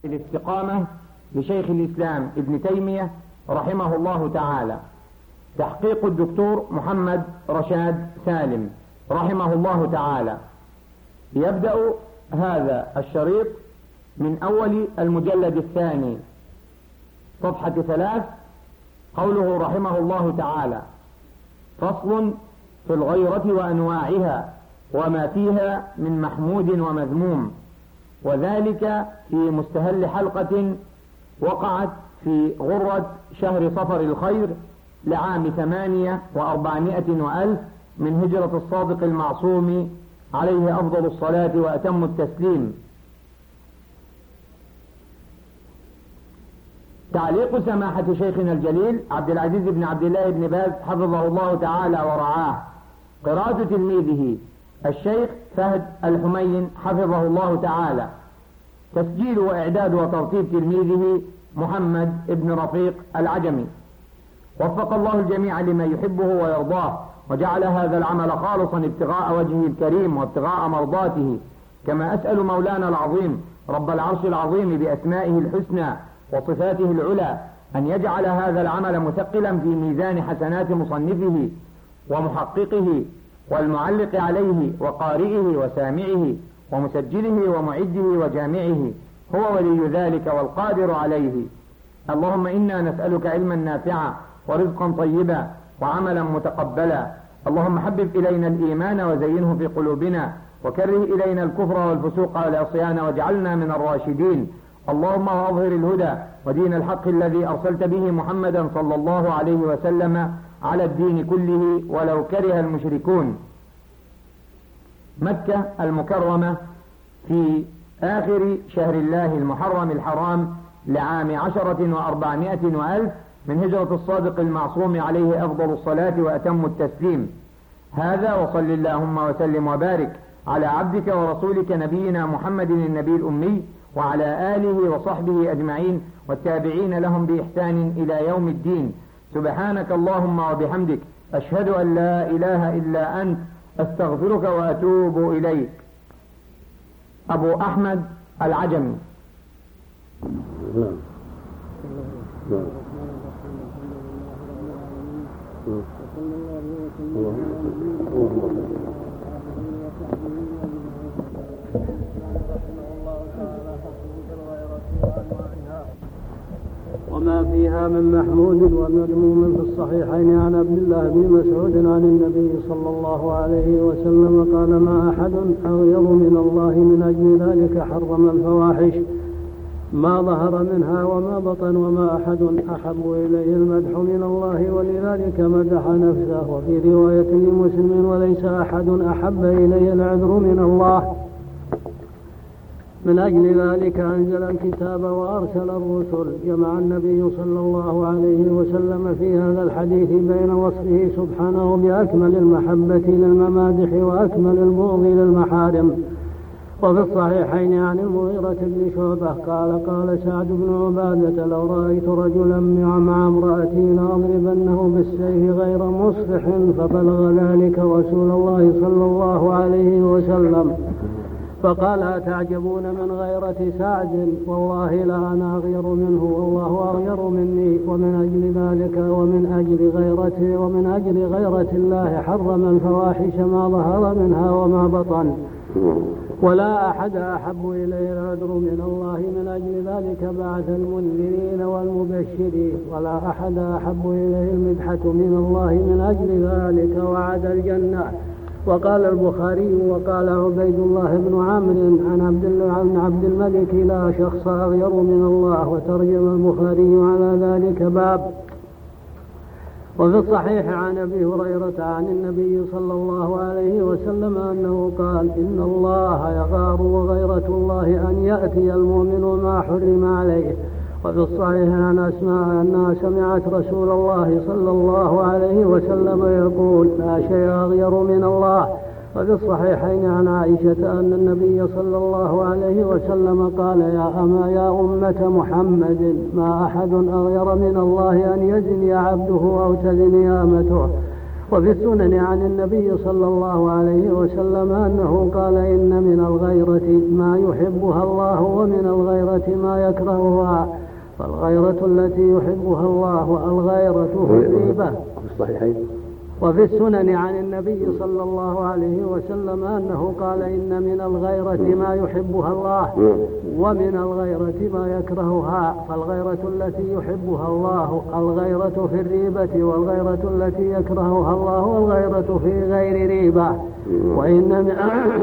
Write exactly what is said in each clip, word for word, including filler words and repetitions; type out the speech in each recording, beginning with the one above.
الاستقامة لشيخ الإسلام ابن تيمية رحمه الله تعالى، تحقيق الدكتور محمد رشاد سالم رحمه الله تعالى. يبدأ هذا الشريط من أول المجلد الثاني صفحة ثلاث، قوله رحمه الله تعالى: فصل في الغيرة وأنواعها وما فيها من محمود ومذموم، وذلك في مستهل حلقة وقعت في غرة شهر صفر الخير لعام ثمانية وأربعمائة وألف من هجرة الصادق المعصوم عليه أفضل الصلاة وأتم التسليم. تعليق سماحة شيخنا الجليل عبد العزيز بن عبد الله بن باز حفظه الله تعالى ورعاه. قراءة تلميذه الشيخ فهد الحمين حفظه الله تعالى. تسجيل وإعداد وترتيب تلميذه محمد بن رفيق العجمي. وفق الله الجميع لما يحبه ويرضاه، وجعل هذا العمل خالصا ابتغاء وجهه الكريم وابتغاء مرضاته. كما أسأل مولانا العظيم رب العرش العظيم بأسمائه الحسنى وصفاته العلى أن يجعل هذا العمل مثقلا في ميزان حسنات مصنفه ومحققه والمعلق عليه وقارئه وسامعه ومسجله ومعده وجامعه، هو ولي ذلك والقادر عليه. اللهم إنا نسألك علما نافعا ورزقا طيبا وعملا متقبلا. اللهم حبب إلينا الإيمان وزينه في قلوبنا، وكره إلينا الكفر والفسوق والعصيان واجعلنا من الراشدين. اللهم أظهر الهدى ودين الحق الذي أرسلت به محمدا صلى الله عليه وسلم على الدين كله ولو كره المشركون. مكة المكرمة في آخر شهر الله المحرم الحرام لعام عشرة وأربعمائة وألف من هجرة الصادق المعصوم عليه أفضل الصلاة وأتم التسليم. هذا وصل اللهم وسلم وبارك على عبدك ورسولك نبينا محمد النبي الأمي وعلى آله وصحبه أجمعين والتابعين لهم بإحسان إلى يوم الدين. سبحانك اللهم وبحمدك، أشهد أن لا إله إلا أنت، أستغفرك وأتوب إليك. أبو أحمد العجمي. وما فيها من محمود ومذموم في الصحيحين عن عبد الله بن مسعود عن النبي صلى الله عليه وسلم قال: ما أحد أغير من الله، من أجل ذلك حرم الفواحش ما ظهر منها وما بطن، وما أحد أحب إليه المدح من الله ولذلك مدح نفسه. وفي رواية لمسلم: وليس أحد أحب إليه العذر من الله. من أجل ذلك أنزل الكتاب وأرسل الرسل. جمع النبي صلى الله عليه وسلم في هذا الحديث بين وصفه سبحانه بأكمل المحبة للممادح وأكمل البغض للمحارم. وفي الصحيحين عن المغيرة بن شعبة قال: قال سعد بن عبادة: لو رأيت رجلا مع امرأتي لأضربنه بالسيف غير مصفح. فبلغ ذلك رسول الله صلى الله عليه وسلم فقال: أتعجبون من غيرة سعد؟ والله لا أنا أغير منه والله أغير مني. ومن أجل ذلك ومن أجل غيرته ومن أجل غيرة الله حرم الفواحش ما ظهر منها وما بطن، ولا أحد أحب إليه العذر من الله. من أجل ذلك بعث المنذرين والمبشرين، ولا أحد أحب إليه المدحة من الله. من أجل ذلك وعد الجنة. وقال البخاري: وقال عبيد الله بن عمرو عن عبد الله عن عبد الملك: لا شخص أغير من الله. وترجم البخاري على ذلك باب. وفي الصحيح عن أبي هريرة عن النبي صلى الله عليه وسلم أنه قال: إن الله يغار وغيرة الله أن يأتي المؤمن ما حرم عليه. وفي الصحيح عن أسماء أنها سمعت رسول الله صلى الله عليه وسلم يقول: لا شيء أغير من الله. وفي الصحيحين عن عائشة أن النبي صلى الله عليه وسلم قال: يا أما يا أمة محمد، ما أحد أغير من الله أن يزني عبده أو تزني أمته. وفي السنن عن النبي صلى الله عليه وسلم أنه قال إن من الغيرة ما يحبها الله ومن الغيرة ما يكرهها، فالغيرة التي يحبها الله الغيرة في الريبة. في الصحيحين وفي السنن عن النبي صلى الله عليه وسلم أنه قال إن من الغيرة ما يحبها الله ومن الغيرة ما يكرهها، فالغيرة التي يحبها الله الغيرة في الريبة، والغيرة التي يكرهها الله الغيرة في غير ريبة. وإن من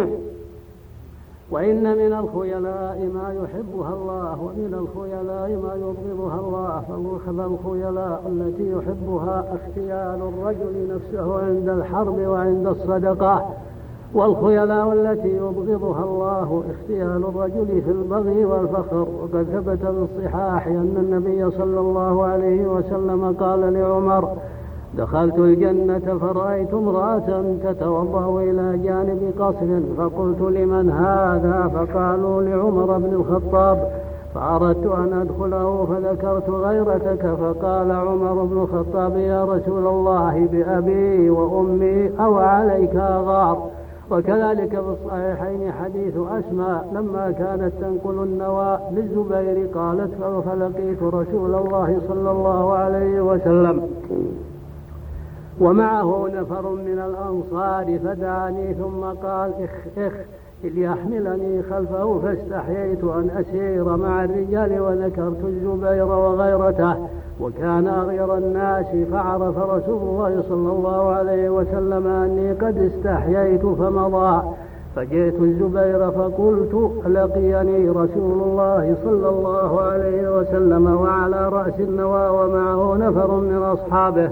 وإن من الخيلاء ما يحبها الله ومن الخيلاء ما يبغضها الله، فالخيلاء التي يحبها اختيال الرجل نفسه عند الحرب وعند الصدقة، والخيلاء التي يبغضها الله اختيال الرجل في البغي والفخر. وقد ثبت في الصحاح أن النبي صلى الله عليه وسلم قال لعمر: دخلت الجنة فرأيت امرأة تتوضأ إلى جانب قصر، فقلت: لمن هذا؟ فقالوا: لعمر بن الخطاب. فأردت أن أدخله فذكرت غيرتك، فقال عمر بن الخطاب: يا رسول الله، بأبي وأمي أو عليك أغار. وكذلك في الصحيحين حديث أسماء لما كانت تنقل النوى للزبير قالت: فلقيت رسول الله صلى الله عليه وسلم ومعه نفر من الأنصار فدعاني ثم قال: اخ اخ ليحملني خلفه، فاستحييت أن أسير مع الرجال وذكرت الزبير وغيرته، وكان أغير الناس، فعرف رسول الله صلى الله عليه وسلم أني قد استحييت فمضى. فجئت الزبير فقلت: لقيني رسول الله صلى الله عليه وسلم وعلى رأس النوى ومعه نفر من أصحابه،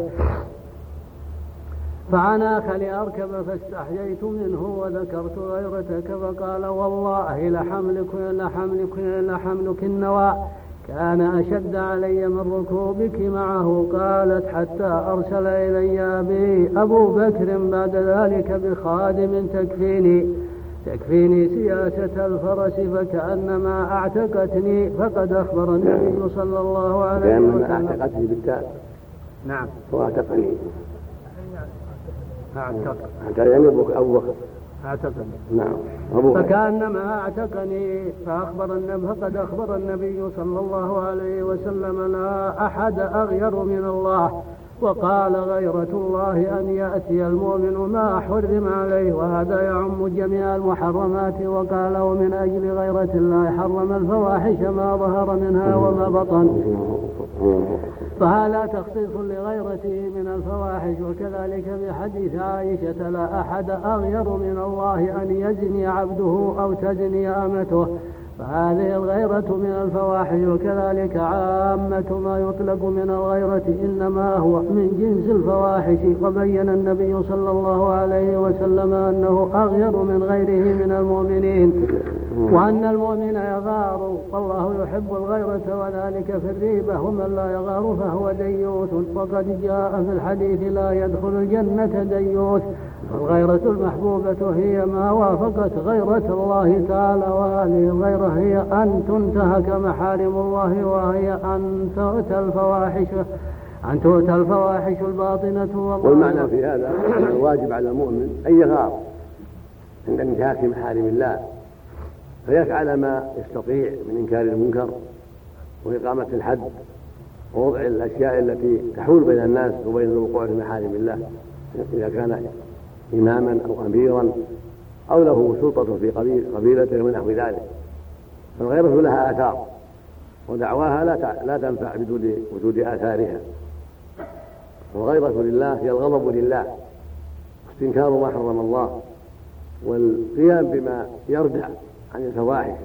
فعناخ لأركب فاستحييت منه وذكرت غيرتك، فقال: والله لحملك لحملك لحملك النوى كان أشد علي من ركوبك معه. قالت: حتى أرسل إلي أبي أبو بكر بعد ذلك بخادم تكفيني تكفيني سياسة الفرس، فكأنما أعتقتني. فقد أخبر النبي صلى الله عليه وسلم كأنما أعتقتني بالتالي. نعم. وأعتقني أعتقد يعني أبو بكر أعتقد نعم أبو بكر فكأنما أعتقني. فأخبر النبي فقد أخبر النبي صلى الله عليه وسلم: لا أحد أغير من الله. وقال: غيرة الله أن يأتي المؤمن ما حرم عليه، وهذا يعم جميع المحرمات. وقال: ومن أجل غيرة الله حرم الفواحش ما ظهر منها وما بطن، فهذا تخصيص لغيرته من الفواحش. وكذلك في حديث عائشة: لا أحد أغير من الله أن يزني عبده أو تزني أمته، فهذه الغيرة من الفواحش. وكذلك عامة ما يطلق من الغيرة إنما هو من جنس الفواحش. وبين النبي صلى الله عليه وسلم أنه أغير من غيره من المؤمنين، وأن المؤمن يغار والله يحب الغيرة، وذلك في الريبة. ومن لا يغار فهو ديوث. وقد جاء في الحديث: لا يدخل الجنة ديوث. الغيرة المحبوبة هي ما وافقت غيرة الله تعالى، وهذه الغيرة هي أن تنتهك محارم الله، وهي أن تؤتى الفواحش أن تؤتى الفواحش الباطنة. والمعنى في هذا أن الواجب على المؤمن أن يغار عند انتهاك محارم الله، فيفعل ما يستطيع من إنكار المنكر وإقامة الحد ووضع الأشياء التي تحول بين الناس وبين الوقوع في محارم الله، إذا كان إماما أو أميرا أو له سلطة في قبيلته ونحو ذلك. فالغيرة لها آثار، ودعواها لا تنفع بدون وجود آثارها. والغيرة لله هي الغضب لله واستنكار ما حرم الله والقيام بما يردع عن الفواحش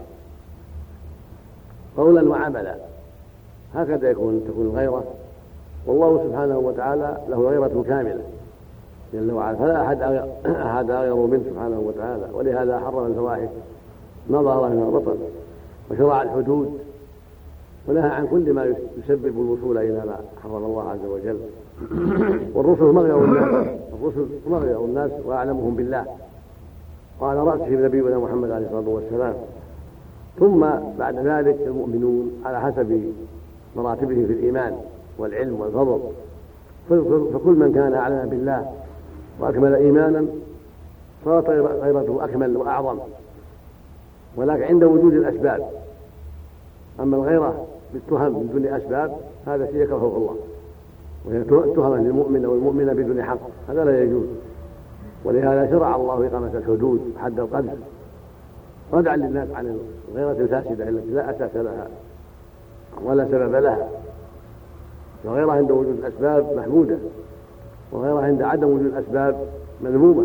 قولا وعملا، هكذا يكون تكون الغيرة. والله سبحانه وتعالى له غيرة كاملة جل وعلا، فلا أحد أحد أغير منه سبحانه وتعالى، ولهذا حرم الفواحش ما ظهر منها بطن، وشرع الحدود، ونهى عن كل ما يسبب الوصول إلى ما حرم الله عز وجل. والرسل مغير الناس الرسل مغير الناس وأعلمهم بالله، وعلى رأسهم نبينا محمد عليه الصلاة والسلام، ثم بعد ذلك المؤمنون على حسب مراتبهم في الإيمان والعلم والفضل. فكل من كان أعلم بالله وأكمل إيمانا صارت غيرته أكمل وأعظم، ولكن عند وجود الأسباب. أما الغيرة بالتهم من دون أسباب هذا شيء يكرهه الله، وهي تهمة للمؤمن أو المؤمنة بدون حق، هذا لا يجوز. ولهذا شرع الله إقامة الحدود وحد القذف ردعا للناس عن الغيرة الفاسدة التي لا أساس لها ولا سبب لها. الغيرة عند وجود الأسباب محمودة، والغيرة عند عدم وجود الأسباب مذمومة.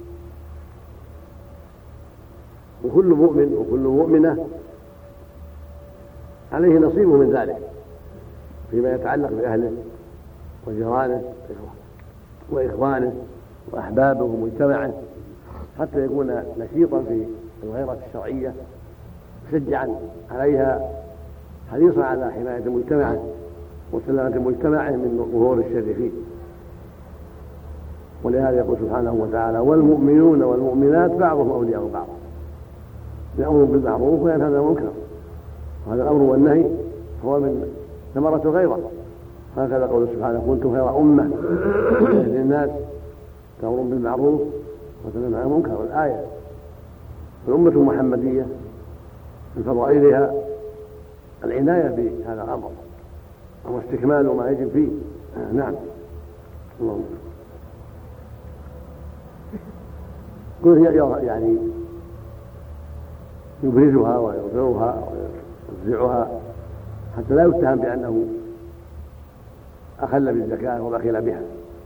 وكل مؤمن وكل مؤمنة عليه نصيبه من ذلك فيما يتعلق بأهله وجيرانه وإخوانه وأحبابه ومجتمعه، حتى يكون نشيطا في الغيرة الشرعية مشجعا عليها، حريصا على حماية مجتمعه وسلامة مجتمعه من ظهور الشر فيه. ولهذا يقول سبحانه وتعالى: والمؤمنون والمؤمنات بعضهم أولياء بعض يأمر بالمعروف وينهى عن المنكر. وهذا الأمر والنهي هو من ثمرة الغيرة. هكذا قول سبحانه: كنتم خير أمة للناس تأمر بالمعروف وتنهى عن المنكر. الآية. الأمة المحمدية من فضائلها العناية بهذا الأمر واستكمال ما يجب فيه. نعم. اللهم يعني يبرزها ويظهرها ويوزعها حتى لا يتهم بأنه أخل بالزكاة وبخل بها،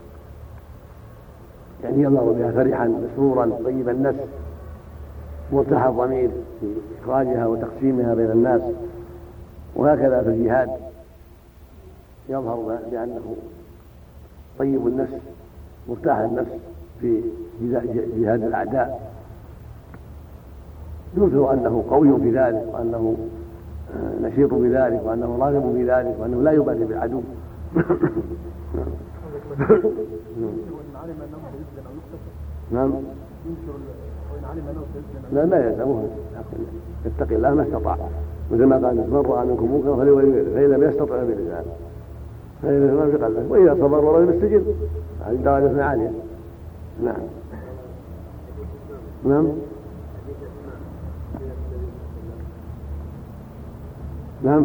يعني يظهر بها فرحا مسرورا طيب النفس مرتاح الضمير في إخراجها وتقسيمها بين الناس. وهكذا في الجهاد يظهر بأنه طيب النفس مرتاح النفس في جهاد الأعداء، يظهر أنه قوي في ذلك وأنه نشيط بذلك وأنه راغب في ذلك وأنه لا يبالي بالعدو. نعم. لا ما يلزمه، يتقي الله ما استطاع، مثل ما قال: من رأى منكم منكرا فليغيره فإن لم يستطع بلسانه فإن ما بقلبه وإذا صبر ولو بالسجن هذه درجة عالية. نعم. نعم. نعم.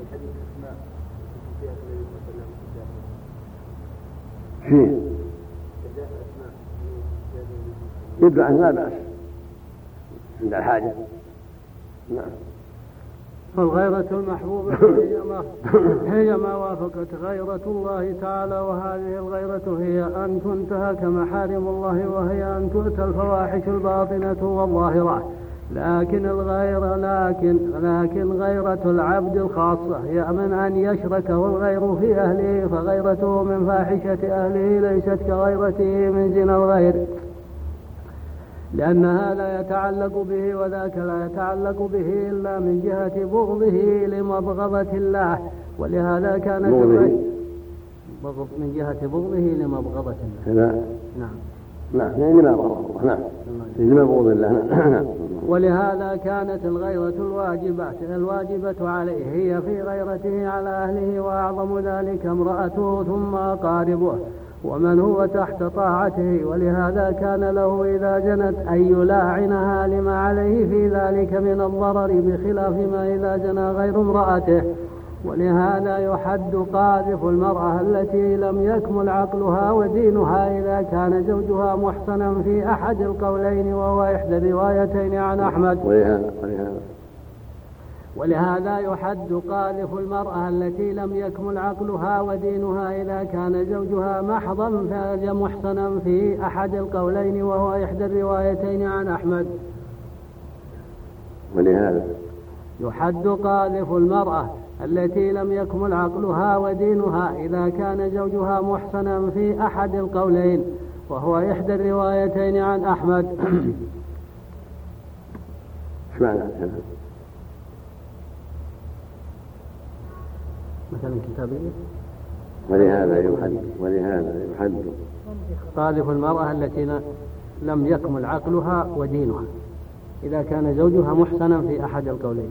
شيء يبدأ عنه لا بأس عند الحاجة. نعم. فالغيرة المحبوبة هي ما, هي ما وافقت غيرة الله تعالى، وهذه الغيرة هي أن تنتهك محارم الله، وهي أن تؤتى الفواحش الباطنة والظاهرة. لكن الغير لكن لكن غيرة العبد الخاصة هي من أن يشركه الغير في أهله، فغيرته من فاحشة أهله ليست كغيرته من زنا الغير، لأن هذا يتعلق به وذاك لا يتعلق به إلا من جهة بغضه لمبغضة الله. ولهذا كانت بغض من جهة بغضه لمبغضة الله. نعم. نعم. يعني ما بغض الله. نعم. لما بغض الله. نعم. ولهذا كانت الغيرة الواجبة الواجبة عليه هي في غيرته على أهله، وأعظم ذلك امرأته ثم أقاربه ومن هو تحت طاعته. ولهذا كان له إذا جنت أن يلاعنها لما عليه في ذلك من الضرر، بخلاف ما إذا جنى غير امرأته. ولهذا يحد قاذف المرأة التي لم يكمل عقلها ودينها إذا كان زوجها محصنا في أحد القولين، وهو إحدى الروايتين عن أحمد. ولهذا يحد قاذف المرأة التي لم يكمل عقلها ودينها إذا كان زوجها محضا محصنا في أحد القولين، وهو إحدى الروايتين عن أحمد. ولهذا يحد قاذف المرأة التي لم يكمل عقلها ودينها إذا كان زوجها محصنا في أحد القولين، وهو إحدى الروايتين عن أحمد. ايش معنى هذا؟ مثلا كتابية. ولهذا يحد ولهذا يحد قاذف المرأة التي لم يكمل عقلها ودينها إذا كان زوجها محصنا في أحد القولين.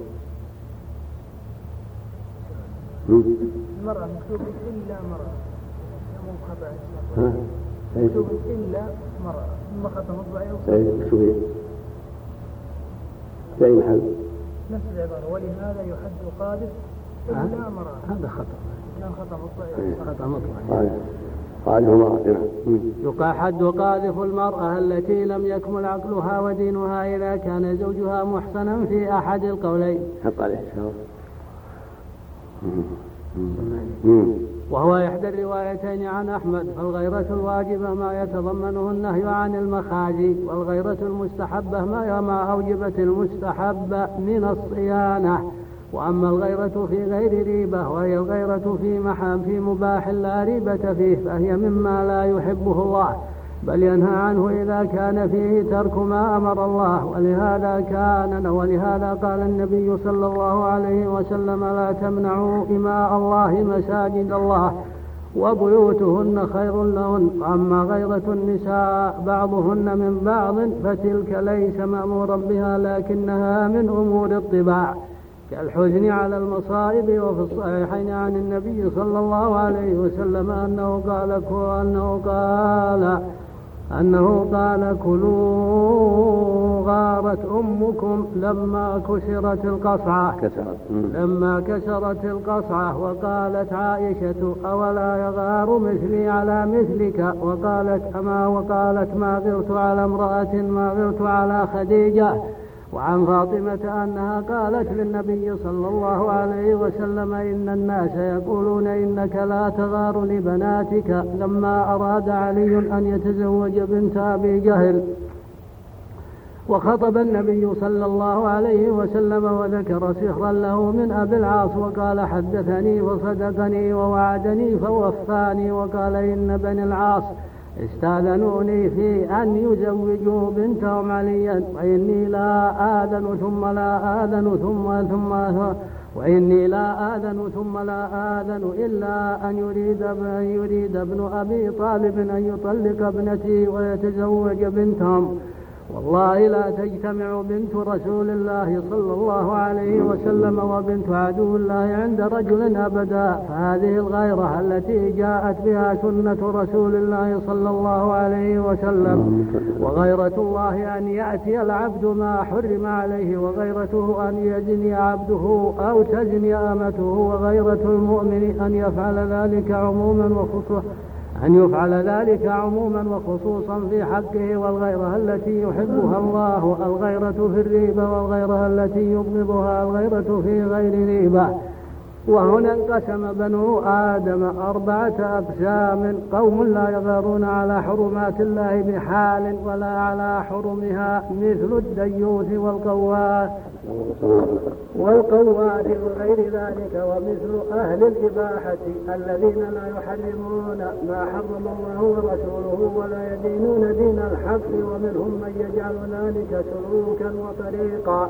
المرأة مكتوب إلا مرأة إلا مرأة ثم ختم إصبعه. إيه شو هي؟ في أي محل؟ نفس العبارة ولهذا يحد قاذف إلا مرأة. هذا خطأ. لا ختم إصبعه. خطأ مطلق. قاذف مرأة. يقع حد قاذف المرأة التي لم يكمل عقلها ودينها إذا كان زوجها محصنا في أحد القولين. حط عليه شهر. وهو إحدى الروايتين عن أحمد. فالغيرة الواجبة ما يتضمنه النهي عن المخازي، والغيرة المستحبة ما ما أوجبت المستحبة من الصيانة. وأما الغيرة في غير ريبة وهي الغيرة في محام في مباح لا ريبة فيه، فهي مما لا يحبه الله بل ينهى عنه إذا كان فيه ترك ما أمر الله. ولهذا كان ولهذا قال النبي صلى الله عليه وسلم: لا تمنعوا إماء الله مساجد الله وبيوتهن خير لهن. وأما غيرة النساء بعضهن من بعض فتلك ليس مأمورا بها لكنها من أمور الطباع كالحزن على المصائب. وفي الصحيحين عن النبي صلى الله عليه وسلم أنه قال أنه قال أنه قال كلوا غارت أمكم لما كسرت القصعة لما كسرت القصعة. وقالت عائشة: أولا يغار مثلي على مثلك؟ وقالت أما وقالت ما غرت على امرأة ما غرت على خديجة. وعن فاطمة أنها قالت للنبي صلى الله عليه وسلم: إن الناس يقولون إنك لا تغار لبناتك، لما أراد علي أن يتزوج بنت أبي جهل. وخطب النبي صلى الله عليه وسلم وذكر سخرا له من أبي العاص وقال: حدثني فصدقني ووعدني فوفاني. وقال: إن بني العاص استاذنوني في أن يزوجوا بنتهم عليا، وإني لا آذن ثم لا آذن ثم ثم وإني لا آذن ثم لا آذن إلا أن يريد أن يريد ابن أبي طالب أن يطلق ابنتي ويتزوج بنتهم. والله لا تجتمع بنت رسول الله صلى الله عليه وسلم وبنت عدو الله عند رجل أبدا. فهذه الغيرة التي جاءت بها سنة رسول الله صلى الله عليه وسلم. وغيرة الله أن يأتي العبد ما حرم عليه، وغيرته أن يزني عبده أو تزني أمته. وغيرة المؤمن أن يفعل ذلك عموما وخصوصا أن يفعل ذلك عموما وخصوصا في حقه. والغيرة التي يحبها الله الغيرة في الريبة، والغيرة التي يبغضها الغيرة في غير ريبة. وهنا انقسم بنو آدم أربعة أقسام: قوم لا يغارون على حرمات الله بحال ولا على حرمها مثل الديوث والقوات والقوات وغير ذلك، ومثل أهل الإباحة الذين لا يحرمون ما حرم الله ورسوله ولا يدينون دين الحق. ومنهم من يجعل ذلك سلوكا وطريقا.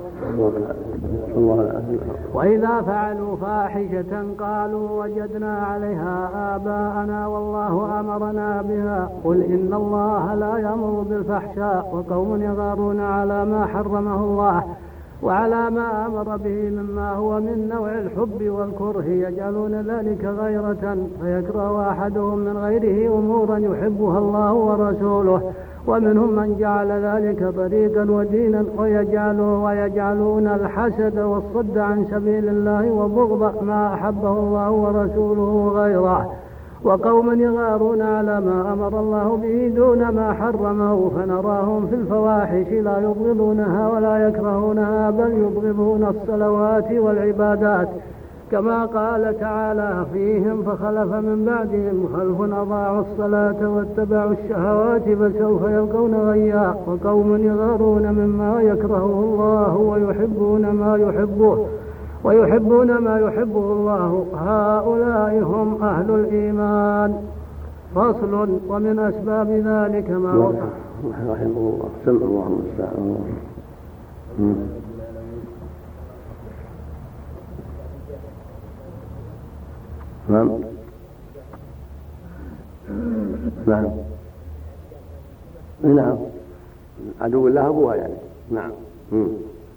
وإذا فعلوا فاحشة قالوا وجدنا عليها آباءنا والله أمرنا بها. قل إن الله لا يأمر بالفحشاء. وقوم يغارون على ما حرمه الله وعلى ما أمر به مما هو من نوع الحب والكره، يجعلون ذلك غيرة فيكره أحدهم من غيره أمورا يحبها الله ورسوله. ومنهم من جعل ذلك طريقا ودينا ويجعلون, ويجعلون الحسد والصد عن سبيل الله وبغض ما أحبه الله ورسوله وغيره. وقوم يغارون على ما أمر الله به دون ما حرمه، فنراهم في الفواحش لا يبغضونها ولا يكرهونها بل يبغضون الصلوات والعبادات، كما قال تعالى: فيهم فخلف من بعدهم خلف أضاعوا الصلاة واتبعوا الشهوات فسوف يلقون غيا. وقوم يغارون مما يكرهه الله ويحبون ما يحبه ويحبون ما يحبه الله، هؤلاء هم أهل الإيمان. فصل: ومن أسباب ذلك ما وقع. رحمه الله سمع الله المستعان. نعم نعم نعم عدو الله أبوها يعني. نعم مم.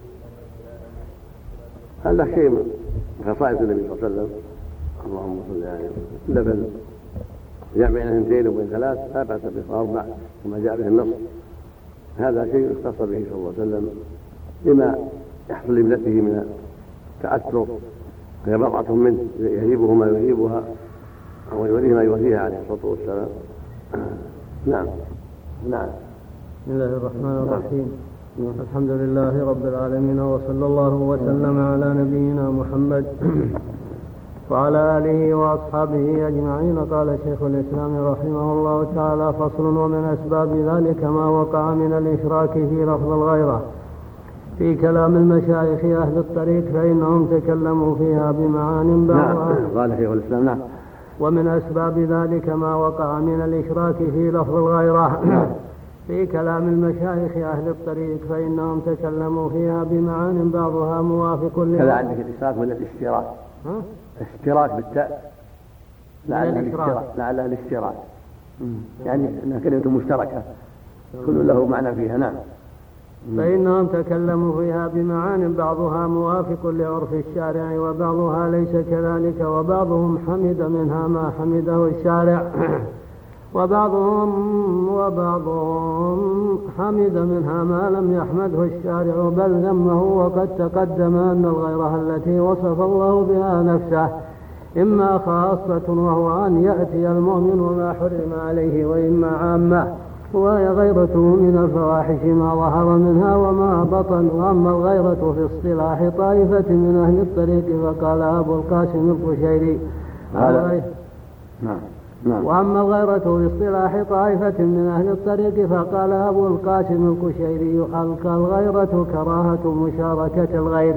هذا شيء من خصائص النبي صلى الله عليه وسلم. اللهم صل عليه وسلم. لبن جمع بين اثنتين وبين ثلاث لا بأس به، أربع كما جاء به النص. هذا شيء اختص به صلى الله عليه وسلم لما يحصل لابنته من التأثر، فهي بضعة منه يهيبه ما يهيبها أو يوليه ما يوليها عليه الصلاة والسلام. نعم نعم. بسم الله الرحمن الرحيم. الحمد لله رب العالمين، وصلى الله وسلم على نبينا محمد وعلى آله وأصحابه أجمعين. قال شيخ الإسلام رحمه الله تعالى: فصل: ومن أسباب ذلك ما وقع من الإشراك في لفظ الغيرة في كلام المشايخ أهل الطريق، فإنهم تكلموا فيها بمعان بعضها. قال شيخ الإسلام: نعم. ومن أسباب ذلك ما وقع من الإشراك في لفظ الغيرة في كلام المشايخ أهل الطريق، فإنهم تكلموا فيها بمعان بعضها موافق لها. كذا عندك الإشراك من الاشتراك. ها؟ اشتراك بالتاء، لعلها الاشتراك، لعلها الاشتراك، يعني أنها كلمة مشتركة كل له معنى فيها. نعم. فإنهم تكلموا فيها بمعان بعضها موافق لعرف الشارع وبعضها ليس كذلك، وبعضهم حمد منها ما حمده الشارع وبعضهم وبعضهم حمد منها ما لم يحمده الشارع بل ذمه. وقد تقدم أن الغيرة التي وصف الله بها نفسه إما خاصة وهو أن يأتي المؤمن وما حرم عليه، وإما عامة وهي غيرته من الفواحش ما ظهر منها وما بطن. وأما الغيرة في اصطلاح طائفة من أهل الطريق فقال أبو القاسم القشيري نعم نعم. وأما الغيرة في اصطلاح طائفة من أهل الطريق فقال أبو القاسم القشيري: الغيرة كراهة مشاركة الغير.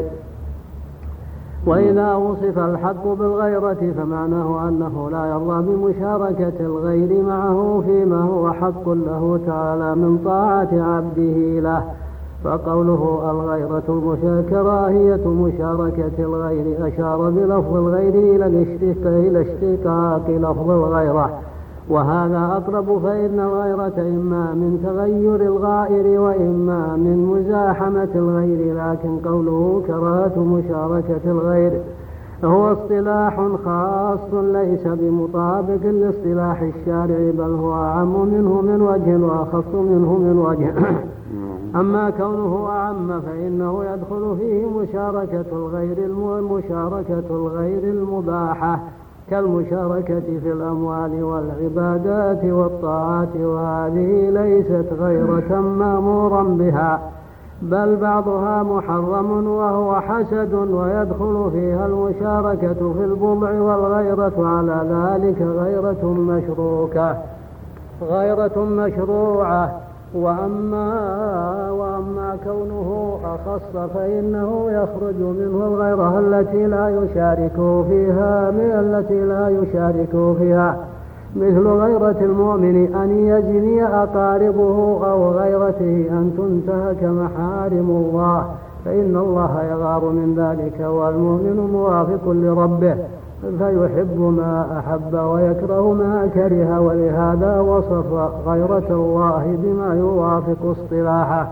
وإذا وصف الحق بالغيرة فمعناه أنه لا يرضى بمشاركة الغير معه فيما هو حق له تعالى من طاعة عبده له. فقوله الغيرة كراهية مشاركة الغير أشار بلفظ الغير إلى اشتقاق لفظ الغيرة، وهذا أقرب، فإن الغيرة إما من تغير الغائر وإما من مزاحمة الغير، لكن قوله كراهة مشاركة الغير هو اصطلاح خاص ليس بمطابق لاصطلاح الشارع، بل هو أعم منه من وجه وأخص منه من وجه. أما كونه أعم فإنه يدخل فيه مشاركة الغير مشاركة الغير المباحة كالمشاركة في الأموال والعبادات والطاعات، وهذه ليست غيرة مأمورا بها بل بعضها محرم وهو حسد، ويدخل فيها المشاركة في البضع والغيرة على ذلك غيرة مشروكة غيرة مشروعة. وأما, وأما كونه أخص فإنه يخرج منه الغيرة التي لا يشارك فيها من التي لا يشارك فيها مثل غيرة المؤمن أن يزني أقاربه أو غيرته أن تنتهك محارم الله، فإن الله يغار من ذلك، والمؤمن موافق لربه فيحب ما أحب ويكره ما كره، ولهذا وصف غيرة الله بما يوافق اصطلاحه.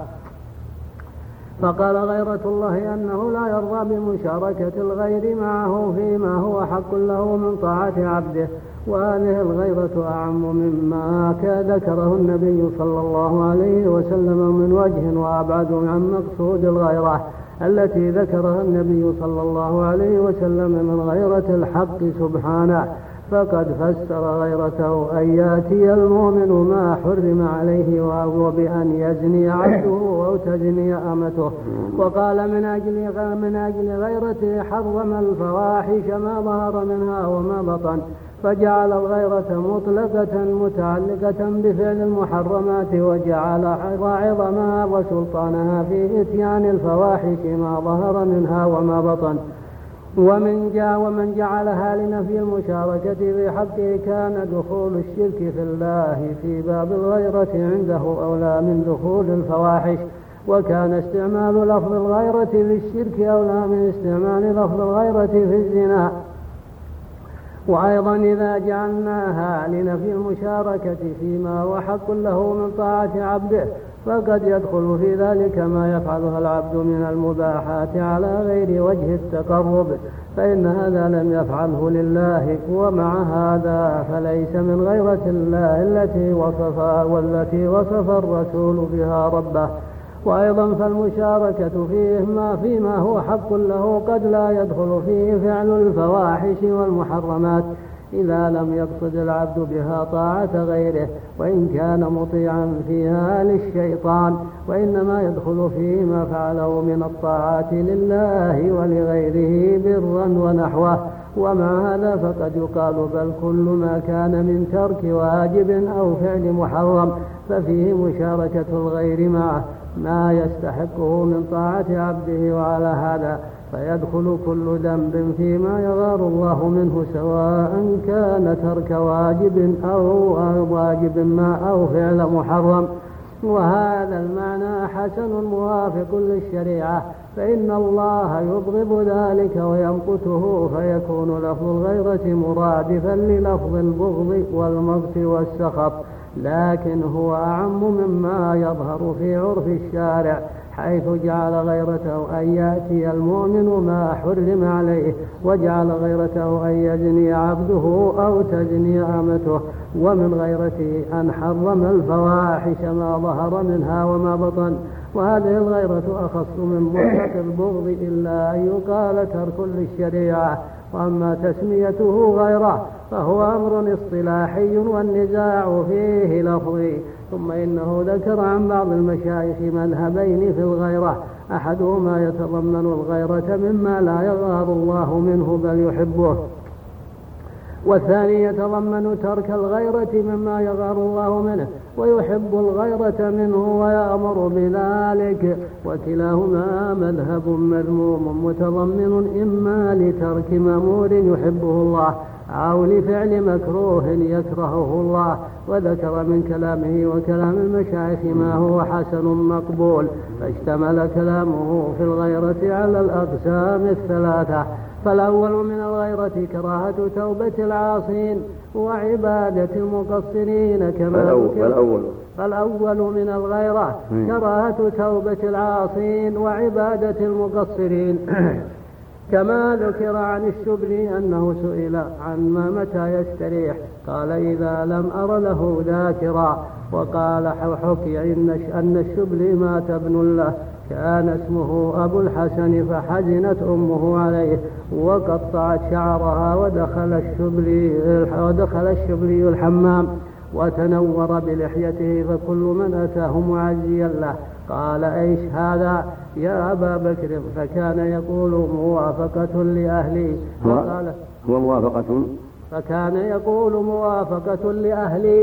فقال غيرة الله أنه لا يرضى بمشاركة الغير معه فيما هو حق له من طاعة عبده، وهذه الغيرة أعم مما ذكره النبي صلى الله عليه وسلم من وجه، وأبعد عن مقصود الغيرة التي ذكرها النبي صلى الله عليه وسلم من غيرة الحق سبحانه. فقد فسر غيرته أن يأتي المؤمن ما حرم عليه وهو بأن يزني عبده أو تزني أمته، وقال من أجل من أجل غيرته حرم الفواحش ما ظهر منها وما بطن، فجعل الغيرة مطلقة متعلقة بفعل المحرمات، وجعل عظمها وسلطانها في إتيان الفواحش ما ظهر منها وما بطن. ومن جاء ومن جعلها لنفي المشاركة في حقه كان دخول الشرك في الله في باب الغيرة عنده أولى من دخول الفواحش، وكان استعمال لفظ الغيرة للشرك أولى من استعمال لفظ الغيرة في الزنا. وأيضا إذا جعلناها لنفي المشاركة فيما هو حق له من طاعة عبده فقد يدخل في ذلك ما يفعلها العبد من المباحات على غير وجه التقرب، فإن هذا لم يفعله لله، ومع هذا فليس من غيرة الله التي وصفها والتي وصف الرسول بها ربه. وأيضا فالمشاركة فيهما فيما هو حق له قد لا يدخل فيه فعل الفواحش والمحرمات إذا لم يقصد العبد بها طاعة غيره وإن كان مطيعا فيها للشيطان، وإنما يدخل فيه ما فعله من الطاعات لله ولغيره برا ونحوه. ومع هذا فقد يقال بل كل ما كان من ترك واجب أو فعل محرم ففيه مشاركة الغير معه ما يستحقه من طاعة عبده، وعلى هذا فيدخل كل ذنب فيما يغار الله منه سواء كان ترك واجب أو واجب ما أو فعل محرم. وهذا المعنى حسن موافق للشريعة، فإن الله يبغض ذلك ويمقته، فيكون لفظ الغيرة مرادفا للفظ البغض والمقت والسخط، لكن هو أعم مما يظهر في عرف الشارع، حيث جعل غيرته أن يأتي المؤمن ما حرم عليه، وجعل غيرته أن يزني عبده أو تزني أمته، ومن غيرته أن حرم الفواحش ما ظهر منها وما بطن. وهذه الغيرة أخص من مطلق البغض إلا أن يقال ترك للشريعة. وأما تسميته غيره فهو أمر اصطلاحي والنزاع فيه لفظي. ثم إنه ذكر عن بعض المشايخ مذهبين في الغيرة، أحدهما يتضمن الغيرة مما لا يغار الله منه بل يحبه، والثاني يتضمن ترك الغيرة مما يغار الله منه ويحب الغيرة منه ويأمر بذلك، وكلاهما مذهب مذموم متضمن إما لترك مأمور يحبه الله أو لفعل مكروه يكرهه الله. وذكر من كلامه وكلام المشايخ ما هو حسن مقبول، فاشتمل كلامه في الغيرة على الأقسام الثلاثة. فالأول من الغيرة كراهة توبة العاصين وعبادة المقصرين كما فالأول, فالأول من الغيرة كراهة توبة العاصين وعبادة المقصرين كما ذكر عن الشبلي أنه سئل عن ما متى يستريح قال إذا لم أر له ذاكرا. وقال حكي أن الشبلي مات ابن له كان اسمه أبو الحسن فحزنت أمه عليه وقطعت شعرها ودخل الشبلي, ودخل الشبلي الحمام وتنور بلحيته فكل من أتاه معزيا له قال أيش هذا يا أبا بكر؟ فكان يقول موافقة لأهلي. فقال هو موافقة فكان يقول موافقة لأهلي.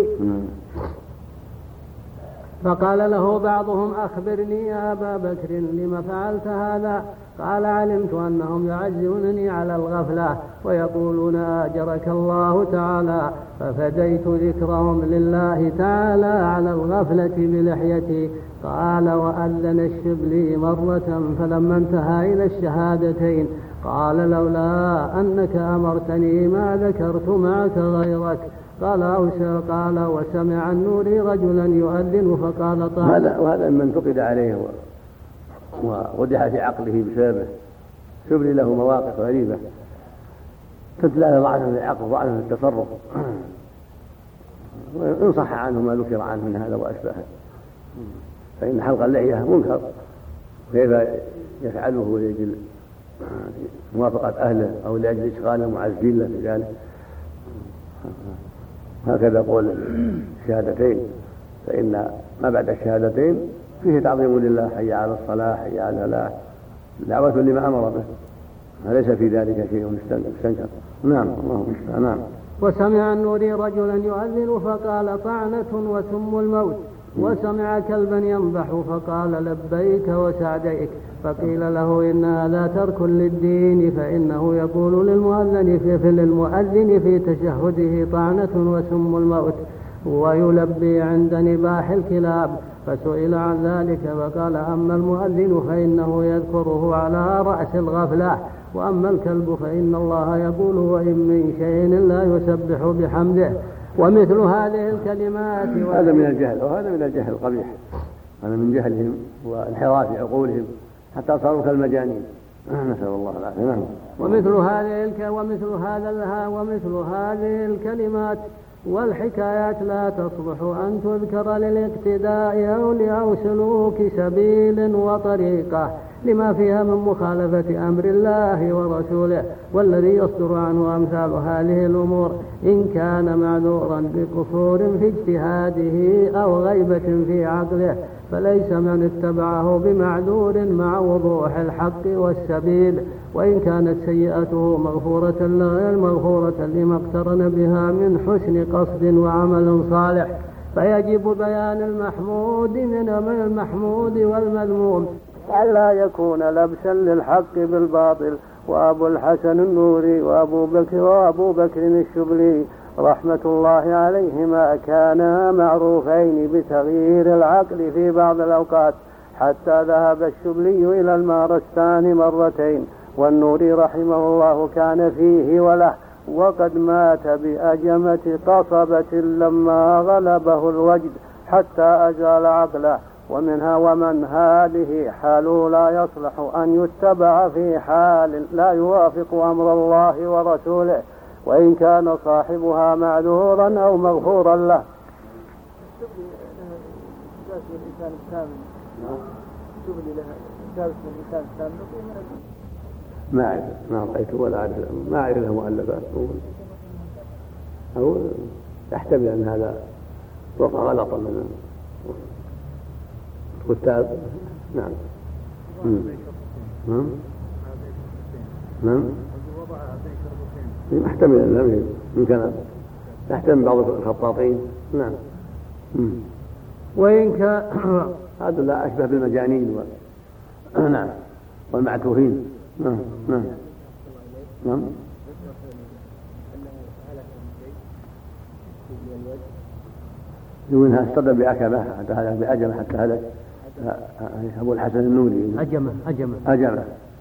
فقال له بعضهم أخبرني يا أبا بكر لما فعلت هذا؟ قال علمت أنهم يعزونني على الغفلة ويقولون آجرك الله تعالى ففديت ذكرهم لله تعالى على الغفلة بلحيتي. قال وأذن الشبلي مرة فلما انتهى إلى الشهادتين قال لولا أنك أمرتني ما ذكرت معك غيرك. قال أوسع قال وسمع النوري رجلا يؤذن فقال طاعة. هذا وهذا من فقد عليه وودح في عقله بسببه. شبلي له مواقف غريبة تدل ضعف في العقل ضعف في التصرف، وإن صح عنه ما ذكر عنه من هذا وأشباهه. فإن حلق اللحية منكر، كيف يفعله لأجل موافقة أهله أو لأجل إشغال المعزين له في ذلك؟ هكذا قول الشهادتين، فإن ما بعد الشهادتين فيه تعظيم لله، حي على الصلاة حي على الفلاح، دعوة لما أمر به، فليس في ذلك شيء مستنكر. نعم اللهم المستعان. نعم. وسمع النوري رجلا يؤذن فقال طعنة وسم الموت. وسمع كلبا ينبح فقال لبيك وسعديك. فقيل له إن هذا ترك للدين، فإنه يقول للمؤذن في, في للمؤذن في تشهده طعنة وسم الموت ويلبي عند نباح الكلاب. فسئل عن ذلك فقال أما المؤذن فإنه يذكره على رأس الغفلة، وأما الكلب فإن الله يقول وإن من شيء لا يسبح بحمده. ومثل هذه الكلمات هذا من الجهل، وهذا من الجهل القبيح. هذا من جهلهم وانحراف عقولهم حتى صاروا كالمجانين. نسأل الله العافية. ومثل هذه الك ومثل هذا لها ومثل هذه الكلمات والحكايات لا تصلح أن تذكر للاقتداء أو أو سلوك سبيل وطريقة لما فيها من مخالفة أمر الله ورسوله، والذي يصدر عنه أمثال هذه الأمور إن كان معذورا بقصور في اجتهاده أو غيبة في عقله فليس من اتبعه بمعذور مع وضوح الحق والسبيل، وإن كانت سيئته مغفورة غير مغفورة لما اقترن بها من حسن قصد وعمل صالح، فيجب بيان المحمود من المحمود والمذموم ألا يكون لبسا للحق بالباطل. وأبو الحسن النوري وأبو بكر وأبو بكر الشبلي رحمة الله عليهما كانا معروفين بتغيير العقل في بعض الأوقات، حتى ذهب الشبلي إلى المارستان مرتين، والنوري رحمه الله كان فيه وله، وقد مات بأجمة قصبة لما غلبه الوجد حتى أزال عقله. ومنها ومن هذه حال لا يصلح أن يتبع في حال لا يوافق أمر الله ورسوله، وإن كان صاحبها معذورا أو مغفورا له. ما أعرف ما رأيته ولا أعرف ما أعرف له مؤلفات أو يحتمل أن هذا وقع غلطا من الكتاب. نعم نعم نعم يحتمل أن يمكن يحتمل بعض الخطاطين. نعم وإن كان هذا لا أشبه بالمجانين و... نعم والمعتوهين. نعم نعم نعم يقولها استدى بعكبة حتى هلك بأجمة حتى هلك أبو الحسن النوري أجمة أجمة أجمة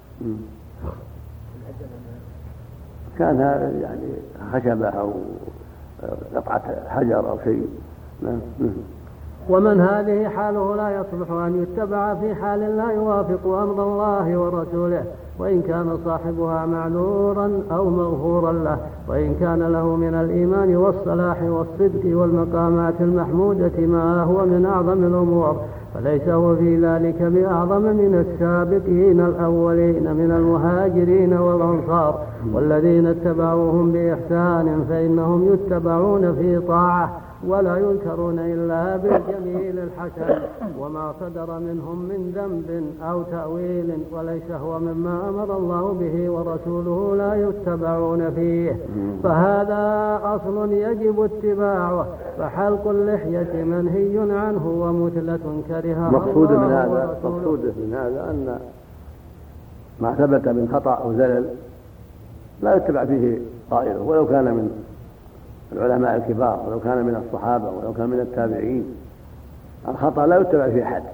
كان يعني خشبة أو قطعة حجر أو شيء. نعم. ومن هذه حاله لا يصلح أن يتبع في حال لا يوافق أمر الله ورسوله، وإن كان صاحبها معذورا أو مغفورا له، وإن كان له من الإيمان والصلاح والصدق والمقامات المحمودة ما هو من أعظم الأمور، فليس هو في ذلك بأعظم من السابقين الأولين من المهاجرين والأنصار والذين اتبعوهم بإحسان، فإنهم يتبعون في طاعة ولا يذكرون إلا بالجميل الحسن وما صدر منهم من ذنب أو تأويل، وليس هو مما أمر الله به ورسوله لا يتبعون فيه، فهذا أصل يجب اتباعه. فحلق اللحية منهي عنه ومثلة كرهها مقصود من هذا مقصود من هذا أن ما ثبت من خطأ أو زلل لا يتبع فيه قائله، ولو كان من العلماء الكبار ولو كان من الصحابة ولو كان من التابعين. الخطأ لا يتبع فيه أحد،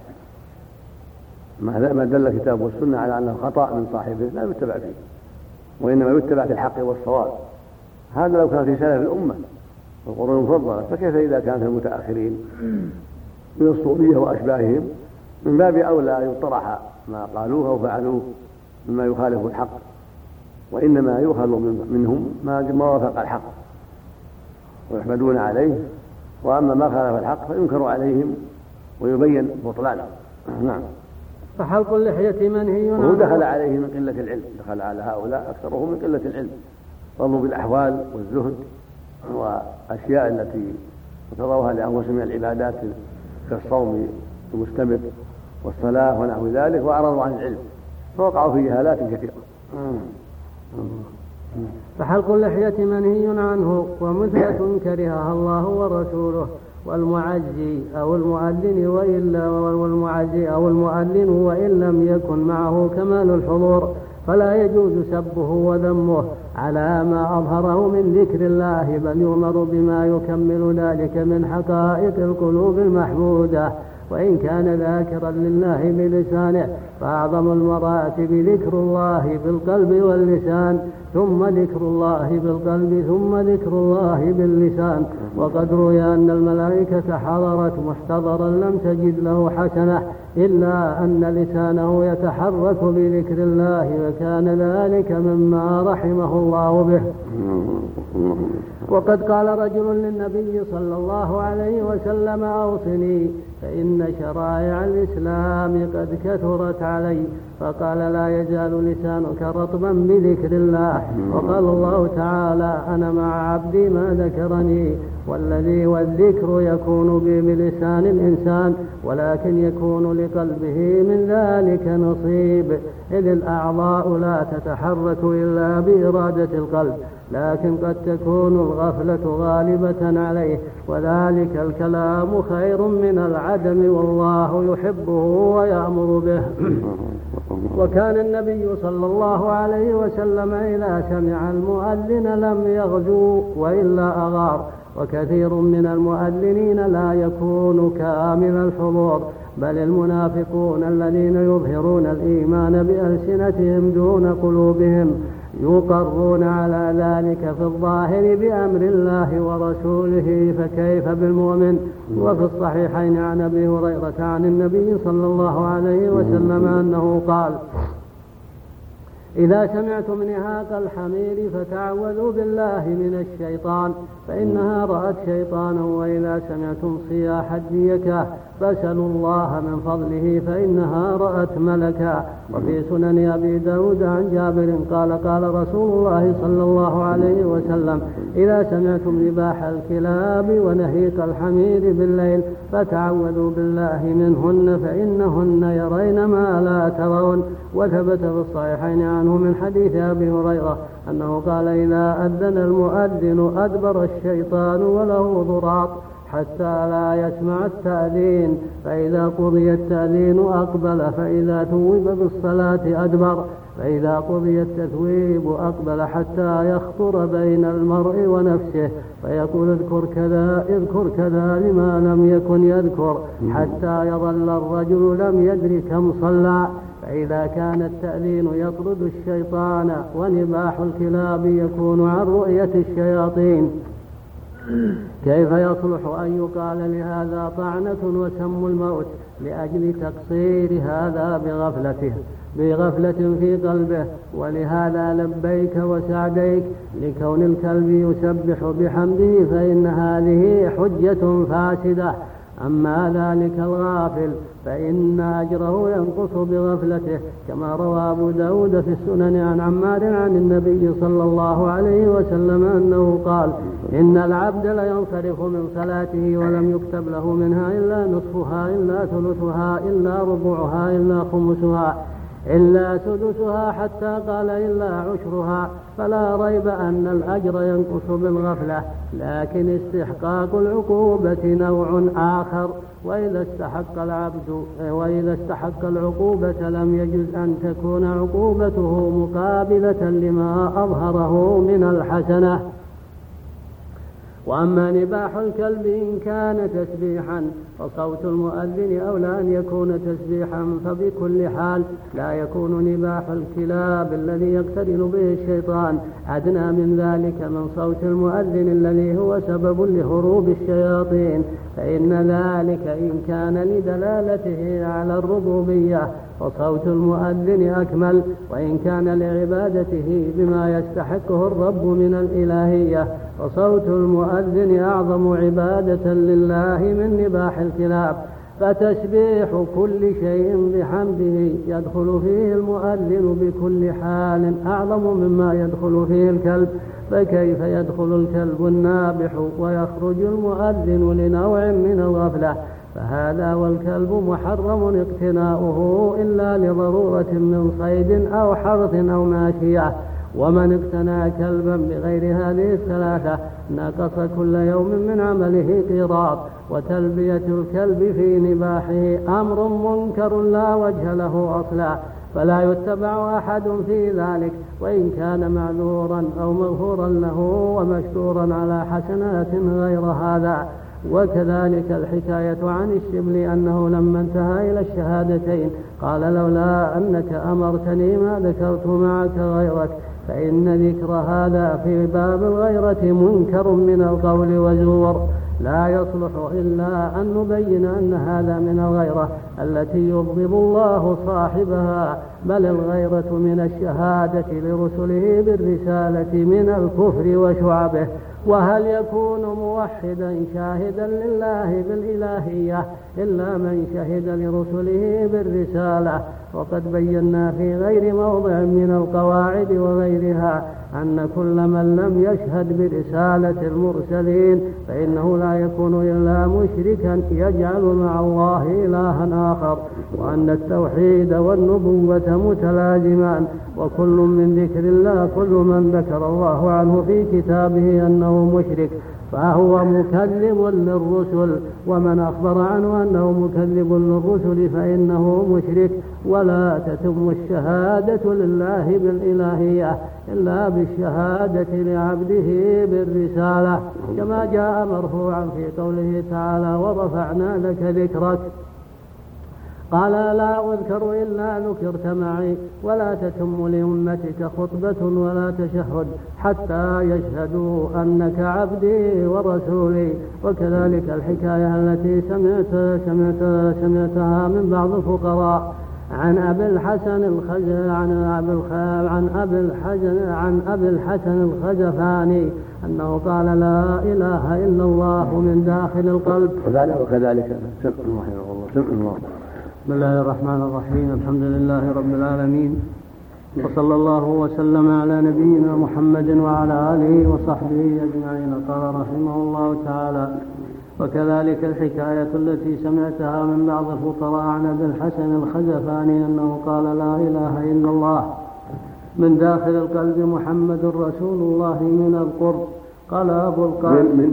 ما دل الكتاب والسنة على أنه خطأ من صاحبه لا يتبع فيه، وإنما يتبع في الحق والصواب. هذا لو كان في سلف الأمة والقرون المفضلة، فكيف إذا كان في المتأخرين من الصوفية وأشباههم؟ من باب أولى يطرح ما قالوه أو فعلوه مما يخالف الحق، وإنما يؤخذ منهم ما وافق الحق ويحمدون عليه، وأما ما خالف الحق فينكر عليهم ويبين بطلانه. نعم. فحلق اللحية منهي عنه. وهو دخل عليه من قلة العلم، دخل على هؤلاء أكثرهم من قلة العلم، ظلوا بالأحوال والزهد وأشياء التي اقتضوها لأنفسهم من العبادات كالصوم المستمر والصلاة ونحو ذلك، وأعرضوا عن العلم فوقعوا في جهالات كثيرة. فحلق اللحية منهي عنه ومثلة كرهها الله ورسوله، والمعزي أو المؤذن وإلا والمعزي أو المؤذن وإن لم يكن معه كمال الحضور فلا يجوز سبه وذمه على ما أظهره من ذكر الله، بل يؤمر بما يكمل ذلك من حقائق القلوب المحمودة، وإن كان ذاكرا لله بلسانه، فأعظم المراتب ذكر الله بالقلب واللسان، ثم ذكر الله بالقلب، ثم ذكر الله باللسان. وقد روي أن الملائكة حضرت محتضرا لم تجد له حسنة إلا أن لسانه يتحرك بذكر الله، وكان ذلك مما رحمه الله به. وقد قال رجل للنبي صلى الله عليه وسلم: أوصني فإن شرائع الإسلام قد كثرت علي. فقال: لا يزال لسانك رطبا بذكر الله. وقال الله تعالى: أنا مع عبدي ما ذكرني. والذي والذكر يكون بلسان الإنسان، ولكن يكون لقلبه من ذلك نصيب، إذ الأعضاء لا تتحرك إلا بإرادة القلب، لكن قد تكون الغفلة غالبة عليه، وذلك الكلام خير من العدم، والله يحبه ويأمر به. وكان النبي صلى الله عليه وسلم إذا سمع المؤذن لم يغزو وإلا أغار. وكثير من المؤذنين لا يكون كامل الحضور، بل المنافقون الذين يظهرون الإيمان بألسنتهم دون قلوبهم يقرون على ذلك في الظاهر بأمر الله ورسوله، فكيف بالمؤمن؟ وفي الصحيحين عن أبي هريرة عن النبي صلى الله عليه وسلم أنه قال: إذا سمعتم نهاق الحمير فتعوذوا بالله من الشيطان فإنها رأت شيطانا، وإذا سمعتم صياح الديكة فاسألوا الله من فضله فإنها رأت ملكا. وفي سنن أبي داود عن جابر قال: قال رسول الله صلى الله عليه وسلم: إذا سمعتم نباح الكلاب ونهيق الحمير بالليل فتعوذوا بالله منهن فإنهن يرين ما لا ترون. وثبت في الصحيحين عنه من حديث أبي هريرة أنه قال: إذا أذن المؤذن أدبر الشيطان وله ضراط حتى لا يسمع التأذين، فإذا قضي التأذين أقبل، فإذا ثوب بالصلاة أدبر، فإذا قضي التثويب أقبل حتى يخطر بين المرء ونفسه فيقول: اذكر كذا اذكر كذا لما لم يكن يذكر، حتى يظل الرجل لم يدر كم صلى. فإذا كان التأذين يطرد الشيطان ونباح الكلاب يكون عن رؤية الشياطين، كيف يصلح أن يقال لهذا طعنة وسم الموت لأجل تقصير هذا بغفلته بغفلة في قلبه؟ ولهذا لبيك وسعديك لكون الكلب يسبح بحمده، فإن هذه حجة فاسدة. أما ذلك الغافل فإن أجره ينقص بغفلته، كما روى أبو داود في السنن عن عمار عن النبي صلى الله عليه وسلم أنه قال: إن العبد لينصرف من صلاته ولم يكتب له منها إلا نصفها إلا ثلثها إلا ربعها إلا خمسها إلا سدسها، حتى قال إلا عشرها. فلا ريب أن الأجر ينقص بالغفلة، لكن استحقاق العقوبة نوع آخر. وإذا استحق العبد وإذا استحق العقوبة لم يجز أن تكون عقوبته مقابلة لما أظهره من الحسنة. وأما نباح الكلب إن كان تسبيحا فصوت المؤذن أولى أن يكون تسبيحا، فبكل حال لا يكون نباح الكلاب الذي يقترن به الشيطان أدنى من ذلك من صوت المؤذن الذي هو سبب لهروب الشياطين، فإن ذلك إن كان لدلالته على الربوبية فصوت المؤذن أكمل، وإن كان لعبادته بما يستحقه الرب من الإلهية فصوت المؤذن أعظم عبادة لله من نباح الكلاب. فتسبيح كل شيء بحمده يدخل فيه المؤذن بكل حال أعظم مما يدخل فيه الكلب، فكيف يدخل الكلب النابح ويخرج المؤذن لنوع من الغفلة؟ فهذا والكلب محرم اقتناؤه إلا لضرورة من صيد أو حرث أو ماشية. ومن اقتنى كلبا بغير هذه الثلاثة نقص كل يوم من عمله قيراط. وتلبية الكلب في نباحه أمر منكر لا وجه له أصلا، فلا يتبع أحد في ذلك، وإن كان معذورا أو مغفورا له ومشكورا على حسنات غير هذا. وكذلك الحكاية عن الشبلي أنه لما انتهى إلى الشهادتين قال لولا أنك أمرتني ما ذكرت معك غيرك، فإن ذكر هذا في باب الغيرة منكر من القول وزور، لا يصلح إلا أن نبين أن هذا من الغيرة التي يغضب الله صاحبها، بل الغيرة من الشهادة لرسله بالرسالة من الكفر وشعبه. وهل يكون موحدا شاهدا لله بالإلهية إلا من شهد لرسله بالرسالة؟ وقد بينا في غير موضع من القواعد وغيرها أن كل من لم يشهد برسالة المرسلين فإنه لا يكون إلا مشركا يجعل مع الله إلها آخر، وأن التوحيد والنبوة متلازمان، وكل من ذكر الله كل من ذكر الله عنه في كتابه أنه مشرك فهو مكذب للرسل، ومن أخبر عنه أنه مكذب للرسل فإنه مشرك. ولا تتم الشهادة لله بالإلهية إلا بالشهادة لعبده بالرسالة، كما جاء مرفوعا في قوله تعالى ورفعنا لك ذكرك. قال لا أذكر إلا ذكرت معي، ولا تتم لأمتك خطبة ولا تشهد حتى يشهدوا أنك عبدي ورسولي. وكذلك الحكاية التي سمعت سمعت سمعتها من بعض الفقراء عن أبي الحسن الخز عن أبي الخ عن أبي الحسن عن أبي الحسن الخزفاني أنه قال لا إله إلا الله من داخل القلب. وكذلك سمع الله سمع الله. بسم الله الرحمن الرحيم، الحمد لله رب العالمين، وصلى الله وسلم على نبينا محمد وعلى آله وصحبه أجمعين. قال رحمه الله تعالى وكذلك الحكاية التي سمعتها من بعض الفقراء عن أبي الحسن الخزفاني أنه قال لا إله إلا الله من داخل القلب محمد رسول الله من القرب. قال أبو القاسم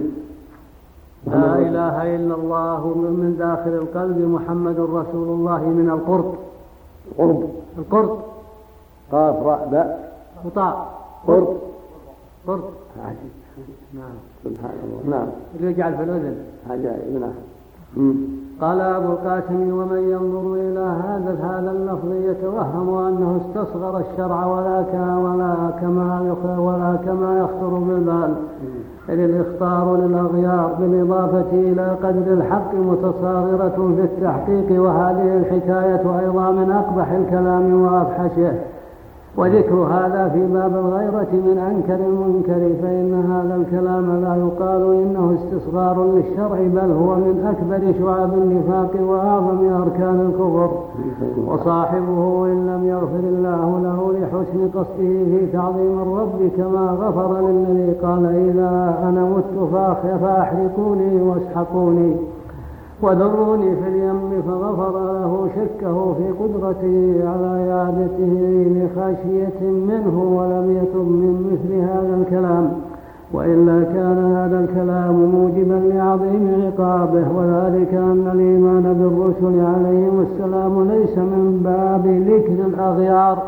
لا إله إلا الله من داخل القلب محمد رسول الله من القرب. قرب القرب قاف راء باء وطاء قرب قرب. نعم سبحان الله. نعم يجعل في الأذن عجائب. نعم. قال أبو القاسم ومن ينظر إلى هذا هذا اللفظ يتوهم أنه استصغر الشرع ولا ولا كما ولا كما يخطر بالبال، إذ الإخطار للأغيار بالإضافة إلى قدر الحق متصاغرة في التحقيق، وهذه الحكاية أيضا من أقبح الكلام وأفحشه. وذكر هذا في باب الغيرة من أنكر المنكر، فإن هذا الكلام لا يقال إنه استصغار للشرع، بل هو من أكبر شعاب النفاق وأعظم أركان الكفر. وصاحبه إن لم يغفر الله له لحسن قصده في تعظيم الرب كما غفر للذي قال إذا أنا مت فأحرقوني واسحقوني وذروني في اليم، فغفر له شكه في قدرته على إعادته لخشية منه ولم يتب من مثل هذا الكلام، وإلا كان هذا الكلام موجبا لعظيم عقابه. وذلك أن الإيمان بالرسل عليهم السلام ليس من باب ذكر الأغيار،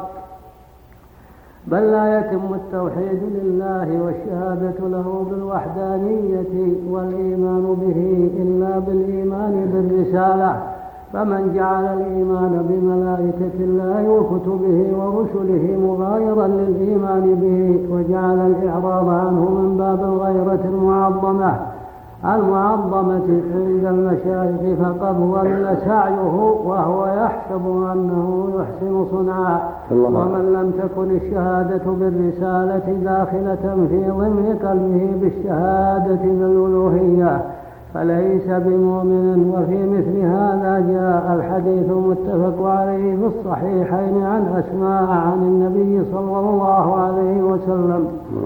بل لا يتم التوحيد لله والشهادة له بالوحدانية والإيمان به إلا بالإيمان بالرسالة. فمن جعل الإيمان بملائكة الله وكتبه ورسله مغايرا للإيمان به وجعل الإعراض عنه من باب الغيرة المعظمة المعظمة عند المشايخ فقد ضل سعيه وهو يحسب أنه يحسن صنعا. ومن لم تكن الشهادة بالرسالة داخلة في ضمن قلبه بالشهادة بالألوهية فليس بمؤمن. وفي مثل هذا جاء الحديث متفق عليه في الصحيحين عن أسماء عن النبي صلى الله عليه وسلم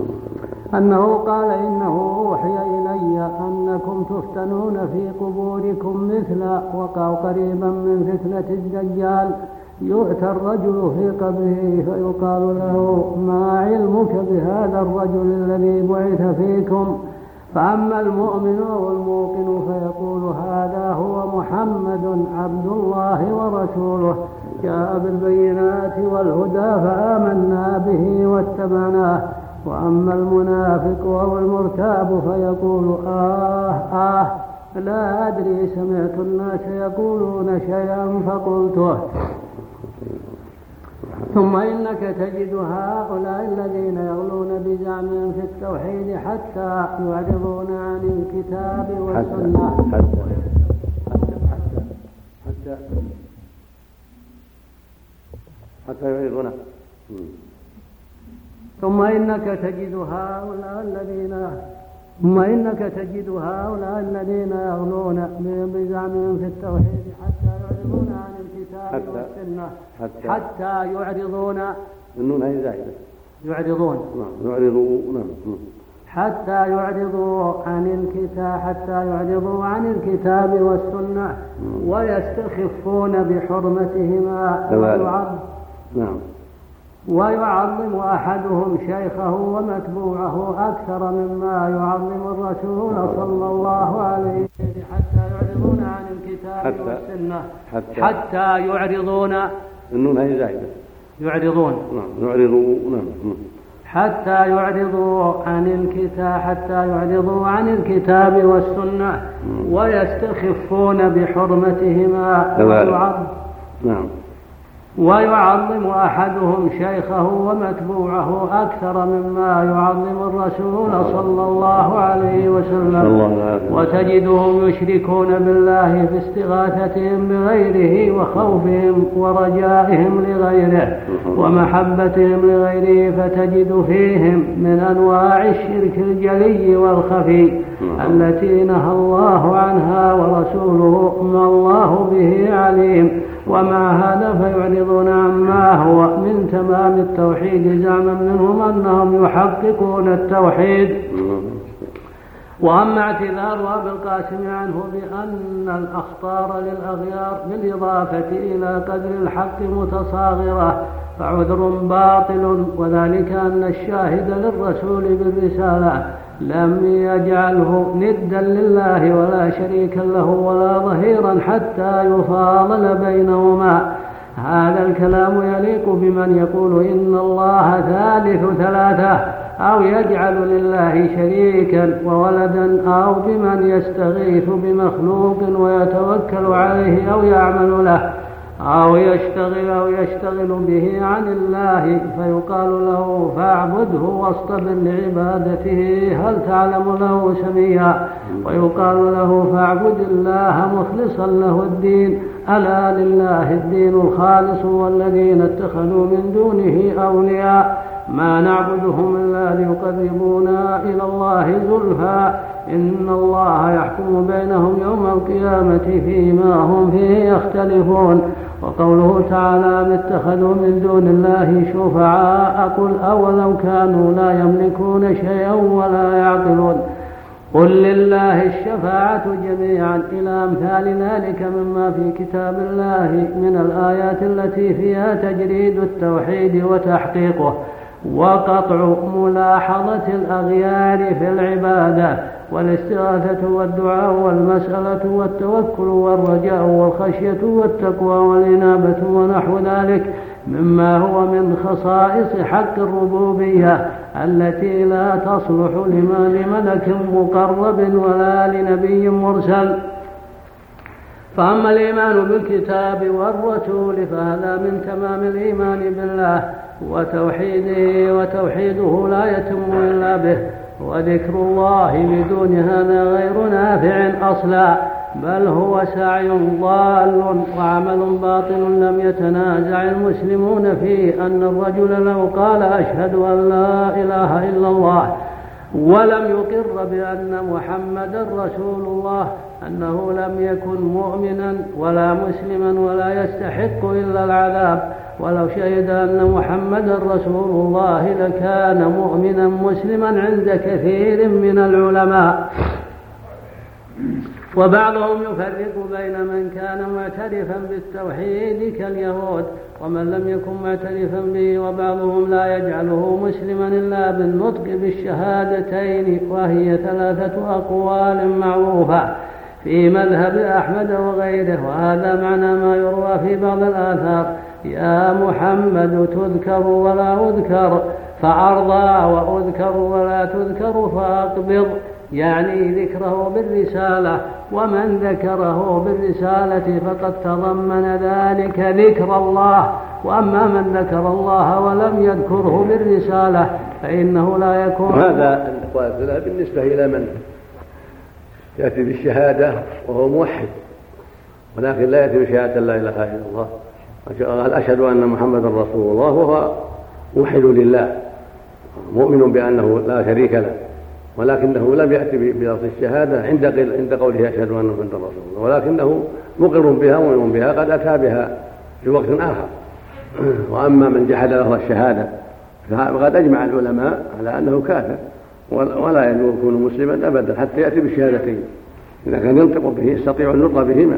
أنه قال إنه أوحي إلي أنكم تفتنون في قبوركم مثل وقع قريبا من فتنة الدجال، يؤتى الرجل في قبره فيقال له ما علمك بهذا الرجل الذي بعث فيكم؟ فأما المؤمن والموقن فيقول هذا هو محمد عبد الله ورسوله جاء بالبينات والهدى فآمنا به واتبعناه. وأما المنافق أو المرتاب فيقول آه آه لا أدري سمعت الناس يقولون شيئا فقلته. ثم إنك تجد هؤلاء الذين يغلون بزعمهم في التوحيد حتى يعرضون عن الكتاب والسنة حتى حتى حتى حتى يعرضون. ثم إنك تجد هؤلاء الذين ثم إنك تجد هؤلاء الذين يغلون بزعمهم في التوحيد حتى يعرضون عن الكتاب حتى والسنة حتى, حتى يعرضون النون هي زائدة يعرضون يعرضون حتى يعرضوا عن الكتاب حتى يعرضوا عن الكتاب والسنة ويستخفون بحرمتهما ويعظم نعم ويعظم أحدهم شيخه ومتبوعه أكثر مما يعظم الرسول صلى الله عليه وسلم حتى يعرضون عن الكتاب حتى والسنة حتى, حتى يعرضون النون هي زائدة يعرضون نعم يعرضون حتى يعرضوا عن الكتاب حتى يعرضوا عن الكتاب والسنة ويستخفون بحرمتهما ويعظم نعم ويعظم أحدهم شيخه ومتبوعه أكثر مما يعظم الرسول صلى الله عليه وسلم. وتجدهم يشركون بالله في استغاثتهم بغيره وخوفهم ورجائهم لغيره ومحبتهم لغيره، فتجد فيهم من أنواع الشرك الجلي والخفي التي نهى الله عنها ورسوله ما الله به عليم. ومع هذا فيعرضون عما هو من تمام التوحيد زعما منهم أنهم يحققون التوحيد. وأما اعتذار أبي القاسم عنه بأن الأخطار للأغيار بالإضافة إلى قدر الحق متصاغرة فعذر باطل، وذلك أن الشاهد للرسول بالرسالة لم يجعله ندا لله ولا شريكا له ولا ظهيرا حتى يفاضل بينهما. هذا الكلام يليق بمن يقول إن الله ثالث ثلاثة أو يجعل لله شريكا وولدا، أو بمن يستغيث بمخلوق ويتوكل عليه أو يعمل له أو يشتغل أو يشتغل به عن الله، فيقال له فاعبده واصطبر لعبادته هل تعلم له سميا، ويقال له فاعبد الله مخلصا له الدين ألا لله الدين الخالص والذين اتخذوا من دونه أولياء ما نعبدهم إلا ليقربونا إلى الله زلفى إن الله يحكم بينهم يوم القيامة فيما هم فيه يختلفون. وقوله تعالى اتخذوا من دون الله شفعاء قل أولو كانوا لا يملكون شيئا ولا يعقلون قل لله الشفاعة جميعا إلى أمثال ذلك مما في كتاب الله من الآيات التي فيها تجريد التوحيد وتحقيقه وقطع ملاحظة الأغيار في العبادة والاستغاثة والدعاء والمسألة والتوكل والرجاء والخشية والتقوى والإنابة ونحو ذلك مما هو من خصائص حق الربوبية التي لا تصلح لما لملك مقرب ولا لنبي مرسل. فأما الإيمان بالكتاب والرسول فهذا من تمام الإيمان بالله وتوحيده، وتوحيده لا يتم إلا به، وذكر الله بدون هذا غير نافع أصلا، بل هو سعي ضال وعمل باطل لم يتنازع المسلمون فيه. أن الرجل لو قال أشهد أن لا إله إلا الله ولم يقر بأن محمدا رسول الله أنه لم يكن مؤمنا ولا مسلما ولا يستحق إلا العذاب، ولو شهد أن محمدا رسول الله لكان مؤمنا مسلما عند كثير من العلماء. وبعضهم يفرق بين من كان معترفا بالتوحيد كاليهود ومن لم يكن معترفا به، وبعضهم لا يجعله مسلما إلا بالنطق بالشهادتين، وهي ثلاثة أقوال معروفة في مذهب أحمد وغيره. وهذا معنى ما يروى في بعض الآثار: يا محمد تذكر ولا أذكر فأرضى، وأذكر ولا تذكر فأقبض. يعني ذكره بالرسالة، ومن ذكره بالرسالة فقد تضمن ذلك ذكر الله. وأما من ذكر الله ولم يذكره بالرسالة فإنه لا يكون. هذا بالنسبة إلى من يأتي بالشهادة وهو موحد، ولكن لا يأتي بشهادة لا إله إلا الله، قال أشهد أن محمدا رسول الله، وهو موحد لله مؤمن بأنه لا شريك له، ولكنه لم يأتي بلفظ الشهادة عند عند قوله أشهد أن محمدا رسول الله، ولكنه مقر بها ومؤمن بها، قد أتى بها في وقت آخر. وأما من جحد لفظ الشهادة فقد أجمع العلماء على أنه كافر ولا يكون مسلما أبدا حتى يأتي بالشهادتين، إذا كان ينطق به يستطيع النطق بهما،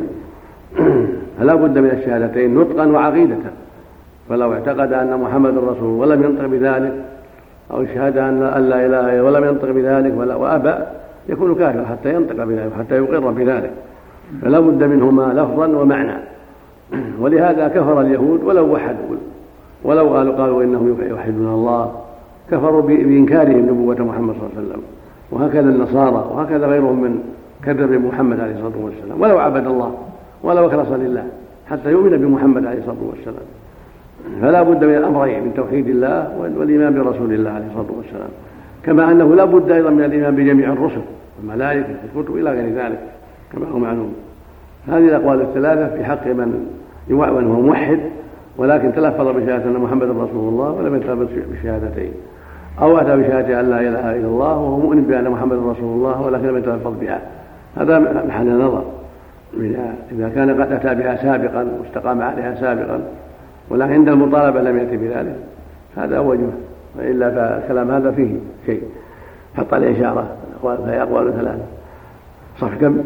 فلا بد من الشهادتين نطقا وعقيدة. فلو اعتقد أن محمد رسول ولم ينطق بذلك، أو شهد أن لا إله إلا ولم ينطق بذلك وأبى، يكون كافر حتى ينطق بذلك وحتى يقر بذلك، فلا بد منهما لفظا ومعنى. ولهذا كفر اليهود ولو وحدوا، ولو قالوا قالوا إنهم يوحدون الله، كفروا بإنكارهم نبوة محمد صلى الله عليه وسلم. وهكذا النصارى وهكذا غيرهم من كذب محمد عليه الصلاة والسلام، ولو عبد الله ولو أخلص لله حتى يؤمن بمحمد عليه الصلاة والسلام. فلا بد من الأمرين، من توحيد الله والإيمان برسول الله عليه الصلاة والسلام، كما أنه لا بد أيضا من الإيمان بجميع الرسل والملائكة والكتب إلى غير ذلك كما هو معلوم. هذه الأقوال الثلاثة في حق من يوعن وهو موحد ولكن تلفظ بشهادة أن محمد رسول الله ولم يتلفظ بشهادتين، أو أتى بشهادة أن لا إله إلا الله وهو مؤمن بأن محمد رسول الله ولكن لم يتلفظ بها، هذا محل نظر. إذا كان قد أتى بها سابقا واستقام عليها سابقا ولكن عند المطالبة لم يأتي بذلك، هذا وجهه، وإلا فالكلام هذا فيه شيء. حط عليه إشارة، فهي أقوال ثلاثة. صف كم؟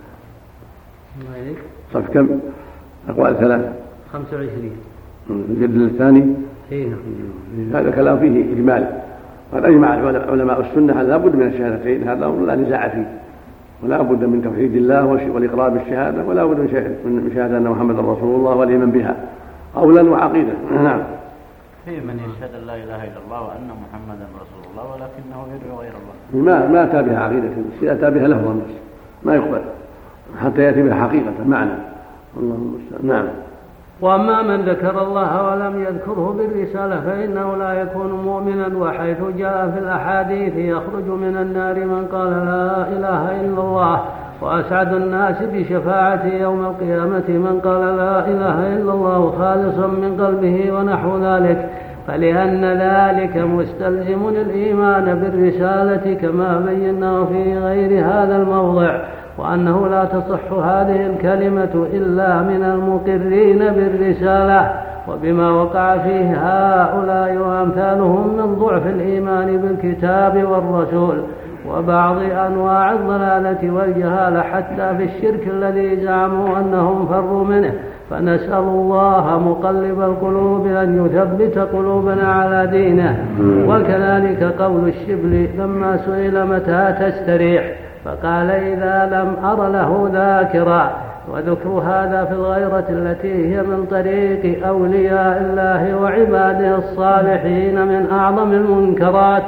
صف كم؟ أقوال ثلاثة. خمسة وعشرين. الجلد الثاني. هذا كلام فيه إجمال، قد أجمع علماء السنة على لا بد من الشهادتين، هذا أمر لا نزاع فيه، ولا بد من توحيد الله والإقرار بالشهادة، ولا بد من شهادة أن محمد رسول الله والإيمان بها قولا وعقيدة. نعم. في من يشهد أن لا إله إلا الله وأن محمدا رسول الله ولكنه يدعو غير الله، ما ما أتى بها عقيدة، أتى بها لفظا بس ما يقبل حتى يأتي بها حقيقة معنى. اللهم استعان. نعم. وأما من ذكر الله ولم يذكره بالرسالة فإنه لا يكون مؤمنا. وحيث جاء في الأحاديث يخرج من النار من قال لا إله إلا الله، وأسعد الناس بشفاعة يوم القيامة من قال لا إله إلا الله خالصا من قلبه ونحو ذلك، فلأن ذلك مستلزم الإيمان بالرسالة كما بيناه في غير هذا الموضع، وأنه لا تصح هذه الكلمة إلا من المقرين بالرسالة، وبما وقع فيه هؤلاء وأمثالهم من ضعف الإيمان بالكتاب والرسول وبعض أنواع الضلالة والجهالة حتى في الشرك الذي زعموا أنهم فروا منه. فنسأل الله مقلب القلوب أن يثبت قلوبنا على دينه. وكذلك قول الشبل لما سئل متى تستريح فقال إذا لم أر له ذاكرا. وذكر هذا في الغيرة التي هي من طريق أولياء الله وعباده الصالحين من أعظم المنكرات.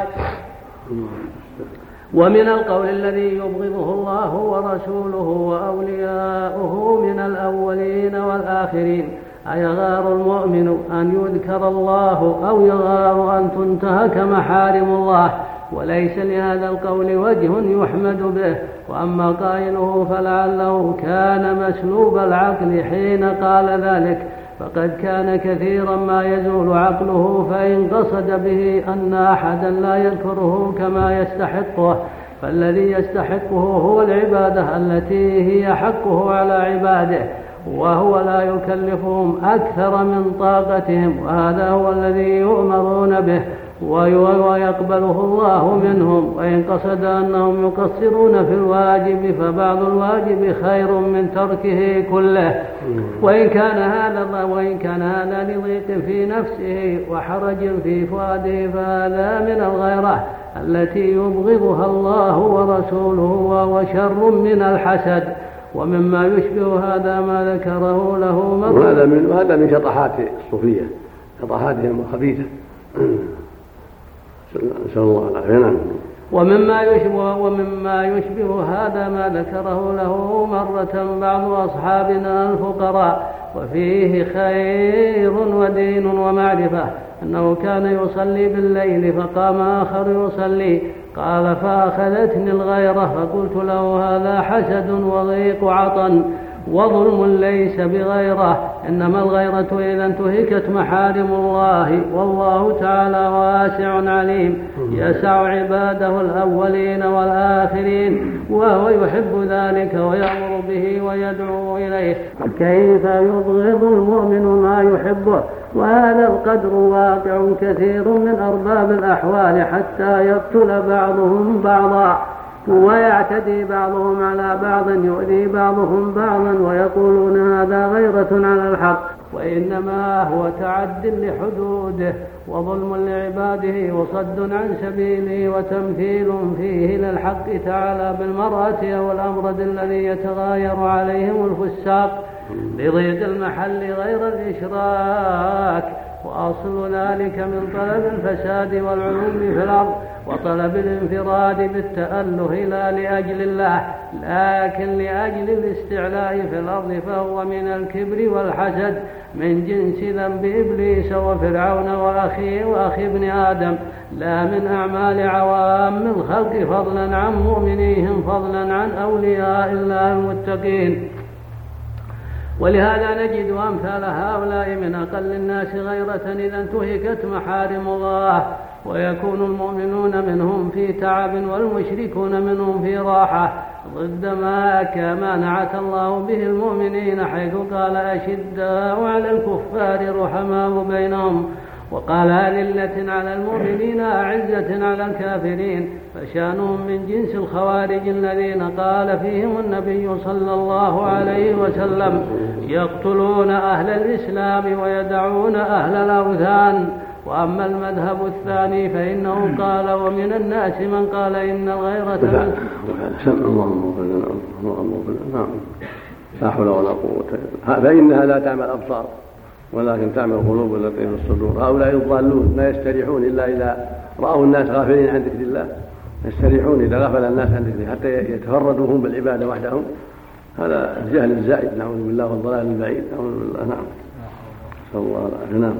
ومن القول الذي يبغضه الله ورسوله وأولياؤه من الأولين والآخرين، أيغار المؤمن أن يذكر الله أو يغار أن تنتهك محارم الله؟ وليس لهذا القول وجه يحمد به. وأما قائله فلعله كان مسلوب العقل حين قال ذلك، فقد كان كثيرا ما يزول عقله فإن قصد به أن أحدا لا يذكره كما يستحقه، فالذي يستحقه هو العبادة التي هي حقه على عباده، وهو لا يكلفهم أكثر من طاقتهم، وهذا هو الذي يؤمرون به ويقبله الله منهم. وإن قصد أنهم يقصرون في الواجب فبعض الواجب خير من تركه كله. وإن كان هذا وإن كان هذا لضيق في نفسه وحرج في فؤاده فهذا من الغيرة التي يبغضها الله ورسوله وهو شر من الحسد. ومما يشبه هذا ما ذكره له مرة. وهذا من وهذا من شطحات الصوفية، شطحاتهم الخبيثة، نسأل الله العافية. ومما يشبه, ومما يشبه هذا ما ذكره له مرة بعض أصحابنا الفقراء وفيه خير ودين ومعرفة أنه كان يصلي بالليل فقام آخر يصلي قال فأخذتني الغيرة فقلت له هذا حسد وضيق عطن وظلم ليس بغيرة إنما الغيرة إذا انتهكت محارم الله والله تعالى واسع عليم يسع عباده الأولين والآخرين وهو يحب ذلك ويأمر به ويدعو إليه كيف يبغض المؤمن ما يحبه وهذا القدر واقع كثير من أرباب الأحوال حتى يقتل بعضهم بعضا ويعتدي بعضهم على بعض يؤذي بعضهم بعضا ويقولون هذا غيرة على الحق وإنما هو تعد لحدوده وظلم لعباده وصد عن سبيله وتمثيل فيه للحق تعالى بالمرأة أو الأمرد الذي يتغاير عليهم الفساق لضيق المحل غير الإشراك وأصل ذلك من طلب الفساد والعلوم في الأرض وطلب الانفراد بالتأله لا لأجل الله لكن لأجل الاستعلاء في الأرض فهو من الكبر والحسد من جنس ذنب إبليس وفرعون وأخيه وأخي ابن آدم لا من أعمال عوام الخلق فضلا عن مؤمنيهم فضلا عن أولياء الله المتقين. ولهذا نجد أمثال هؤلاء من أقل الناس غيرة إذا انتهكت محارم الله ويكون المؤمنون منهم في تعب والمشركون منهم في راحة ضد ما كما نعت الله به المؤمنين حيث قال أشداء على الكفار رحماء بينهم وقال أذلة على المؤمنين أعزة على الكافرين فشانهم من جنس الخوارج الذين قال فيهم النبي صلى الله عليه وسلم يقتلون أهل الإسلام ويدعون أهل الأوثان. وأما المذهب الثاني فإنه قال ومن الناس من قال إن الغيرة لا حول ولا قوة فإنها لا تعمل الأبصار ولكن تعمل القلوب التي في الصدور. هؤلاء الضالون لا يستريحون إلا إذا رأوا الناس غافلين عن ذكر الله يستريحون إذا غفل الناس عن ذكره حتى يتفردوا هم بالعبادة وحدهم هذا الجهل الزائد نعوذ بالله والضلال البعيد نعوذ بالله. نعم صلى الله عليه وسلم.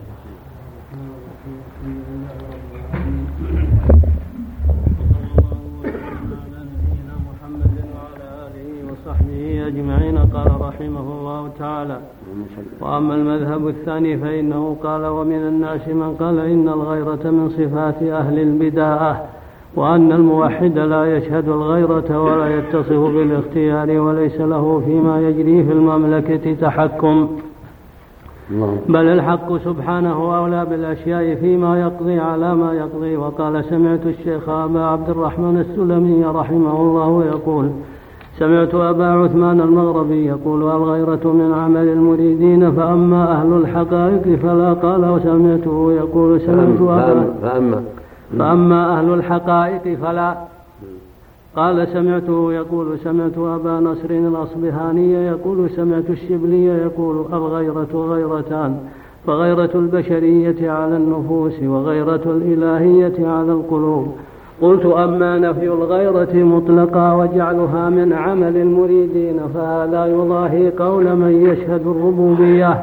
أجمعين. قال رحمه الله تعالى وأما المذهب الثاني فإنه قال ومن الناس من قال إن الغيرة من صفات أهل البداءة وأن الموحد لا يشهد الغيرة ولا يتصف بالاختيار وليس له فيما يجري في المملكة تحكم بل الحق سبحانه أولى بالأشياء فيما يقضي على ما يقضي. وقال سمعت الشيخ أبا عبد الرحمن السلمي رحمه الله يقول سمعت أبا عثمان المغربي يقول الغيرة من عمل المريدين فأما أهل الحقائق فلا قال وسمعته يقول سمعت أبا فأما, فأما أهل الحقائق فلا قال سمعته يقول سمعت أبا نصر الأصبهاني يقول سمعت الشبلي يقول الغيرة غيرتان فغيرة البشرية على النفوس وغيرة الإلهية على القلوب. قلت أما نفي الغيرة مطلقا وجعلها من عمل المريدين فهذا يضاهي قول من يشهد الربوبية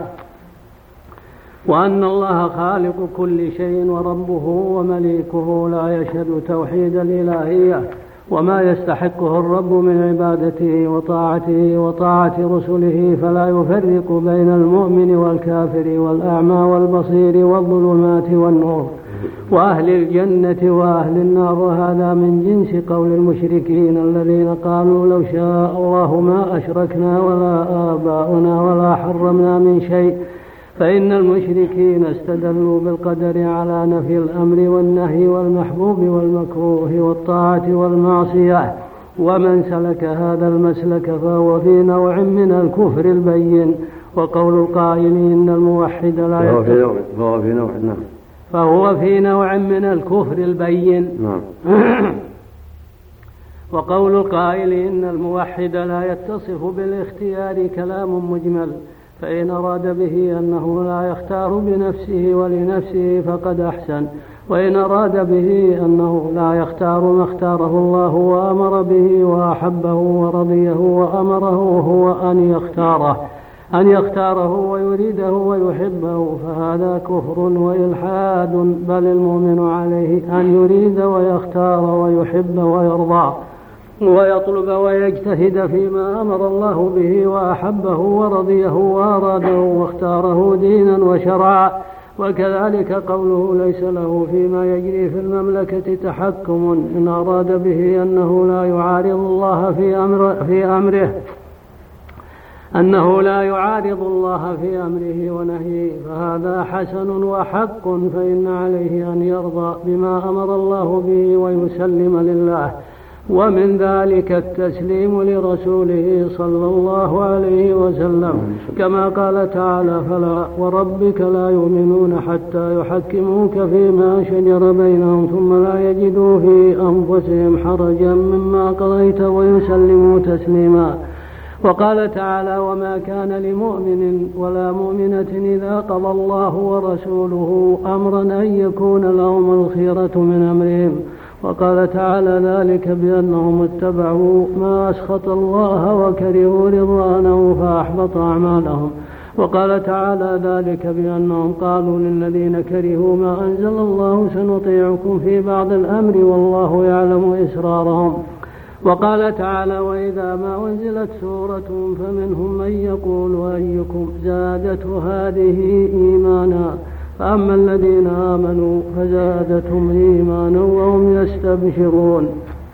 وأن الله خالق كل شيء وربه ومليكه لا يشهد توحيد الإلهية وما يستحقه الرب من عبادته وطاعته وطاعة رسله فلا يفرق بين المؤمن والكافر والأعمى والبصير والظلمات والنور وأهل الجنة وأهل النار وهذا من جنس قول المشركين الذين قالوا لو شاء الله ما أشركنا ولا آباؤنا ولا حرمنا من شيء. فإن المشركين استدلوا بالقدر على نفي الأمر والنهي والمحبوب والمكروه والطاعة والمعصية ومن سلك هذا المسلك فهو في نوع من الكفر البين. وقول القائل إن الموحد لا فهو في نوع فهو في نوع نعم فهو في نوع من الكفر البين. وقول القائل إن الموحد لا يتصف بالاختيار كلام مجمل فإن أراد به أنه لا يختار بنفسه ولنفسه فقد أحسن وإن أراد به أنه لا يختار ما اختاره الله وأمر به وأحبه ورضيه وأمره هو أن يختاره أن يختاره ويريده ويحبه فهذا كفر وإلحاد، بل المؤمن عليه أن يريد ويختار ويحب ويرضى ويطلب ويجتهد فيما أمر الله به وأحبه ورضيه وأراده واختاره دينا وشرعا. وكذلك قوله ليس له فيما يجري في المملكة تحكم إن أراد به أنه لا يعارض الله في أمر في أمره أنه لا يعارض الله في أمره ونهيه فهذا حسن وحق، فإن عليه أن يرضى بما أمر الله به ويسلم لله. ومن ذلك التسليم لرسوله صلى الله عليه وسلم كما قال تعالى فلا وربك لا يؤمنون حتى يحكموك فيما شجر بينهم ثم لا يجدوا في أنفسهم حرجا مما قضيت ويسلموا تسليما. وقال تعالى وما كان لمؤمن ولا مؤمنة إذا قضى الله ورسوله أمرا أن يكون لهم الخيرة من أمرهم. وقال تعالى ذلك بأنهم اتبعوا ما أسخط الله وكرهوا رضوانه فأحبط أعمالهم. وقال تعالى ذلك بأنهم قالوا للذين كرهوا ما أنزل الله سنطيعكم في بعض الأمر والله يعلم إسرارهم. وقال تعالى وإذا ما أنزلت سورة فمنهم من يقول أيكم زادته هذه إيمانا فأما الذين آمنوا فزادتهم إيمانا وهم يستبشرون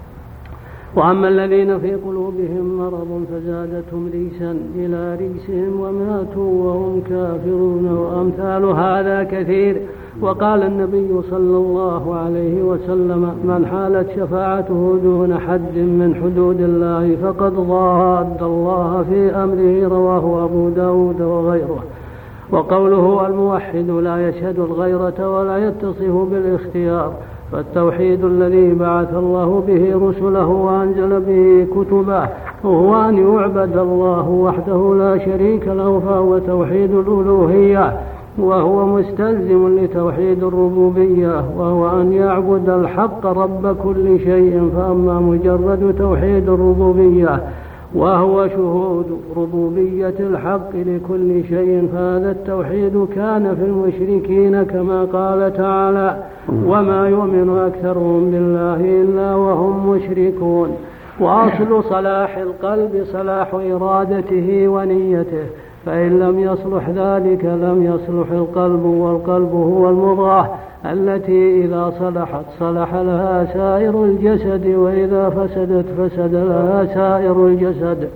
وأما الذين في قلوبهم مرض فزادتهم رجسا إلى رجسهم وماتوا وهم كافرون وأمثال هذا كثير. وقال النبي صلى الله عليه وسلم من حالت شفاعته دون حد من حدود الله فقد ضاد الله في أمره، رواه أبو داود وغيره. وقوله الموحد لا يشهد الغيرة ولا يتصف بالاختيار، فالتوحيد الذي بعث الله به رسله وأنزل به كتبه هو أن يعبد الله وحده لا شريك له، فهو توحيد الألوهية، وهو مستلزم لتوحيد الربوبية وهو أن يعبد الحق رب كل شيء. فأما مجرد توحيد الربوبية وهو شهود ربوبية الحق لكل شيء فهذا التوحيد كان في المشركين كما قال تعالى وما يؤمن أكثرهم بالله إلا وهم مشركون. وأصل صلاح القلب صلاح إرادته ونيته، فإن لم يصلح ذلك لم يصلح القلب، والقلب هو المضغة التي إذا صلحت صلح لها سائر الجسد وإذا فسدت فسد لها سائر الجسد.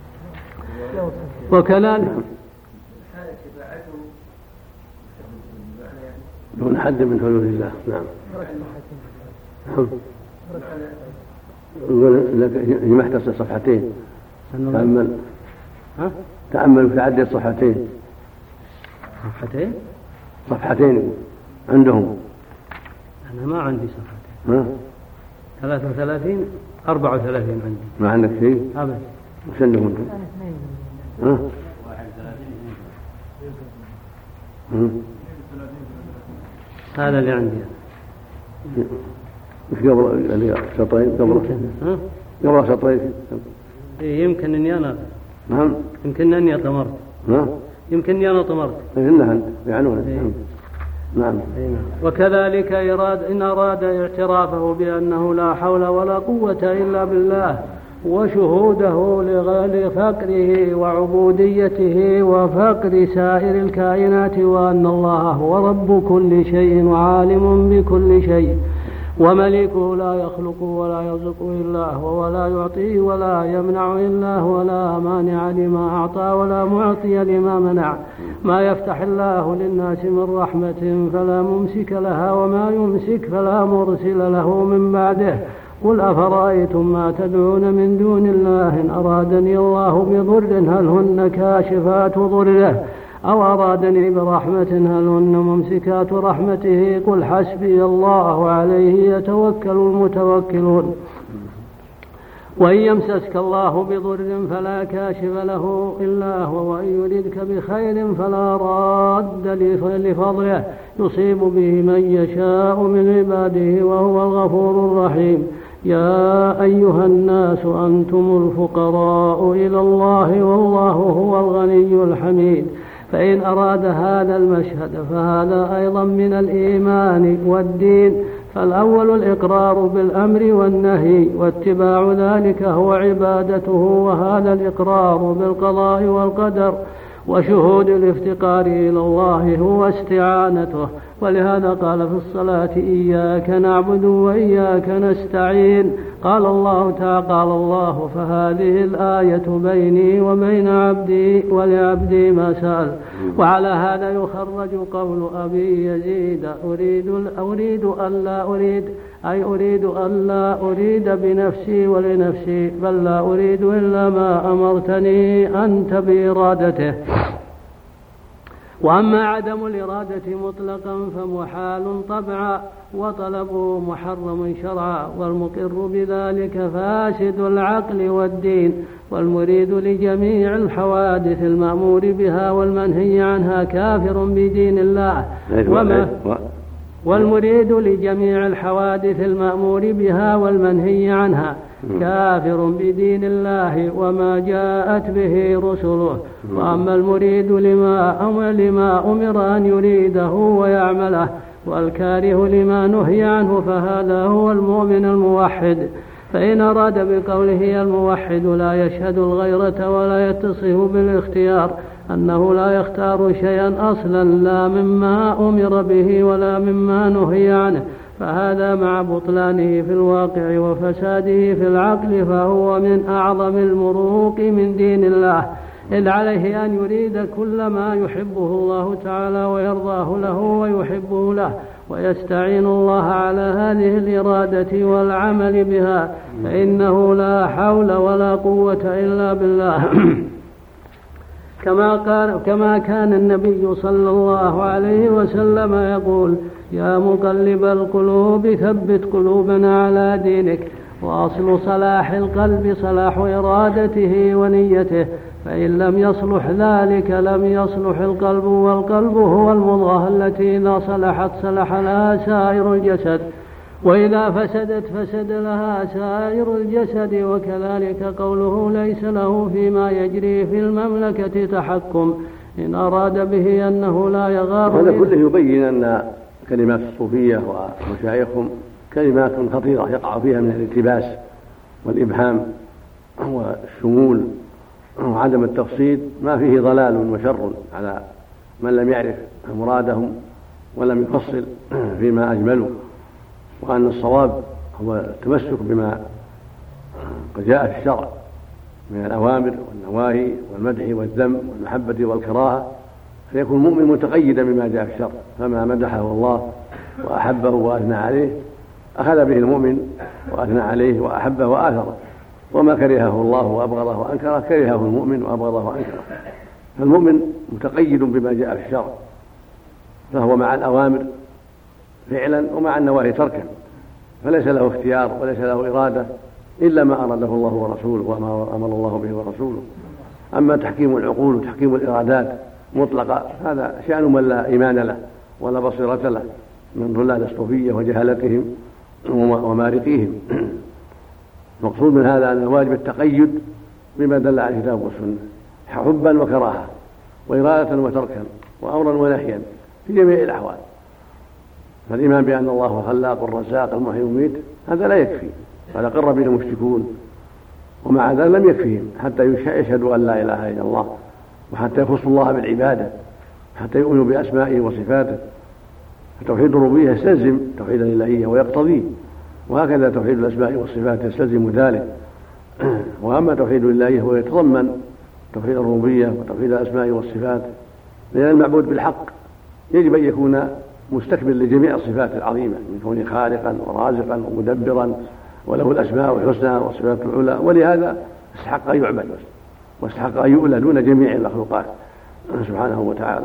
وكذلك دون حد من حدود الله. نعم. يقول لك يمحتص صفحتين تأمل تأمل في عدد صفحتين صفحتين صفحتين عندهم. أنا ما عندي صفحتين. ثلاثة وثلاثين أربعة وثلاثين عندي. ما عندك شيء؟ أبدا. وش عندهم أنتم؟ ها؟ هذا اللي عندي. مش قبل اللي شطرين قبل؟ ها؟ قبل شطرين. يمكن إني أنا. نعم. يمكن أني طمرت. ها؟ يمكن أني أنا طمرت. إنها يعنون. نعم. وكذلك إراد إن أراد اعترافه بأنه لا حول ولا قوة إلا بالله وشهوده لفقره وعبوديته وفقر سائر الكائنات، وأن الله هو رب كل شيء وعالم بكل شيء وملكه لا يخلق ولا يرزق إلا هو ولا يعطي ولا يمنع إلا هو ولا مانع لما أعطى ولا معطي لما منع. ما يفتح الله للناس من رحمة فلا ممسك لها وما يمسك فلا مرسل له من بعده. قل أفرأيتم ما تدعون من دون الله إن أرادني الله بضر هل هن كاشفات ضره أو أرادني برحمة هل هن ممسكات رحمته. قل حسبي الله عليه يتوكل المتوكلون. وإن يمسسك الله بضر فلا كاشف له إلا هو وإن يردك بخير فلا راد لفضله يصيب به من يشاء من عباده وهو الغفور الرحيم. يا أيها الناس أنتم الفقراء إلى الله والله هو الغني الحميد. فإن أراد هذا المشهد فهذا أيضا من الإيمان والدين. فالأول الإقرار بالأمر والنهي واتباع ذلك هو عبادته، وهذا الإقرار بالقضاء والقدر وشهود الافتقار إلى الله هو استعانته. ولهذا قال في الصلاة إياك نعبد وإياك نستعين. قال الله تعالى قال الله فهذه الآية بيني وبين عبدي ولعبدي ما سأل. وعلى هذا يخرج قول أبي يزيد أريد أريد ألا أريد أي أريد ألا أريد بنفسي ولنفسي بل لا أريد إلا ما أمرتني أنت بإرادته. وأما عدم الإرادة مطلقا فمحال طبعا وطلبه محرم شرعا، والمقر بذلك فاسد العقل والدين. والمريد لجميع الحوادث المأمور بها والمنهي عنها كافر بدين الله وما والمريد لجميع الحوادث المأمور بها والمنهي عنها كافر بدين الله وما جاءت به رسله. وأما المريد لما أمر, لما أمر أن يريده ويعمله والكاره لما نهي عنه فهذا هو المؤمن الموحد. فإن أراد بقوله الموحد لا يشهد الغيرة ولا يتصف بالاختيار أنه لا يختار شيئا أصلا لا مما أمر به ولا مما نهي عنه، فهذا مع بطلانه في الواقع وفساده في العقل فهو من أعظم المروق من دين الله. إذ عليه أن يريد كل ما يحبه الله تعالى ويرضاه له ويحبه له، ويستعين الله على هذه الإرادة والعمل بها، فإنه لا حول ولا قوة إلا بالله. كما قال كما كان النبي صلى الله عليه وسلم يقول يا مقلب القلوب ثبت قلوبنا على دينك. وأصل صلاح القلب صلاح إرادته ونيته، فإن لم يصلح ذلك لم يصلح القلب، والقلب هو المضغة التي إذا صلحت صلح لها سائر الجسد، وإذا فسدت فسد لها سائر الجسد. وكذلك قوله ليس له فيما يجري في المملكة تحكم إن أراد به أنه لا يغار. هذا كله يبين أن كلمات الصوفية ومشايخهم كلمات خطيرة يقع فيها من الالتباس والإبهام والشمول وعدم التفصيل ما فيه ضلال وشر على من لم يعرف مرادهم ولم يفصل فيما أجملوا، وأن الصواب هو التمسك بما قد جاء في الشرع من الأوامر والنواهي والمدح والذم والمحبة والكراهة، فيكون المؤمن متقيدا بما جاء في الشرع، فما مدحه الله وأحبه وأثنى عليه أخذ به المؤمن وأثنى عليه وأحبه وآثره، وما كرهه الله وأبغضه وأنكره كرهه المؤمن وأبغضه وأنكره. فالمؤمن متقيد بما جاء في الشرع، فهو مع الأوامر فعلا ومع النواهي تركا، فليس له اختيار وليس له إرادة إلا ما أراده الله ورسوله وما أمر الله به ورسوله. أما تحكيم العقول وتحكيم الإرادات مطلقة هذا شأن من لا إيمان له ولا بصيرة له من ضلال الصوفية وجهالتهم ومارقيهم. المقصود من هذا أن الواجب التقيد بما دل عليه الكتاب والسنة حبا وكراهة وإرادة وتركا وأمرا ونهيا في جميع الأحوال. فالإيمان بأن الله هو الخلاق الرزاق المحيي المميت هذا لا يكفي، هذا قر به المشركون، ومع ذلك لم يكفيهم حتى يشهدوا أن لا إله إلا الله، وحتى يخصوا الله بالعبادة، حتى يؤمنوا بأسمائه وصفاته. توحيد الربوبية يستلزم توحيد الإلهية ويقتضيه، وهكذا توحيد الأسماء والصفات يستلزم ذلك. وأما توحيد الإلهية هو يتضمن توحيد الربوبية وتوحيد الأسماء والصفات، لأن المعبود بالحق يجب أن يكون مستكمل لجميع الصفات العظيمة من كونه خالقا ورازقا ومدبرا وله الأسماء الحسنى والصفات العلى، ولهذا استحق أن يعبد واستحق أن يؤلى دون جميع المخلوقات سبحانه وتعالى.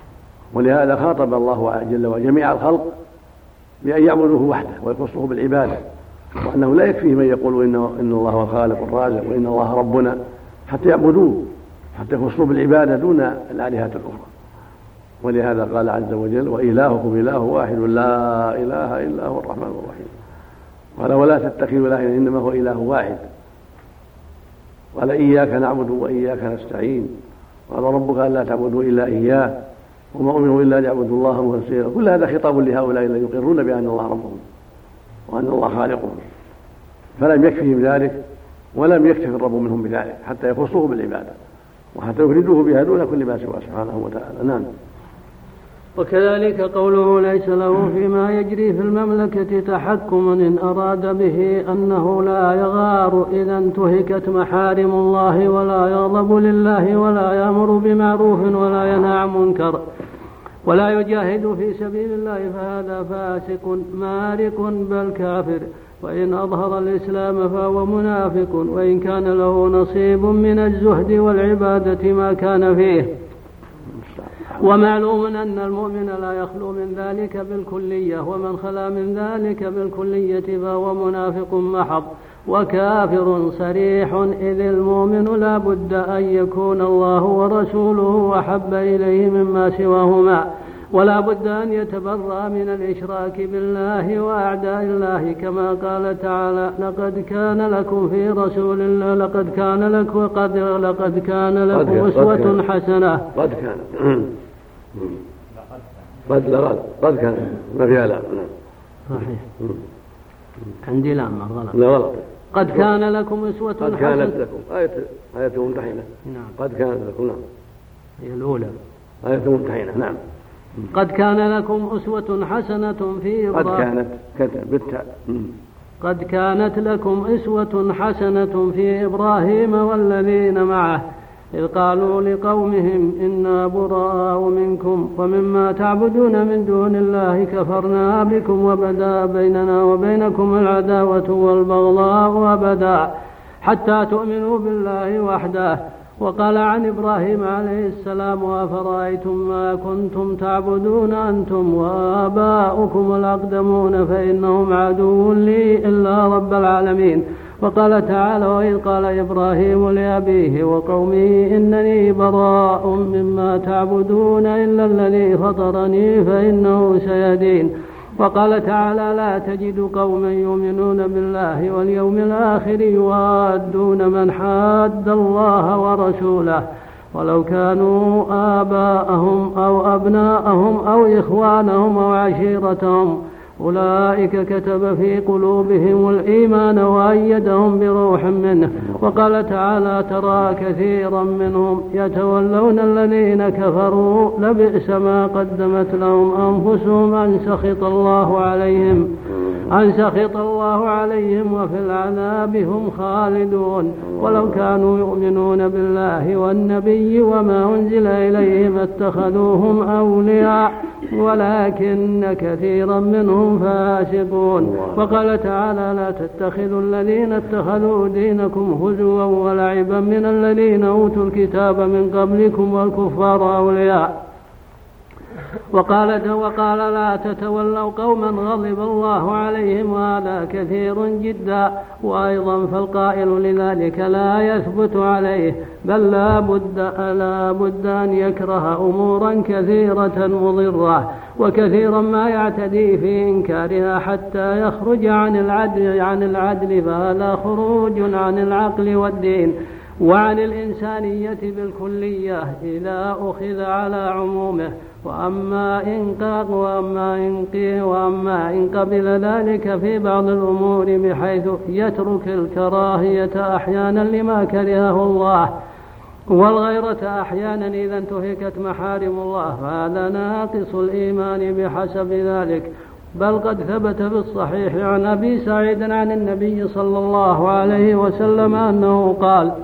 ولهذا خاطب الله جل وعلا جميع الخلق بأن يعبدوه وحده ويخصوه بالعبادة، وأنه لا يكفيه من يقول إن إن الله هو الخالق الرازق وإن الله ربنا حتى يعبدوه، حتى يخصوا بالعبادة دون الآلهة الأخرى. ولهذا قال عز وجل: وإلهكم إله واحد لا إله إلا هو الرحمن الرحيم. قال: ولا تتخذوا إلهين إنما هو إله واحد. قال: إياك نعبد وإياك نستعين. قال: ربك ألا تعبدوا إلا إياه وما أمروا إلا ليعبدوا الله مخلصين. كل هذا خطاب لهؤلاء الذين يقرون بأن الله ربهم وأن الله خالقهم، فلم يكفهم ذلك ولم يكتف الرب منهم بذلك حتى يخصوه بالعبادة وحتى يفردوه بها دون كل ما سواه سبحانه وتعالى. نعم. وكذلك قوله: ليس له فيما يجري في المملكة تحكم إن أراد به أنه لا يغار إذا انتهكت محارم الله ولا يغضب لله ولا يأمر بمعروف ولا ينهى عن منكر ولا يجاهد في سبيل الله فهذا فاسق مارق بل كافر. وإن أظهر الإسلام فهو منافق وإن كان له نصيب من الزهد والعبادة ما كان فيه. ومعلوم أن المؤمن لا يخلو من ذلك بالكلية، ومن خلا من ذلك بالكلية فهو منافق محض وكافر صريح، إذ المؤمن لا بد أن يكون الله ورسوله أحب إليه مما سواهما، ولا بد أن يتبرأ من الإشراك بالله وأعداء الله، كما قال تعالى: لقد كان لكم في رسول الله لقد كان لكم قد لقد كان لكم أسوة حسنة. قد كان قد لغل قد كان ما فيها لا. صحيح. عندي لا ما غلط. لا غلط. قد كان لكم أسوة حسنة. قد كانت لكم آية آية ممتحنة. نعم. قد كانت لكم. نعم. هي الأولى. آية ممتحنة. نعم. قد كان لكم أسوة حسنة في إبراهيم. قد كانت بالتاء. قد كانت لكم أسوة حسنة في إبراهيم والذين معه إذ قالوا لقومهم إنا براء منكم ومما تعبدون من دون الله كفرنا بكم وبدا بيننا وبينكم العداوة والبغضاء أبدا حتى تؤمنوا بالله وحده. وقال عن إبراهيم عليه السلام: أفرأيتم ما كنتم تعبدون أنتم وآباؤكم الأقدمون فإنهم عدو لي إلا رب العالمين. وقال تعالى: وإذ قال إبراهيم لأبيه وقومه إنني براء مما تعبدون إلا الذي فطرني فإنه سيهدين. وقال تعالى: لا تجد قوما يؤمنون بالله واليوم الآخر يوادون من حاد الله ورسوله ولو كانوا آباءهم أو أبناءهم أو إخوانهم أو عشيرتهم أولئك كتب في قلوبهم الإيمان وأيدهم بروح منه. وقال تعالى: ترى كثيرا منهم يتولون الذين كفروا لبئس ما قدمت لهم أنفسهم أن سخط الله عليهم أن سخط الله عليهم وفي العذاب هم خالدون. ولو كانوا يؤمنون بالله والنبي وما أنزل إليهم اتخذوهم أولياء ولكن كثيرا منهم فاسقون. وقال تعالى: لا تتخذوا الذين اتخذوا دينكم هزوا ولعبا من الذين أوتوا الكتاب من قبلكم والكفار أولياء. وقال وقال: لا تتولوا قوما غضب الله عليهم وهذا كثير جدا. وأيضا فالقائل لذلك لا يثبت عليه بل لا بد, لا بد أن يكره أمورا كثيرة مضرة وكثيرا ما يعتدي في إنكارها حتى يخرج عن العدل, عن العدل فهذا خروج عن العقل والدين وعن الإنسانية بالكلية إذا أخذ على عمومه. وأما إن وأما إن وأما إن قبل ذلك في بعض الأمور بحيث يترك الكراهية أحيانا لما كرهه الله والغيرة أحيانا إذا انتهكت محارم الله فهذا ناقص الإيمان بحسب ذلك. بل قد ثبت بالصحيح عن أبي سعيد عن النبي صلى الله عليه وسلم أنه قال: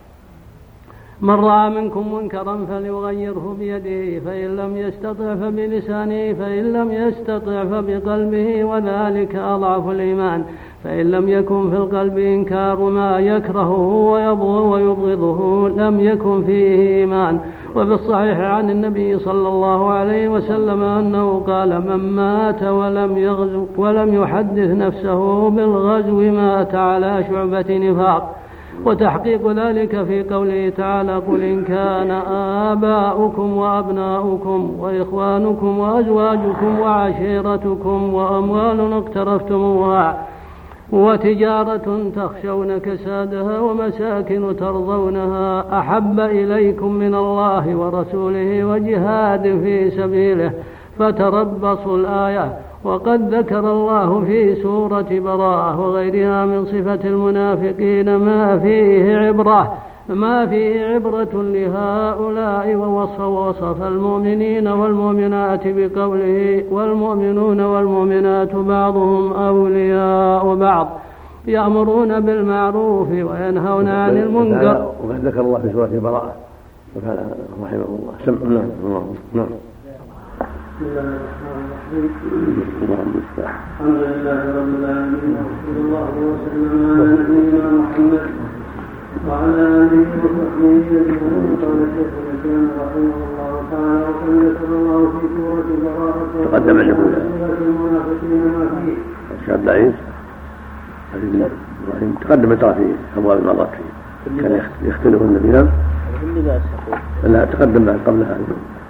من رأى منكم منكرا فليغيره بيده فإن لم يستطع فبلسانه فإن لم يستطع فبقلبه وذلك أضعف الإيمان. فإن لم يكن في القلب إنكار ما يكرهه ويبغضه لم يكن فيه إيمان. وفي الصحيح عن النبي صلى الله عليه وسلم أنه قال: من مات ولم يغزو ولم يحدث نفسه بالغزو مات على شعبة نفاق. وتحقيق ذلك في قوله تعالى: قل إن كان آباؤكم وأبناؤكم وإخوانكم وأزواجكم وعشيرتكم وأموال اقترفتموها وتجارة تخشون كسادها ومساكن ترضونها أحب إليكم من الله ورسوله وجهاد في سبيله فتربصوا الآية. وقد ذكر الله في سورة براءة وغيرها من صفة المنافقين ما فيه عبرة ما فيه عبرة لهؤلاء ووصف وصف المؤمنين والمؤمنات بقوله: والمؤمنون والمؤمنات بعضهم أولياء بعض يأمرون بالمعروف وينهون عن المنكر. وقد ذكر الله في سورة براءة وكان رحمه الله سمع. نعم نعم. بسم الله الرحمن الرحيم. الحمد لله رب العالمين، وصلى الله وسلم على نبينا محمد وعلى آله وصحبه أجمعين. قال الشيخ الإسلام رحمه الله تعالى: وقد ذكر الله في سورة براءة تقدم عندكم المنافقين ما فيه. الشيخ عبد العزيز إبراهيم تقدم ترى في أبواب المرات فيه كان يختلفون فيها. لا تقدم بعد قبل هذا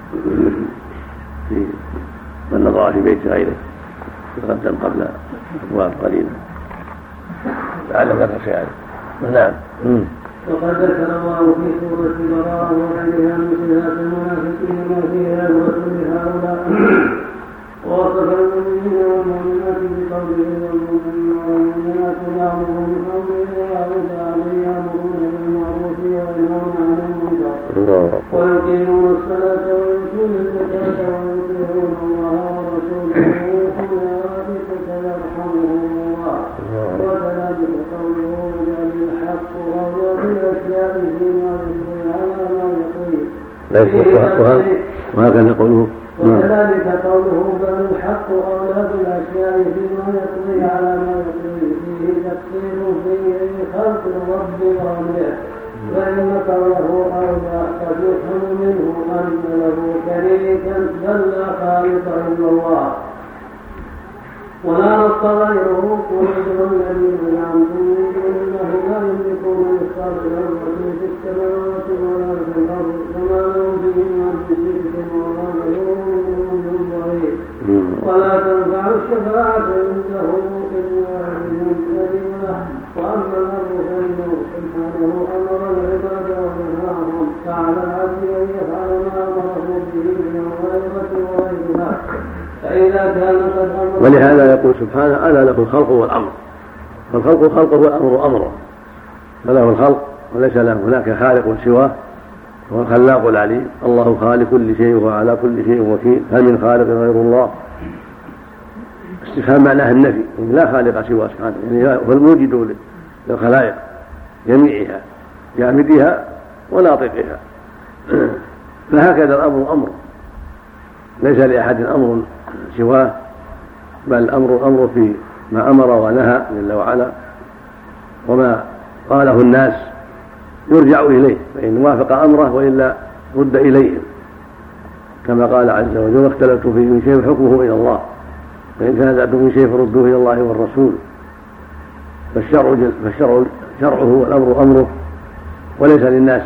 في من نظر في بيت غيره تقدم قبل أبواب قليلة لعل ذكر شيئا. نعم. وقد ذكر الله في سورة براءة وغيرها من صفات المنافقين ما فيها عبرة لهؤلاء ووصف المؤمنين والمؤمنات بقوله: والمؤمنين والمؤمنات بعضهم أولياء بعض يأمرون بالمعروف وينهون عن المنكر ويقيمون الصلاة ويؤتون الزكاة ويطيعون الله ورسوله أولئك سيرحمهم الله. وكذلك قوله: الحق وهو بالأشياء فيما يقضي على ما يقضي. وهكذا قوله: وكذلك قوله: بل الحق أولى بالأشياء فيما يقضي على ما يقضي فيه تقصير في خلق الرب وأمره، فإن قوله أولى قد يفهم منه أن له شريكا بل لا خالق إلا الله ولا نص غيره. ويدعو الذين زعمتم من دون الله لا يملكون مثقال ذرة في السماوات ولا في الأرض وما لهم بهما من شرك وما له من ظهير. ولا تنفع الشفاعة عنده إلا لمن أذن له. وأما الأمر فإنه سبحانه أمر العباد ونهاهم فعلى العبد أن يفعل ما أمره به من الغيرة وغيرها. ولهذا يقول سبحانه: ألا له الخلق والأمر. فالخلق خلقه والأمر أمره، فله الخلق وليس له هناك خالق سواه، هو الخلاق العليم. الله خالق كل شيء وهو على كل شيء وكيل، هل من خالق غير الله؟ استفهام معناه النفي، لا خالق سواه سبحانه، يعني هو الموجد للخلائق جميعها جامدها وناطقها. فهكذا الأمر أمر، ليس لأحد أمر سواه، بل الأمر أمر في ما أمر ونهى جل وعلا، وما قاله الناس يرجع إليه، فإن وافق أمره وإلا رد إليهم، كما قال عز وجل: واختلفتم فيه من شيء حكمه إلى الله، فإن تنازعتم من شيء فردوه إلى الله والرسول. فالشرع فالشرع شرعه والأمر أمره، وليس للناس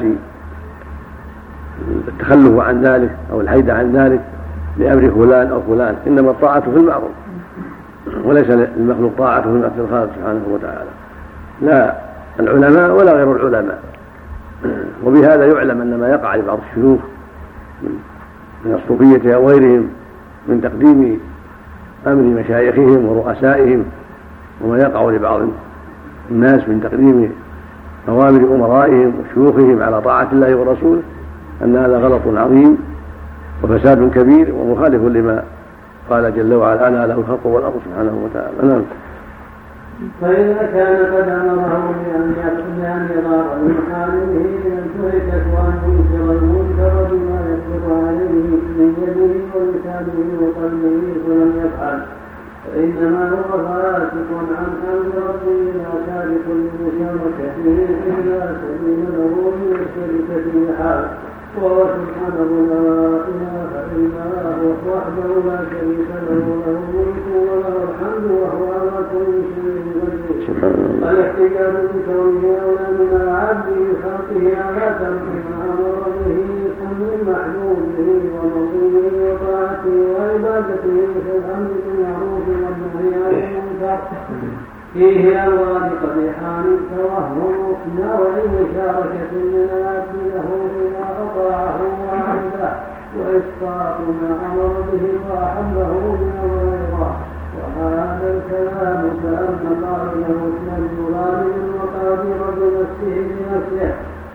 التخلف عن ذلك أو الحيد عن ذلك لأمر فلان أو فلان، إنما الطاعة في المعروف، وليس للمخلوق طاعة في معصية الخالق سبحانه وتعالى، لا العلماء ولا غير العلماء. وبهذا يعلم أن ما يقع لبعض الشيوخ من الصوفية أو غيرهم من تقديم أمر مشايخهم ورؤسائهم، وما يقع لبعض الناس من تقديم أوامر أمرائهم وشيوخهم على طاعة الله ورسوله، أن هذا غلط عظيم وفساد كبير ومخالف لما قال جل وعلا: ألا له الخلق والأمر سبحانه وتعالى. نعم. فإذا كان قد أمره بأن يضار من حاله ينتهك وأن ينكر المنكر بما يقدر عليه من يده ولسانه وقلبه فلم يفعل، فإنما هو فاسق عن أمر ربه لا تارك لمشاركته إلا سبيل له من الشركة بحال. وهو سبحانه لا إله إلا هو وحده لا شريك له له الملك وله الحمد وهو على كل شيء قدير. الاحتجاج بكونه أولى من العبد بخلقه على ترك ما أمر به من محبوبه ومطلوبه وطاعته وعبادته في الأمر بالمعروف والنهي عن المنكر فيه أنواع قبيحان توهم نوع مشاركة من العبد له إذا أطاعه وعبده وإسقاط ما أمر به وأحبه من الغيرة. وهذا الكلام كأن قائله اسم ظالم وقادر بنفسه بنفسه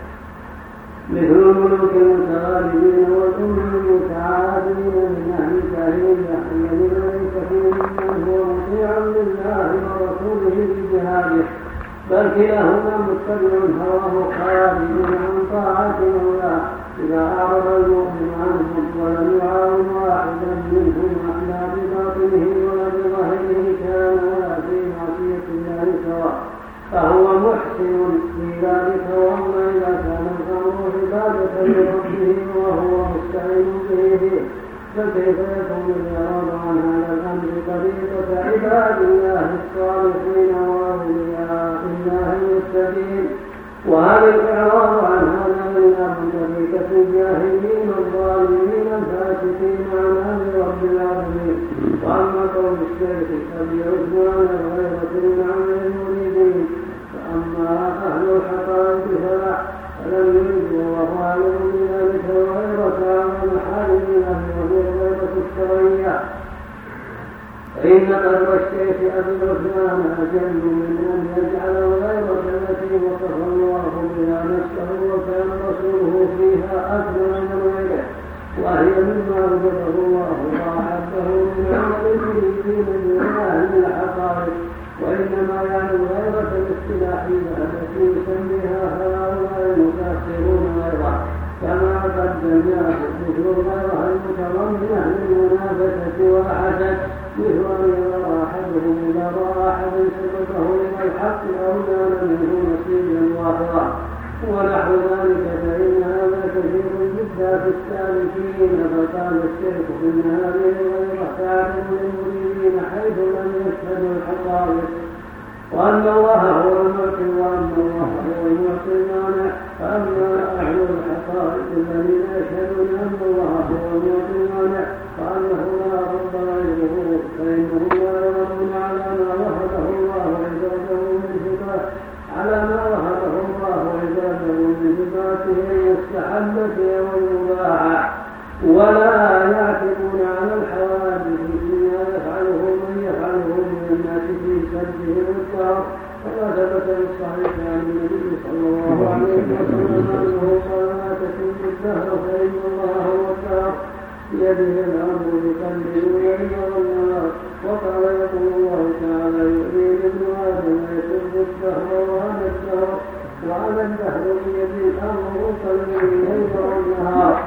مثل الملوك المتغالبين والأم المتعادلين من أهل الجاهلية الذين ليس فيهم من هو مطيع لله ورسوله بجهاده بل كلاهما متبع هواه خارج عن طاعة مولاه. إذا أعرض المؤمن عنهم ولم يعاون واحدا منهم لا بباطنه ولا بظاهره كان ولا في معصية الله سواء فهو محسن في ذلك. وأما إذا كان الأمر عبادة لربه وهو مستعين به فكيف يكون الإعراض عن هذا الأمر طريقة عباد الله الصالحين وأولياء الله المتقين؟ وهذا الإعراض عن هذا الأمر طريقة الجاهلين الظالمين الفاسقين عن أمر رب العالمين. وأما قول الشيخ قد يعد عن الغيرة من عمل المريدين فأما أهل الحقائق فلا فلم يريدوا وهو أعلم بذلك الغيرة على محارم الله وهي الغيرة الشرعية. فإن قدر الشيخ أبي العثمان أجل من أن يجعل الغيرة التي وصف الله بها نفسه وكان رسوله فيها أكبر من غيره وهي مما أوجبه الله وأحبه من عمل المريدين من أهل الحقائق. وإنما يعني الغيرة الاصطلاحية التي يسميها هؤلاء المتأخرون غيرة كما قدمناه مثل الغيرة المتضمنة للمنافسة والحسد مثل أن يرى أحدهم إذا رأى أحدا سبقه إلى الحق أو نال منه نصيبا واحدا ونحو ذلك. فإن هذا كثير جدا في السالكين. فقال الشيخ إن هذه الغيرة تعلم للمريدين حيث لم يشهدوا الحقائق وأن الله هو المعطي وأن الله هو المعطي المانع. فأما أهل الحقائق الذين يشهدون أن الله هو المعطي المانع وأنه لا رب غيره فإنهم لا يرون على ما وهبه الله عباده من صفات على ما وهبه الله عباده من صفاته المستحبة والمباحة ولا يعتقون على الحوادث فيما يفعله من يفعله من الناس في سده الكفر. فلا ثبت بالصحيح عن النبي صلى الله عليه وسلم أنه قال لا تسب الدهر فإن الله هو الدهر بيده الأمر بقلبه ويده النار. وقال يقول الله تعالى يؤذي ابن آدم يسب الدهر وأنا الدهر وأنا الدهر بيدي الأمر قلبه ليل والنهار.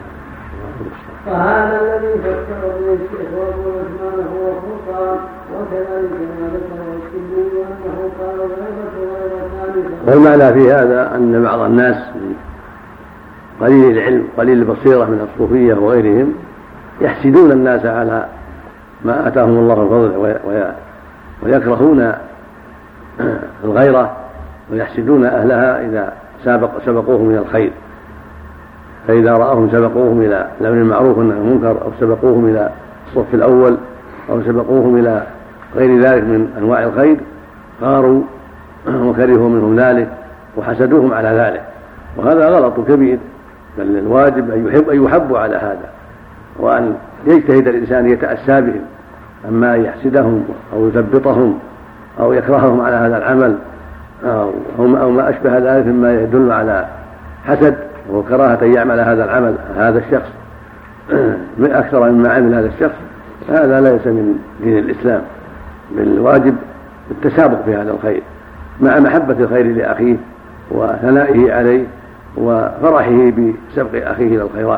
فهذا الذي فسر به الشيخ أبو عثمان هو الفرقان. وكذلك ما ذكره السدي أنه قال غيرة غير ثالثة. والمعنى في هذا أن بعض الناس قليل العلم قليل البصيرة من الصوفية وغيرهم يحسدون الناس على ما آتاهم الله الفضل ويكرهون الغيرة ويحسدون أهلها إذا سبق سبقوهم إلى الخير. فإذا رأوهم سبقوهم إلى الأمر بالمعروف والنهي عن المنكر أو سبقوهم إلى الصف الأول أو سبقوهم إلى غير ذلك من أنواع الخير غاروا وكرهوا منهم ذلك وحسدوهم على ذلك. وهذا غلط كبير. بل الواجب أن يحب أن يحبوا على هذا وأن يجتهد الإنسان يتأسى بهم. أما أن يحسدهم أو يثبطهم أو يكرههم على هذا العمل أو ما أشبه ذلك مما يدل على حسد وكراهة أن يعمل هذا العمل هذا الشخص من أكثر مما عمل هذا الشخص هذا ليس من دين الإسلام. بالواجب التسابق في هذا الخير مع محبة الخير لأخيه وثنائه عليه وفرحه بسبق أخيه إلى الخيرات.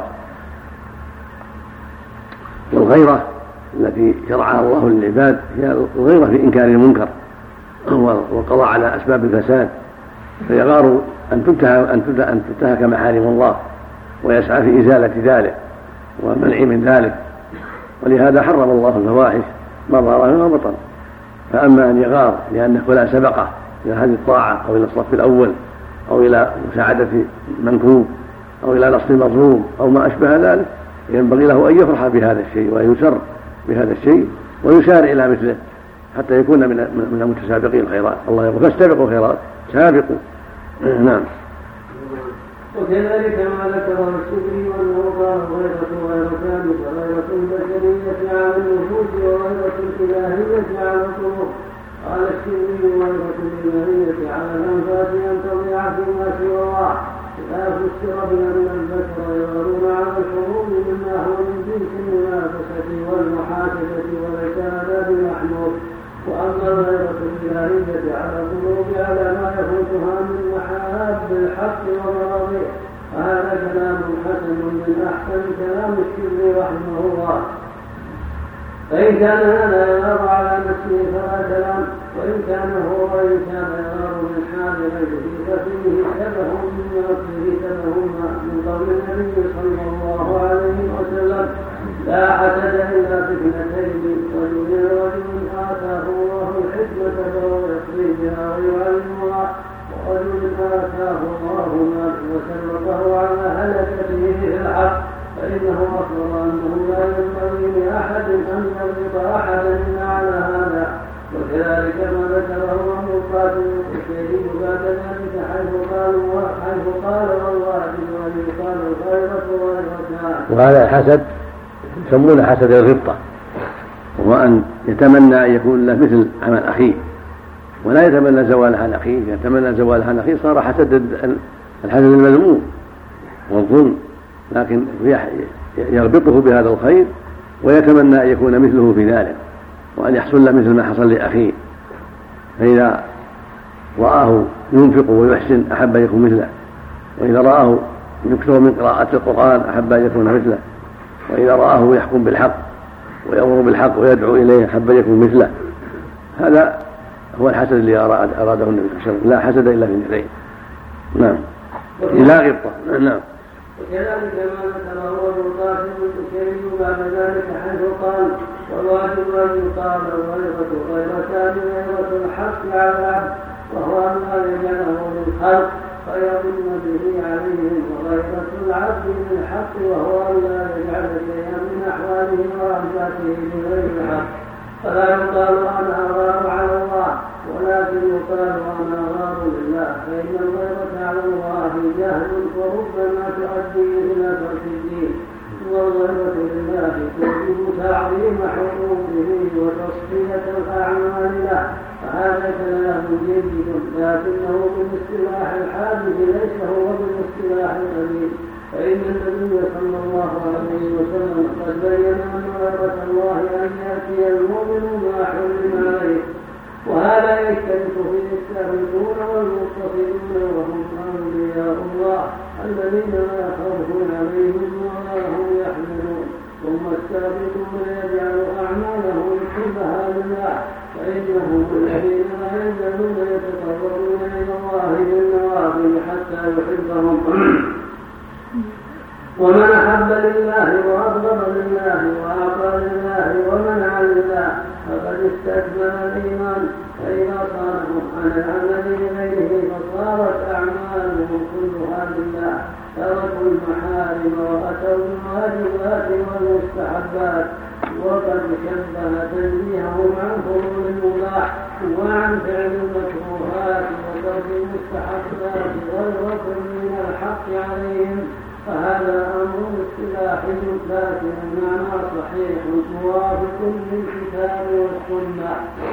والغيرة التي شرعها الله للعباد هي الغيرة في إنكار المنكر والقضاء على أسباب الفساد. فيغار أن تنتهك محارم الله ويسعى في إزالة ذلك والمنع من ذلك. ولهذا حرم الله الفواحش ما ظهر منها وبطن. فأما أن يغار لأن فلان سبقه إلى هذه الطاعة أو إلى الصف الأول أو إلى مساعدة منكوب أو إلى نصر مظلوم أو ما أشبه ذلك، ينبغي له أن يفرح بهذا الشيء وأن يسر بهذا الشيء ويسارع إلى مثله حتى يكون من من المتسابقين الخيرات. الله يقول فاستبقوا الخيرات، سابقوا. نعم. وكذلك ما ذكره السبري وأنه قال غيرة غيرتان، فغيرة البشرية على النفوس وغيرة الإلهية على القلوب. قال السبري غيرة الإلهية على الأنفاس أن تضيع فيما سوى الله، لا فسر بأن البشر يغارون على الحروب مما هو من جنس المنافسة والمحاسبة وليس هذا بمحمود. وأما الغيرة الإلهية على القلوب على ما يفوتها من محاب الحق ومراضيه، فهذا كلام حسن من أحسن كلام الشبر رحمه الله. فإن كان هذا يغار على نفسه فلا كلام، وإن كان هو وإن كان يغار من حال غيره ففيه شبه من نفسه شبه من قول النبي صلى الله عليه وسلم: لا حسد إلا في اثنتين، رجل رجل آتاه الله الحكمة فهو يقضي بها ويعلمها، ورجل آتاه الله مال وسلطه على هلكته في الحق، فإنه أخبر أنه لا ينبغي لأحد أن يغلط أحدا إلا على هذا. وكذلك ما ذكره أبو القاسم القشيري بعد ذلك حيث قالوا حيث قال والواجب ويقال الخيرة والرجاء. وهذا الحسد يسمونه حسد الغبطة، وهو أن يتمنى أن يكون له مثل عمل أخيه ولا يتمنى زواله عن أخيه. يتمنى زواله عن أخيه صار حسد الحسد المذموم والظلم، لكن يربطه بهذا الخير ويتمنى أن يكون مثله في ذلك وأن يحصل له مثل ما حصل لأخيه. فإذا رآه ينفق ويحسن أحب أن يكون مثله، وإذا رآه يكثر من قراءة القرآن أحب أن يكون مثله، وإذا رآه يحكم بالحق ويأمر بالحق ويدعو إليه أحب أن يكون مثله. هذا هو الحسد الذي أراد أراده النبي صلى الله عليه وسلم. لا حسد إلا في اثنتين. نعم. لا غبطة. نعم. وكذلك ما ذكره ابو القاسم القشيري بعد ذلك حيث قال: والواجب ان يقال الغيرة غيرتان، غيرة الحق على العبد وهو ان لا يجعله للخلق فيظن به عليهم، وغيرة العبد للحق وهو ان لا يجعل شيئا من احواله وانفاته بغير الحق. فلا يقال انا اغار على الله، ولكن يقال انا اغار لله، فان الغيرة على الله جهل وربما تؤدي الى ترك الدين، والغيرة لله توجب تعظيم حقوقه وتصفية الاعمال له. فهذا كلام جيد، لكنه بالاصطلاح الحادث ليس هو بالاصطلاح القديم، فإن النبي صلى الله عليه وسلم قد بين أن غيرة الله أن يأتي المؤمن ما حرم عليه، وهذا يشترك فيه السابقون والمتصلون وهم أولياء الله الذين لا خوف عليهم ولا هم يحزنون. ثم السابقون يجعل أعمالهم كلها لله، فإنهم الذين لا يزالون يتقربون إلى الله بالنوافل حتى يحبهم. ومن أحب لله وأبغض لله وأعطى لله ومنع لله فقد استكمل الإيمان. فإذا صاروا عن العمل لغيره فصارت أعمالهم كلها لله، تركوا المحارم وأتوا الواجبات والمستحبات. وقد شبه تنزيههم عن فضول المباح وعن فعل المكروهات وترك المستحبات غيرة من الحق عليهم، فهذا أمر اصطلاحي لكن المعنى صحيح موافق للكتاب والسنة.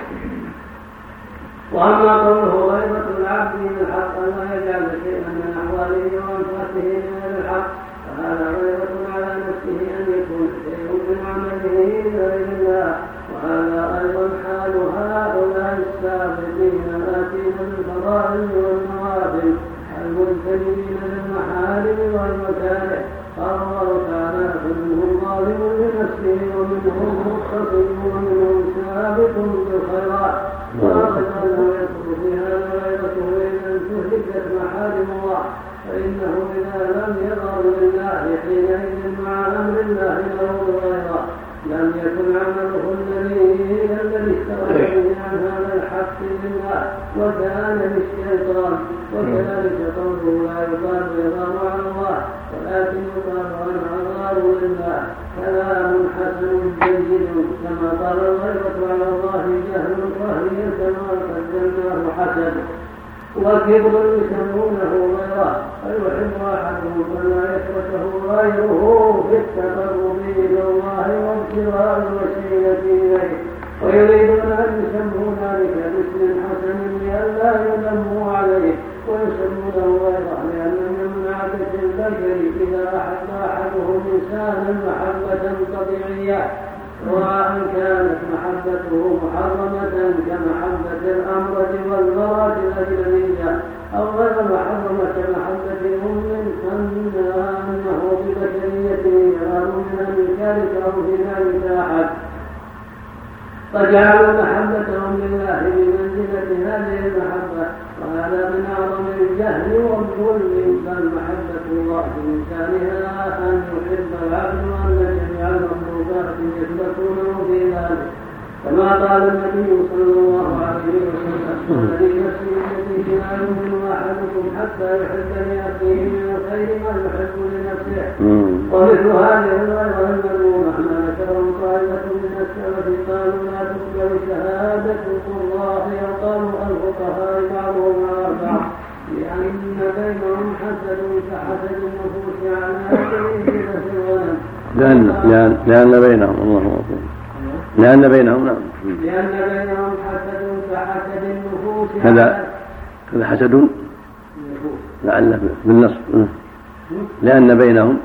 وأما قوله غيرة العبد بالحق لا يجعل شيئا من أحواله وأنفاسه من الحق، فهذا غيرة على نفسه أن يكون شيء من عمله لغير الله. وهذا أيضا حال هؤلاء السابقين الآتين بالفضائل والنوافل المجتنبين للمحارم والمكاره. قال الله تعالى: فمنهم ظالم لنفسه ومنهم مقتصد ومنهم سابق بالخيرات. وأخذ أنه يدخل في هذا غيرته إذا انتهكت محارم الله، فإنه إذا لم يظهر لله حينئذ مع أمر الله له غيره لم يكن عمله الذي الذي اشتغل به عن هذا الحق لله وكان للشيطان. وكذلك قوله لا يقال يظهر على الله ولكن يقال الأظهار لله كلام حسن جيد كما قال الغيبة على الله جهل وهي كما قدمناه حسن. وكبر يسمونه غيره فيحب أحدهم فلا يشركه غيره في التقرب إلى الله وابتغاء الوسيلة إليه ويريدون أن يسموا ذلك باسم حسن لئلا يذموا عليه ويسمونه غيره لأن من عادة البشر إذا أحب أحدهم إنسانا محبة طبيعية سواء كانت محبته محرمة كمحبة الأمرة والمرأة الأجنبية أو غير محرمة كمحبة الأم أنه ببشريته يرى من أن ذلك أو في ذلك أحد فجعلوا محبتهم لله بمنزلة هذه المحبة وهذا من أعظم الجهل والظلم. بل محبة الله بإنسانها أن يحب العبد وأن جميع المخلوقات يثبتونه في ذلك كما قال النبي صلى الله عليه وسلم الذي نفسي التي لا يؤمن أحدكم حتى يحب لأخيه من الخير ما يحب لنفسه. ومثل هذه الغيرة المذمومة ما ذكره طائفة من السلف قالوا لا تقبل شهادة الله يقال الفقهاء بعضهم على بعض لأن بينهم حسد كحسد النفوس على سبيل الغنم لأن لأن لأن بينهم الله أكبر لأن بينهم نعم لأن بينهم حسد كحسد النفوس هذا هذا حسد لعل بالنصب لأن بينهم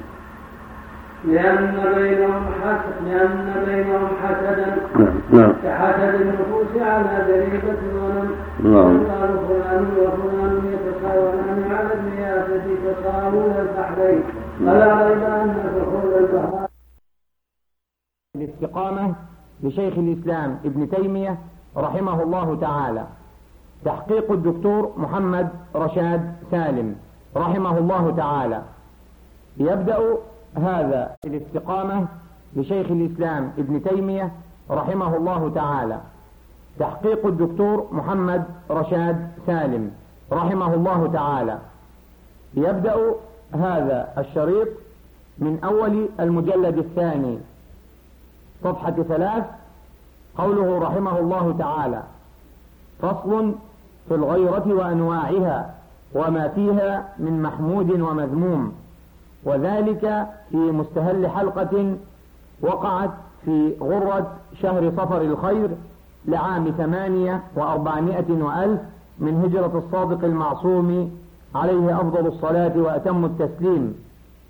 لأن بينهم حسد لأن بينهم حسدا نعم كحسد النفوس على ذريبة الغنم. نعم قال فلان وفلان يتساوون على الرياسة تساوون البحرين فلا ريب أن دخول البحر. الاستقامة لشيخ الإسلام ابن تيمية رحمه الله تعالى، تحقيق الدكتور محمد رشاد سالم رحمه الله تعالى. يبدأ هذا الاستقامة لشيخ الإسلام ابن تيمية رحمه الله تعالى، تحقيق الدكتور محمد رشاد سالم رحمه الله تعالى. يبدأ هذا الشريط من أول المجلد الثاني صفحة ثلاث، قوله رحمه الله تعالى: فصل في الغيرة وأنواعها وما فيها من محمود ومذموم، وذلك في مستهل حلقة وقعت في غرة شهر صفر الخير لعام ثمانية وأربعمائة وألف من هجرة الصادق المعصوم عليه أفضل الصلاة وأتم التسليم.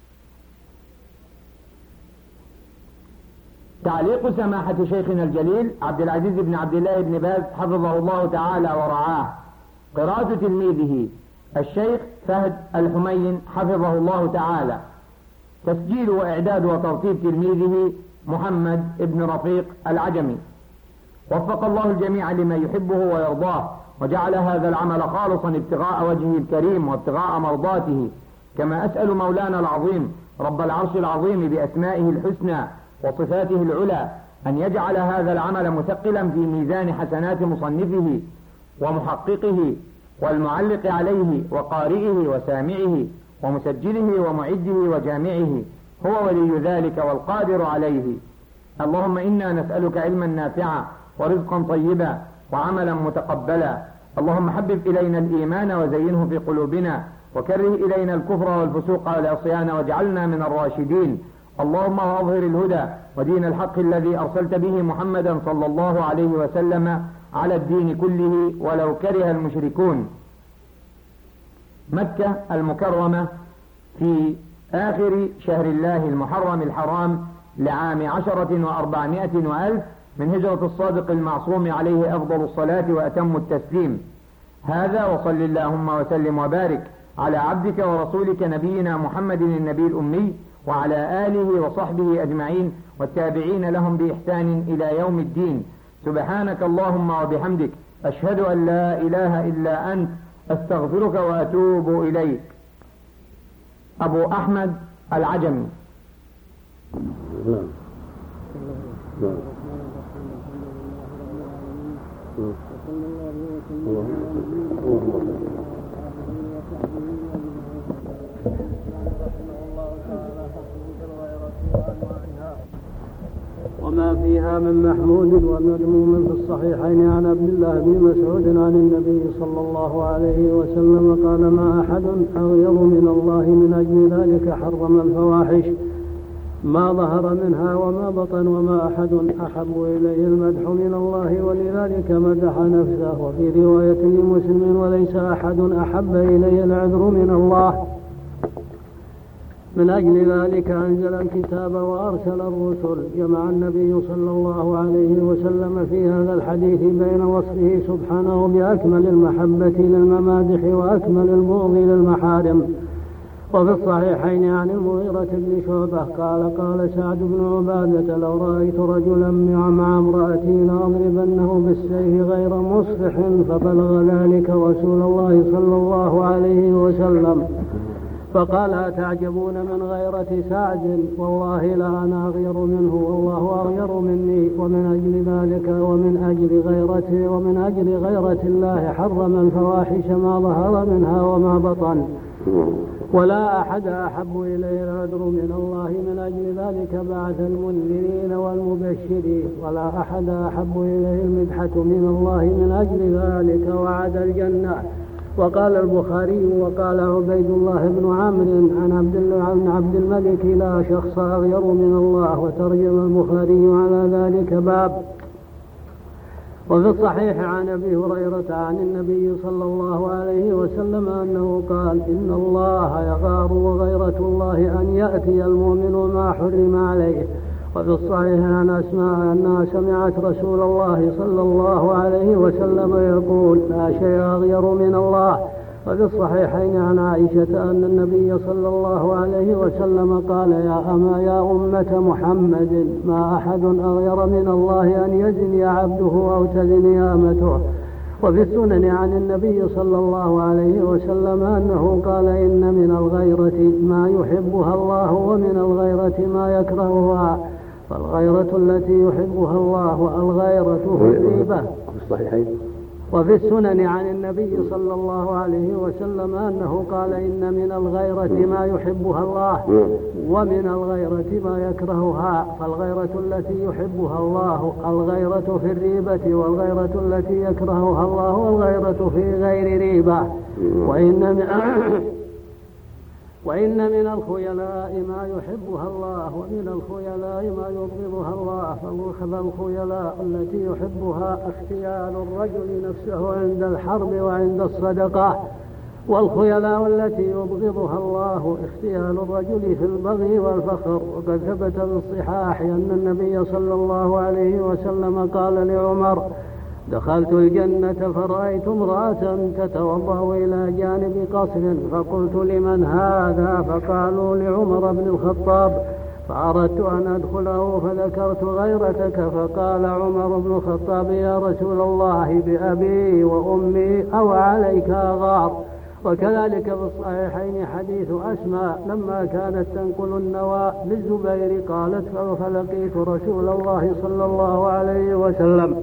تعليق سماحة شيخنا الجليل عبد العزيز بن عبد الله بن باز حفظه الله تعالى ورعاه، قراءة تلميذه الشيخ فهد الحمين حفظه الله تعالى، تسجيل وإعداد وترتيب تلميذه محمد بن رفيق العجمي. وفق الله الجميع لما يحبه ويرضاه، وجعل هذا العمل خالصا ابتغاء وجهه الكريم وابتغاء مرضاته. كما أسأل مولانا العظيم رب العرش العظيم بأسمائه الحسنى وصفاته العلى أن يجعل هذا العمل مثقلا في ميزان حسنات مصنفه ومحققه والمعلق عليه وقارئه وسامعه ومسجله ومعده وجامعه، هو ولي ذلك والقادر عليه. اللهم إنا نسألك علما نافعا ورزقا طيبا وعملا متقبلا. اللهم حبب إلينا الإيمان وزينه في قلوبنا، وكره إلينا الكفر والفسوق والعصيان واجعلنا من الراشدين. اللهم أظهر الهدى ودين الحق الذي أرسلت به محمدا صلى الله عليه وسلم على الدين كله ولو كره المشركون. مكة المكرمة في آخر شهر الله المحرم الحرام لعام عشرة وأربعمائة وألف من هجرة الصادق المعصوم عليه أفضل الصلاة وأتم التسليم. هذا وصل اللهم وسلم وبارك على عبدك ورسولك نبينا محمد النبي الأمي وعلى آله وصحبه أجمعين والتابعين لهم بإحسان إلى يوم الدين. سبحانك اللهم وبحمدك، أشهد أن لا إله إلا أنت، أستغفرك وأتوب إليك. أبو أحمد العجمي. وما فيها من محمود ومذموم في الصحيحين عن عبد الله بن مسعود عن النبي صلى الله عليه وسلم قال ما أحد أغير من الله من أجل ذلك حرم الفواحش ما ظهر منها وما بطن وما أحد أحب إليه المدح من الله ولذلك مدح نفسه. وفي رواية لمسلم وليس أحد أحب إليه العذر من الله من أجل ذلك أنزل الكتاب وأرسل الرسل. جمع النبي صلى الله عليه وسلم في هذا الحديث بين وصفه سبحانه بأكمل المحبة للممادح وأكمل البغض للمحارم. وفي الصحيحين عن المغيرة بن شعبة قال قال سعد بن عبادة لو رأيت رجلا مع امرأتي لأضربنه بالسيف غير مصفح فبلغ ذلك رسول الله صلى الله عليه وسلم فقال أتعجبون من غيرة سعد والله لا أنا أغير منه والله أغير مني ومن أجل ذلك ومن أجل غيرته ومن أجل غيرة الله حرم الفواحش ما ظهر منها وما بطن ولا أحد أحب إليه العذر من الله من أجل ذلك بعث المنذرين والمبشرين ولا أحد أحب إليه المدحة من الله من أجل ذلك وعد الجنة. وقال البخاري وقال عبيد الله بن عمرو عن عبد الله عبد الملك لا شخص أغير من الله. وترجم البخاري على ذلك باب. وفي الصحيح عن أبي هريرة عن النبي صلى الله عليه وسلم أنه قال إن الله يغار وغيرة الله أن يأتي المؤمن ما حرم عليه. وفي الصحيح عن أسماء أنها سمعت رسول الله صلى الله عليه وسلم يقول لا شيء أغير من الله. وفي الصحيحين عن عائشة أن النبي صلى الله عليه وسلم قال يا أما يا أمة محمد ما أحد أغير من الله أن يزني عبده أو تزني أمته. وفي السنن عن النبي صلى الله عليه وسلم أنه قال إن من الغيرة ما يحبها الله ومن الغيرة ما يكرهها فالغيرة التي يحبها الله الغيرة في الغيبة. وفي السنن عن النبي صلى الله عليه وسلم أنه قال إن من الغيرة ما يحبها الله ومن الغيرة ما يكرهها فالغيرة التي يحبها الله الغيرة في الريبة والغيرة التي يكرهها الله الغيرة في غير ريبة. وإن من وإن من الخيلاء ما يحبها الله ومن الخيلاء ما يبغضها الله فالخيلاء التي يحبها اختيال الرجل نفسه عند الحرب وعند الصدقة والخيلاء التي يبغضها الله اختيال الرجل في البغي والفخر. وقد ثبت بالصحاح أن النبي صلى الله عليه وسلم قال لعمر دخلت الجنة فرأيت امرأة تتوضأ إلى جانب قصر فقلت لمن هذا فقالوا لعمر بن الخطاب فأردت أن أدخله فذكرت غيرتك فقال عمر بن الخطاب يا رسول الله بأبي وأمي أو عليك أغار. وكذلك في الصحيحين حديث أسماء لما كانت تنقل النوى للزبير قالت فلقيت رسول الله صلى الله عليه وسلم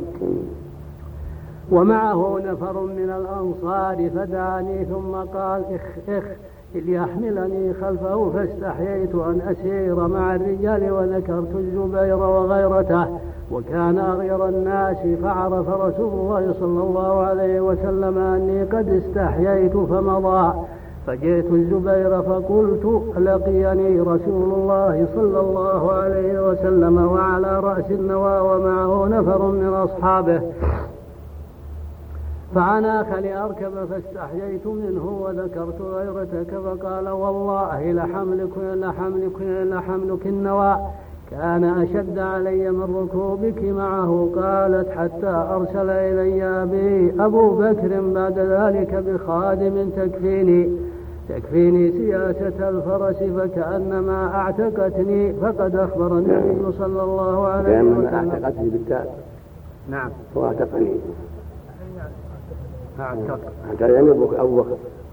ومعه نفر من الأنصار فدعاني ثم قال اخ اخ ليحملني خلفه فاستحييت أن أسير مع الرجال وذكرت الزبير وغيرته وكان أغير الناس فعرف رسول الله صلى الله عليه وسلم أني قد استحييت فمضى فجئت الزبير فقلت لقيني رسول الله صلى الله عليه وسلم وعلى رأس النوى ومعه نفر من أصحابه فعناخ لأركب فاستحييت منه وذكرت غيرتك فقال والله لحملك لحملك لحملك النوى كان أشد علي من ركوبك معه. قالت حتى أرسل إلي أبي أبو بكر بعد ذلك بخادم تكفيني تكفيني سياسة الفرس فكأنما أعتقتني. فقد أخبر النبي صلى الله عليه وسلم كأنما أعتقتني بالتالي نعم وأعتقني أعتق يعني أبو بكر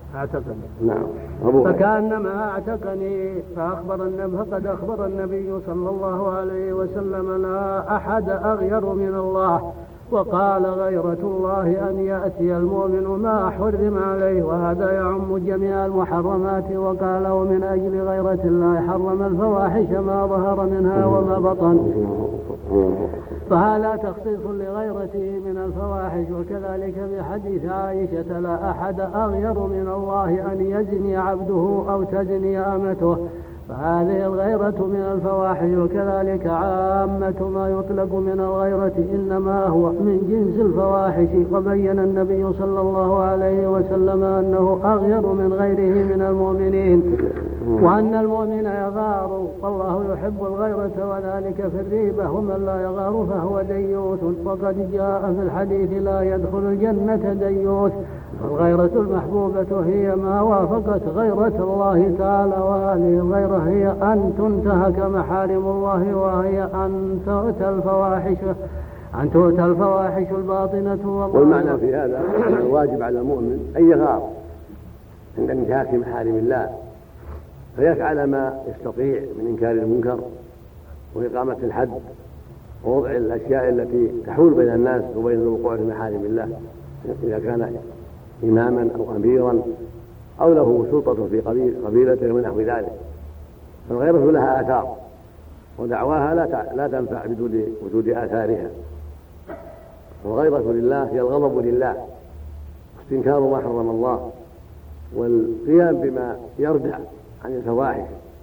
اعتقني. نعم. فكأنما اعتقني فأخبر النبي فقد أخبر النبي صلى الله عليه وسلم لا أحد أغير من الله. وقال غيرة الله أن يأتي المؤمن ما حرم عليه، وهذا يعم جميع المحرمات. وقال ومن أجل غيرة الله حرم الفواحش ما ظهر منها وما بطن، فهذا تخصيص لغيرته من الفواحش. وكذلك في حديث عائشة لا أحد أغير من الله أن يزني عبده أو تزني أمته، فهذه الغيرة من الفواحش. وكذلك عامة ما يطلق من الغيرة إنما هو من جنس الفواحش. وبين النبي صلى الله عليه وسلم أنه أغير من غيره من المؤمنين، وأن المؤمن يغار والله يحب الغيرة، وذلك في الريبة. ومن لا يغار فهو ديوث. وقد جاء في الحديث لا يدخل الجنة ديوث. الغيرة المحبوبة هي ما وافقت غيرة الله تعالى، وهذه الغيرة هي أن تنتهك محارم الله، وهي أن تؤتى الفواحش أن تؤتى الفواحش الباطنة. والمعنى في هذا الواجب على المؤمن أن يغار عند انتهاك محارم الله، فيفعل ما يستطيع من إنكار المنكر وإقامة الحد ووضع الأشياء التي تحول بين الناس وبين الوقوع في محارم الله، إذا كان إماما أو أميرا أو له سلطة في قبيلته ونحو ذلك. فالغيرة لها آثار، ودعواها لا لا تنفع بدون وجود آثارها. والغيرة لله هي الغضب لله، واستنكار ما حرم الله، والقيام بما يردع عن الفواحش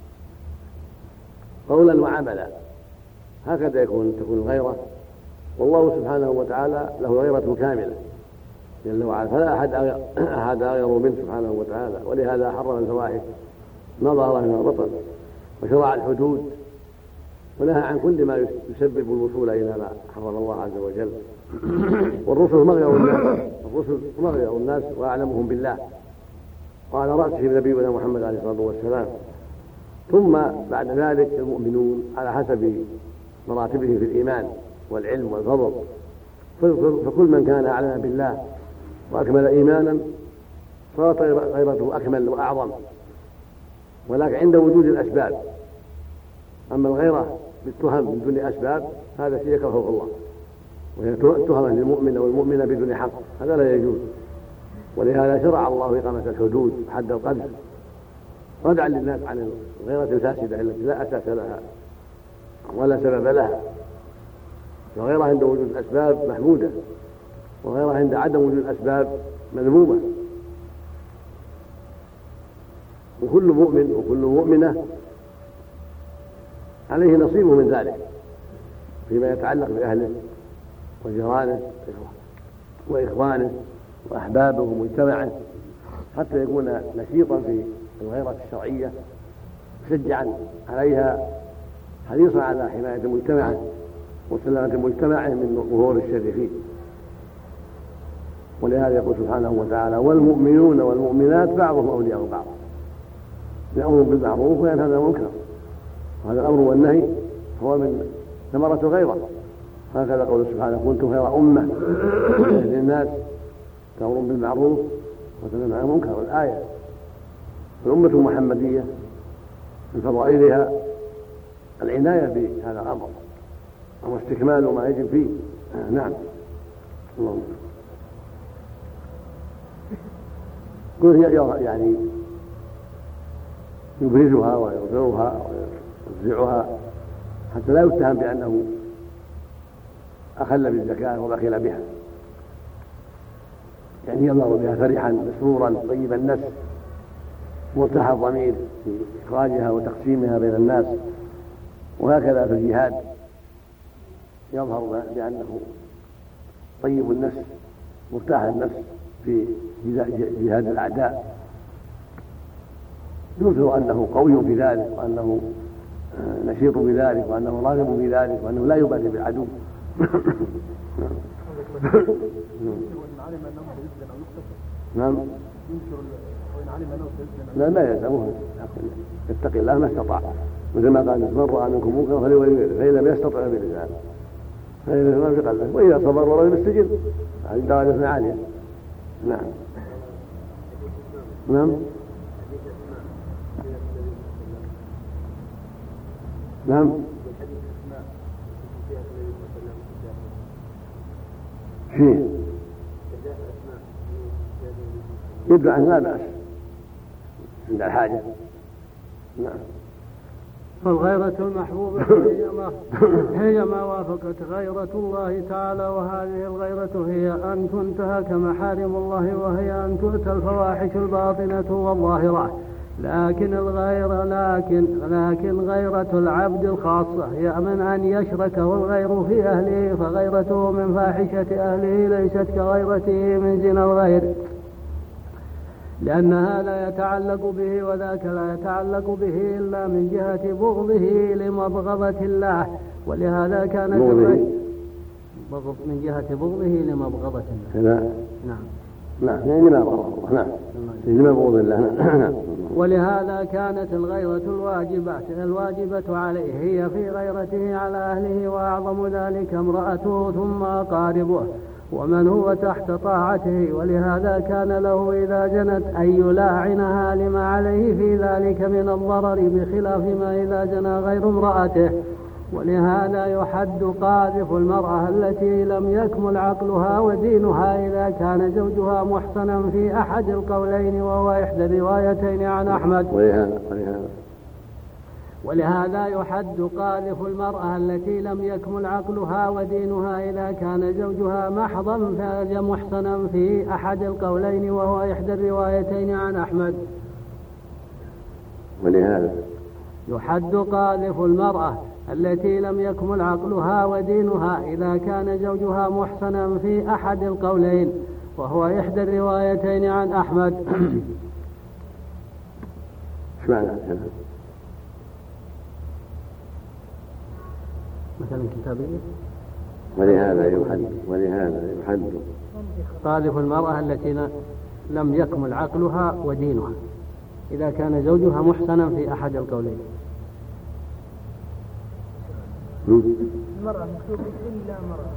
قولا وعملا. هكذا يكون تكون الغيرة. والله سبحانه وتعالى له غيرة كاملة جل وعلا، فلا أحد أحد أغير منه سبحانه وتعالى. ولهذا حرم الفواحش ما ظهر منها بطن، وشرع الحدود، ونهى عن كل ما يسبب الوصول إلى ما حرم الله عز وجل. والرسل مغير الناس الرسل مغير الناس وأعلمهم بالله، وعلى رأسهم نبينا محمد عليه الصلاة والسلام. ثم بعد ذلك المؤمنون على حسب مراتبهم في الإيمان والعلم والفضل. فكل من كان أعلم بالله وأكمل إيمانا صارت غيرته أكمل وأعظم، ولكن عند وجود الأسباب. أما الغيرة بالتهم من دون أسباب هذا شيء يكرهه الله، وهي تهمة للمؤمن أو المؤمنة بدون حق، هذا لا يجوز. ولهذا شرع الله إقامة الحدود وحد القذف ردعا للناس عن الغيرة الفاسدة التي لا أساس لها ولا سبب لها. الغيرة عند وجود الأسباب محمودة، والغيرة عند عدم وجود الأسباب مذمومة. وكل مؤمن وكل مؤمنة عليه نصيبه من ذلك فيما يتعلق بأهله وجيرانه وإخوانه وأحبابه ومجتمعه، حتى يكون نشيطا في الغيرة الشرعية مشجعا عليها، حريصا على حماية مجتمعه وسلامة مجتمعه من ظهور الشر فيه. ولهذا يقول سبحانه وتعالى والمؤمنون والمؤمنات بعضهم أولياء بعض يأمر بالمعروف وينهى عن المنكر. وهذا الأمر والنهي هو من ثمرة الغيرة. هكذا قول سبحانه كنتم خير أمة للناس تأمر بالمعروف وتنهى عن المنكر. الآية الأمة المحمدية من فضائلها العناية بهذا الأمر واستكمال ما يجب فيه. نعم. اللهم كل يعني يبرزها ويظهرها ويوزعها حتى لا يتهم بأنه أخل بالزكاة وبخل بها، يعني يظهر بها فرحا مسرورا طيب النفس مرتاح الضمير في إخراجها وتقسيمها بين الناس. وهكذا في الجهاد يظهر بأنه طيب النفس مرتاح النفس في جهاد الأعداء، يظهر أنه قوي في ذلك وأنه نشيط بذلك وأنه راغب في ذلك وأنه لا يبالي بالعدو. نعم. لا لا يلزمه يتقي الله ما استطاع، مثل ما قال من رأى منكم منكرا فليغيره فإن لم يستطع بلسانه فإن لم يستطع بقلبه وإذا صبر ورد بالسجن هذه درجة عالية. نعم. نعم نعم فيه يدعو عنه لا بأس عند الحاجة. نعم. فالغيرة المحبوبة هي ما, هي ما وافقت غيرة الله تعالى، وهذه الغيرة هي أن تنتهك محارم الله، وهي أن تؤتى الفواحش الباطنة والظاهرة. لكن الغيرة لكن لكن غيرة العبد الخاصة هي من أن يشركه الغير في أهله، فغيرته من فاحشة أهله ليست كغيرته من زنا الغير، لأنها لا يتعلق به وذاك لا يتعلق به إلا من جهة بغضه لمبغضة الله، ولهذا كانت بغض من جهة بغضه لمبغضة الله. نعم نعم يعني لما بغض الله. نعم لما بغض الله. نعم. ولهذا كانت الغيرة الواجبة الواجبة عليه هي في غيرته على أهله، وأعظم ذلك امرأته ثم أقاربه ومن هو تحت طاعته، ولهذا كان له إذا جنت أن يلاعنها لما عليه في ذلك من الضرر، بخلاف ما إذا جنى غير امرأته. ولهذا يحد قاذف المرأة التي لم يكمل عقلها ودينها إذا كان زوجها محصنا في أحد القولين، وهو إحدى الروايتين عن أحمد. ولهذا يحد قاذف المرأة التي لم يكمل عقلها ودينها إذا كان زوجها محضا محصنا في أحد القولين، وهو إحدى الروايتين عن أحمد. ولهذا يحد قاذف المرأة التي لم يكمل عقلها ودينها إذا كان زوجها محصنا في أحد القولين، وهو إحدى الروايتين عن أحمد. ايش معنى هذا؟ مثلا كتابية. ولهذا يحد ولهذا يحد قاذف المرأة التي لم يكمل عقلها ودينها إذا كان زوجها محصنا في أحد القولين. المرأة مكتوب إلا مرأة،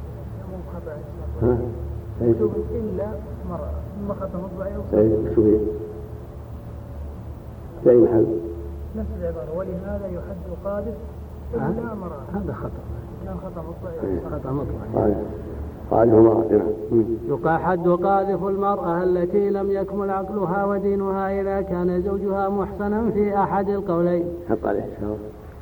مكتوب إلا مرأة، ثم خط مطبعي مكتوب في أي محل؟ نفس العبارة. ولهذا يحد قاذف إلا مرأة. هذا خطأ. لا خطأ مطبعي. خطأ مطبعي. قاذف المرأة. يحد قاذف المرأة التي لم يكمل عقلها ودينها إذا كان زوجها محصنا في أحد القولين. حط عليه الشهر.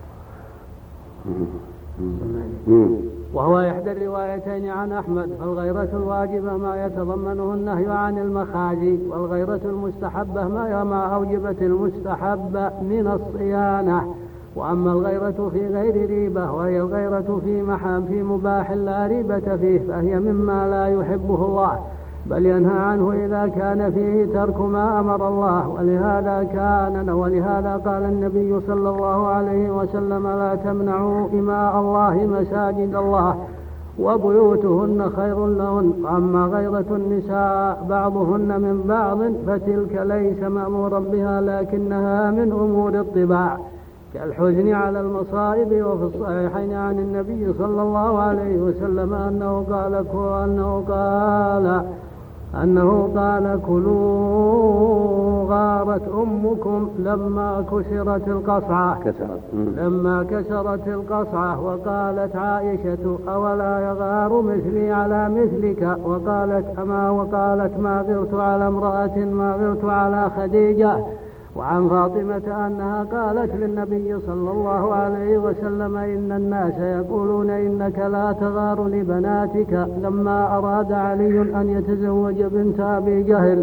وهو إحدى الروايتين عن أحمد. فالغيرة الواجبة ما يتضمنه النهي عن المخازي، والغيرة المستحبة ما ما أوجبت المستحب من الصيانة. وأما الغيرة في غير ريبة وهي الغيرة في محام في مباح لا ريبة فيه، فهي مما لا يحبه الله، بل ينهى عنه إذا كان فيه ترك ما أمر الله. ولهذا كان ولهذا قال النبي صلى الله عليه وسلم: لا تمنعوا إماء الله مساجد الله وبيوتهن خير لهن. أما غيرة النساء بعضهن من بعض فتلك ليس مأمورا بها، لكنها من أمور الطباع كالحزن على المصائب. وفي الصحيحين عن النبي صلى الله عليه وسلم أنه قال أنه قال أنه قال كلوا غارت أمكم لما كسرت القصعة لما كسرت القصعة. وقالت عائشة: أولا يغار مثلي على مثلك؟ وقالت أما وقالت ما غرت على امرأة ما غرت على خديجة. وعن فاطمة أنها قالت للنبي صلى الله عليه وسلم: إن الناس يقولون إنك لا تغار لبناتك، لما أراد علي أن يتزوج بنت أبي جهل.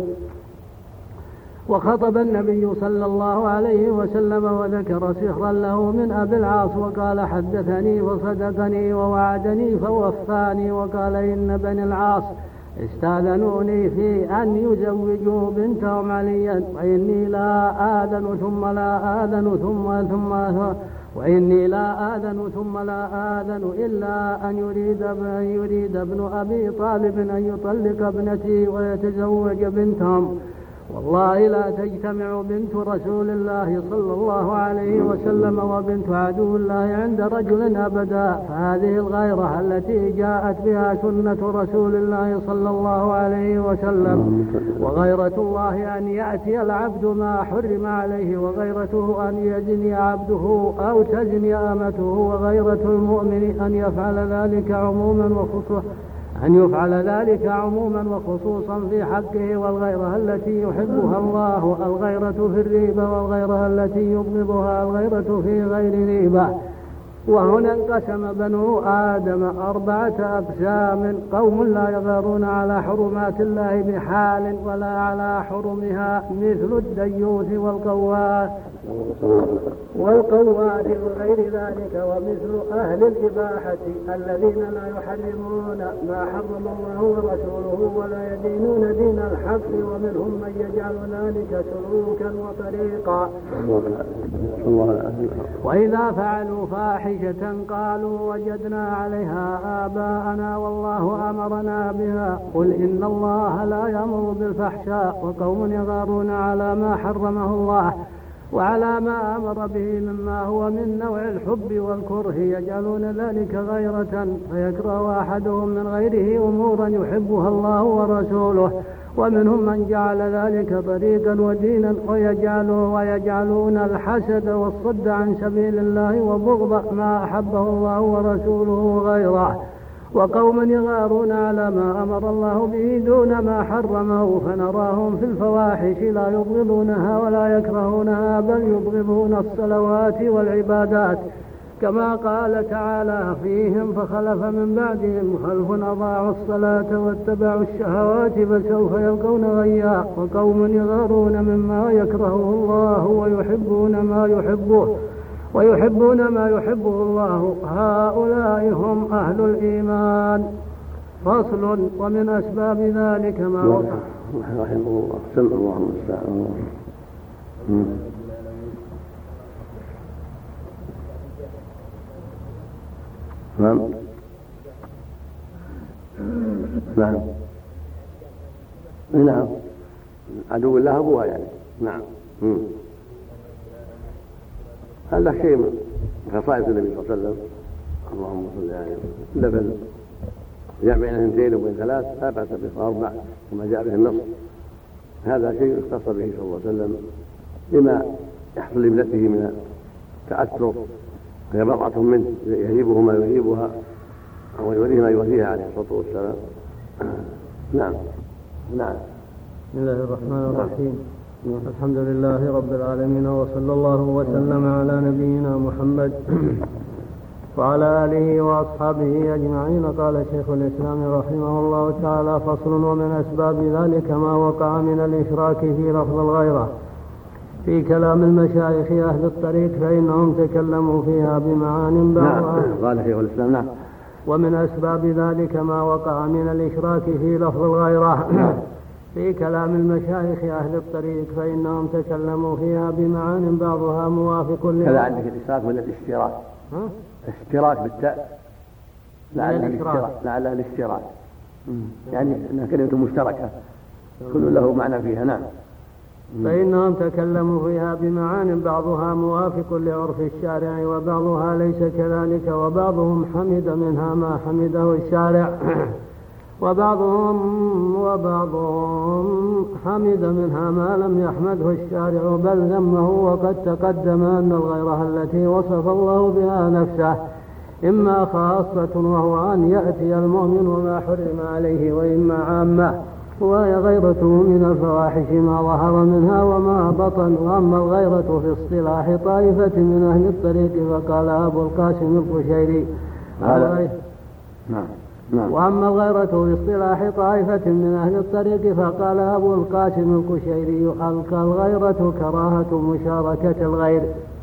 وخطب النبي صلى الله عليه وسلم وذكر سخرا له من أبي العاص، وقال: حدثني فصدقني ووعدني فوفاني. وقال: إن بني العاص استاذنوني في أن يزوجوا بنتهم عليا، وإني لا آذن ثم لا آذن ثم ثم وإني لا آذن ثم لا آذن إلا أن يريد أن يريد ابن أبي طالب أن يطلق ابنتي ويتزوج بنتهم. والله لا تجتمع بنت رسول الله صلى الله عليه وسلم وبنت عدو الله عند رجل أبدا. فهذه الغيرة التي جاءت بها سنة رسول الله صلى الله عليه وسلم. وغيرة الله أن يأتي العبد ما حرم عليه، وغيرته أن يزني عبده أو تزني أمته، وغيرة المؤمن أن يفعل ذلك عموما وخصوصا أن يفعل ذلك عموما وخصوصا في حقه. والغيرة التي يحبها الله الغيرة في الريبة، والغيرة التي يبغضها الغيرة في غير ريبة. وهنا انقسم بنو آدم أربعة أقسام: قوم لا يغارون على حرمات الله بحال ولا على حرمها، مثل الديوث والقواد والقواد وغير ذلك، ومثل أهل الإباحة الذين لا يحرمون ما حرم الله ورسوله ولا يدينون دين الحق، ومنهم من يجعل ذلك سلوكا وطريقا. وإذا فعلوا فاحشة قالوا وجدنا عليها آباءنا والله أمرنا بها. قل إن الله لا يأمر بالفحشاء. وقوم يغارون على ما حرمه الله وعلى ما أمر به مما هو من نوع الحب والكره، يجعلون ذلك غيرة، فيكره أحدهم من غيره أمورا يحبها الله ورسوله. ومنهم من جعل ذلك طريقا ودينا، ويجعلون, ويجعلون الحسد والصد عن سبيل الله وبغض ما أحبه الله ورسوله غيره. وقوم يغارون على ما أمر الله به دون ما حرمه، فنراهم في الفواحش لا يبغضونها ولا يكرهونها، بل يبغضون الصلوات والعبادات، كما قال تعالى: فيهم فخلف من بعدهم خلف أضاعوا الصلاة واتبعوا الشهوات فسوف يلقون غيا. وقوم يغارون مما يكرهه الله ويحبون ما يحبه ويحبون ما يحبه الله، هؤلاء هم أهل الإيمان. فصل: ومن أسباب ذلك ما وقع رحمه الله سمع الله المستعان. نعم نعم نعم عدو الله أبوها يعني. نعم مم. هذا شيء من خصائص النبي صلى الله عليه وسلم، اللهم صل عليه وسلم. لبن جمع بين اثنتين وبين ثلاث لا بأس به، أربع كما جاء به النص. هذا شيء اختص به صلى الله عليه وسلم لما يحصل لابنته من التأثر، هي بضعة منه يهيبه ما يهيبها أو يوليه ما يوليها عليه الصلاة والسلام. نعم نعم. بسم الله الرحمن الرحيم. الحمد لله رب العالمين، وصلى الله وسلم على نبينا محمد وعلى آله وأصحابه أجمعين. قال شيخ الإسلام رحمه الله تعالى: فصل: ومن أسباب ذلك ما وقع من الإشراك في لفظ الغيرة في كلام المشايخ أهل الطريق، فإنهم تكلموا فيها بمعان بعضها. نعم. قال شيخ الإسلام: نعم. ومن أسباب ذلك ما وقع من الإشراك في لفظ الغيرة في كلام المشايخ أهل الطريق، فإنهم تكلموا فيها بمعان بعضها موافق لها. كذا عندك الإشراك من الاشتراك. ها؟ اشتراك بالتاء، لعلها الاشتراك، لعلها الاشتراك يعني أنها كلمة مشتركة كل له معنى فيها. نعم. فإنهم تكلموا فيها بمعان بعضها موافق لعرف الشارع وبعضها ليس كذلك، وبعضهم حمد منها ما حمده الشارع وبعضهم وبعضهم حمد منها ما لم يحمده الشارع بل ذمه. وقد تقدم أن الغيرة التي وصف الله بها نفسه إما خاصة وهو أن يأتي المؤمن وما حرم عليه، وإما عامة وهي غيرته من الفواحش ما ظهر منها وما بطن. وأما الغيرة في اصطلاح طائفة من أهل الطريق فقال أبو القاسم القشيري نعم نعم. وأما الغيرة في اصطلاح طائفة من أهل الطريق فقال أبو القاسم القشيري: الغيرة كراهة مشاركة الغير.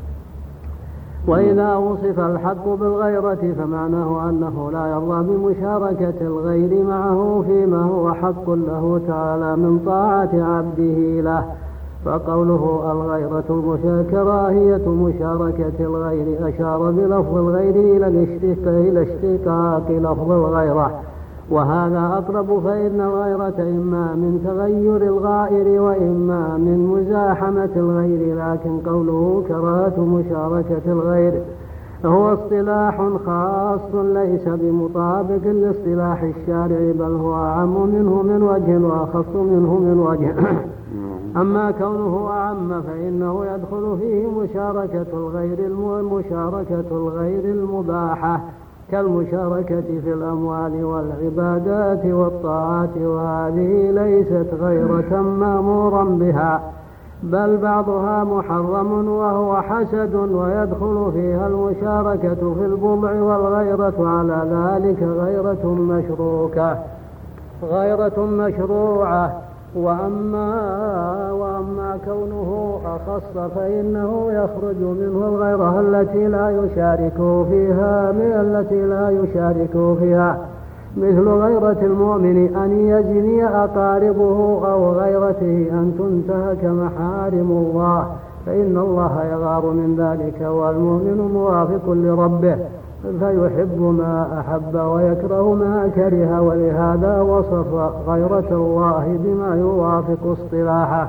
وإذا وصف الحق بالغيرة فمعناه أنه لا يرضى بمشاركة الغير معه فيما هو حق له تعالى من طاعة عبده له. فقوله الغيرة كراهية مشاركة الغير أشار بلفظ الغير إلى الاشتقاق لفظ الغيرة، وهذا أقرب، فإن الغيرة إما من تغير الغائر وإما من مزاحمة الغير، لكن قوله كراهة مشاركة الغير هو اصطلاح خاص ليس بمطابق لاصطلاح الشارع، بل هو أعم منه من وجه وأخص منه من وجه. أما كونه أعم فإنه يدخل فيه مشاركة الغير مشاركة الغير المباحة كالمشاركة في الأموال والعبادات والطاعات، وهذه ليست غيرة مأمورا بها، بل بعضها محرم وهو حسد، ويدخل فيها المشاركة في البضع والغيرة على ذلك غيرة مشروكة غيرة مشروعة. وأما, وأما كونه أخص فإنه يخرج منه الغيرة التي لا يشارك فيها من التي لا يشارك فيها مثل غيرة المؤمن أن يزني أقاربه، أو غيرته أن تنتهك محارم الله، فإن الله يغار من ذلك، والمؤمن موافق لربه فيحب ما أحب ويكره ما كره، ولهذا وصف غيرة الله بما يوافق اصطلاحه،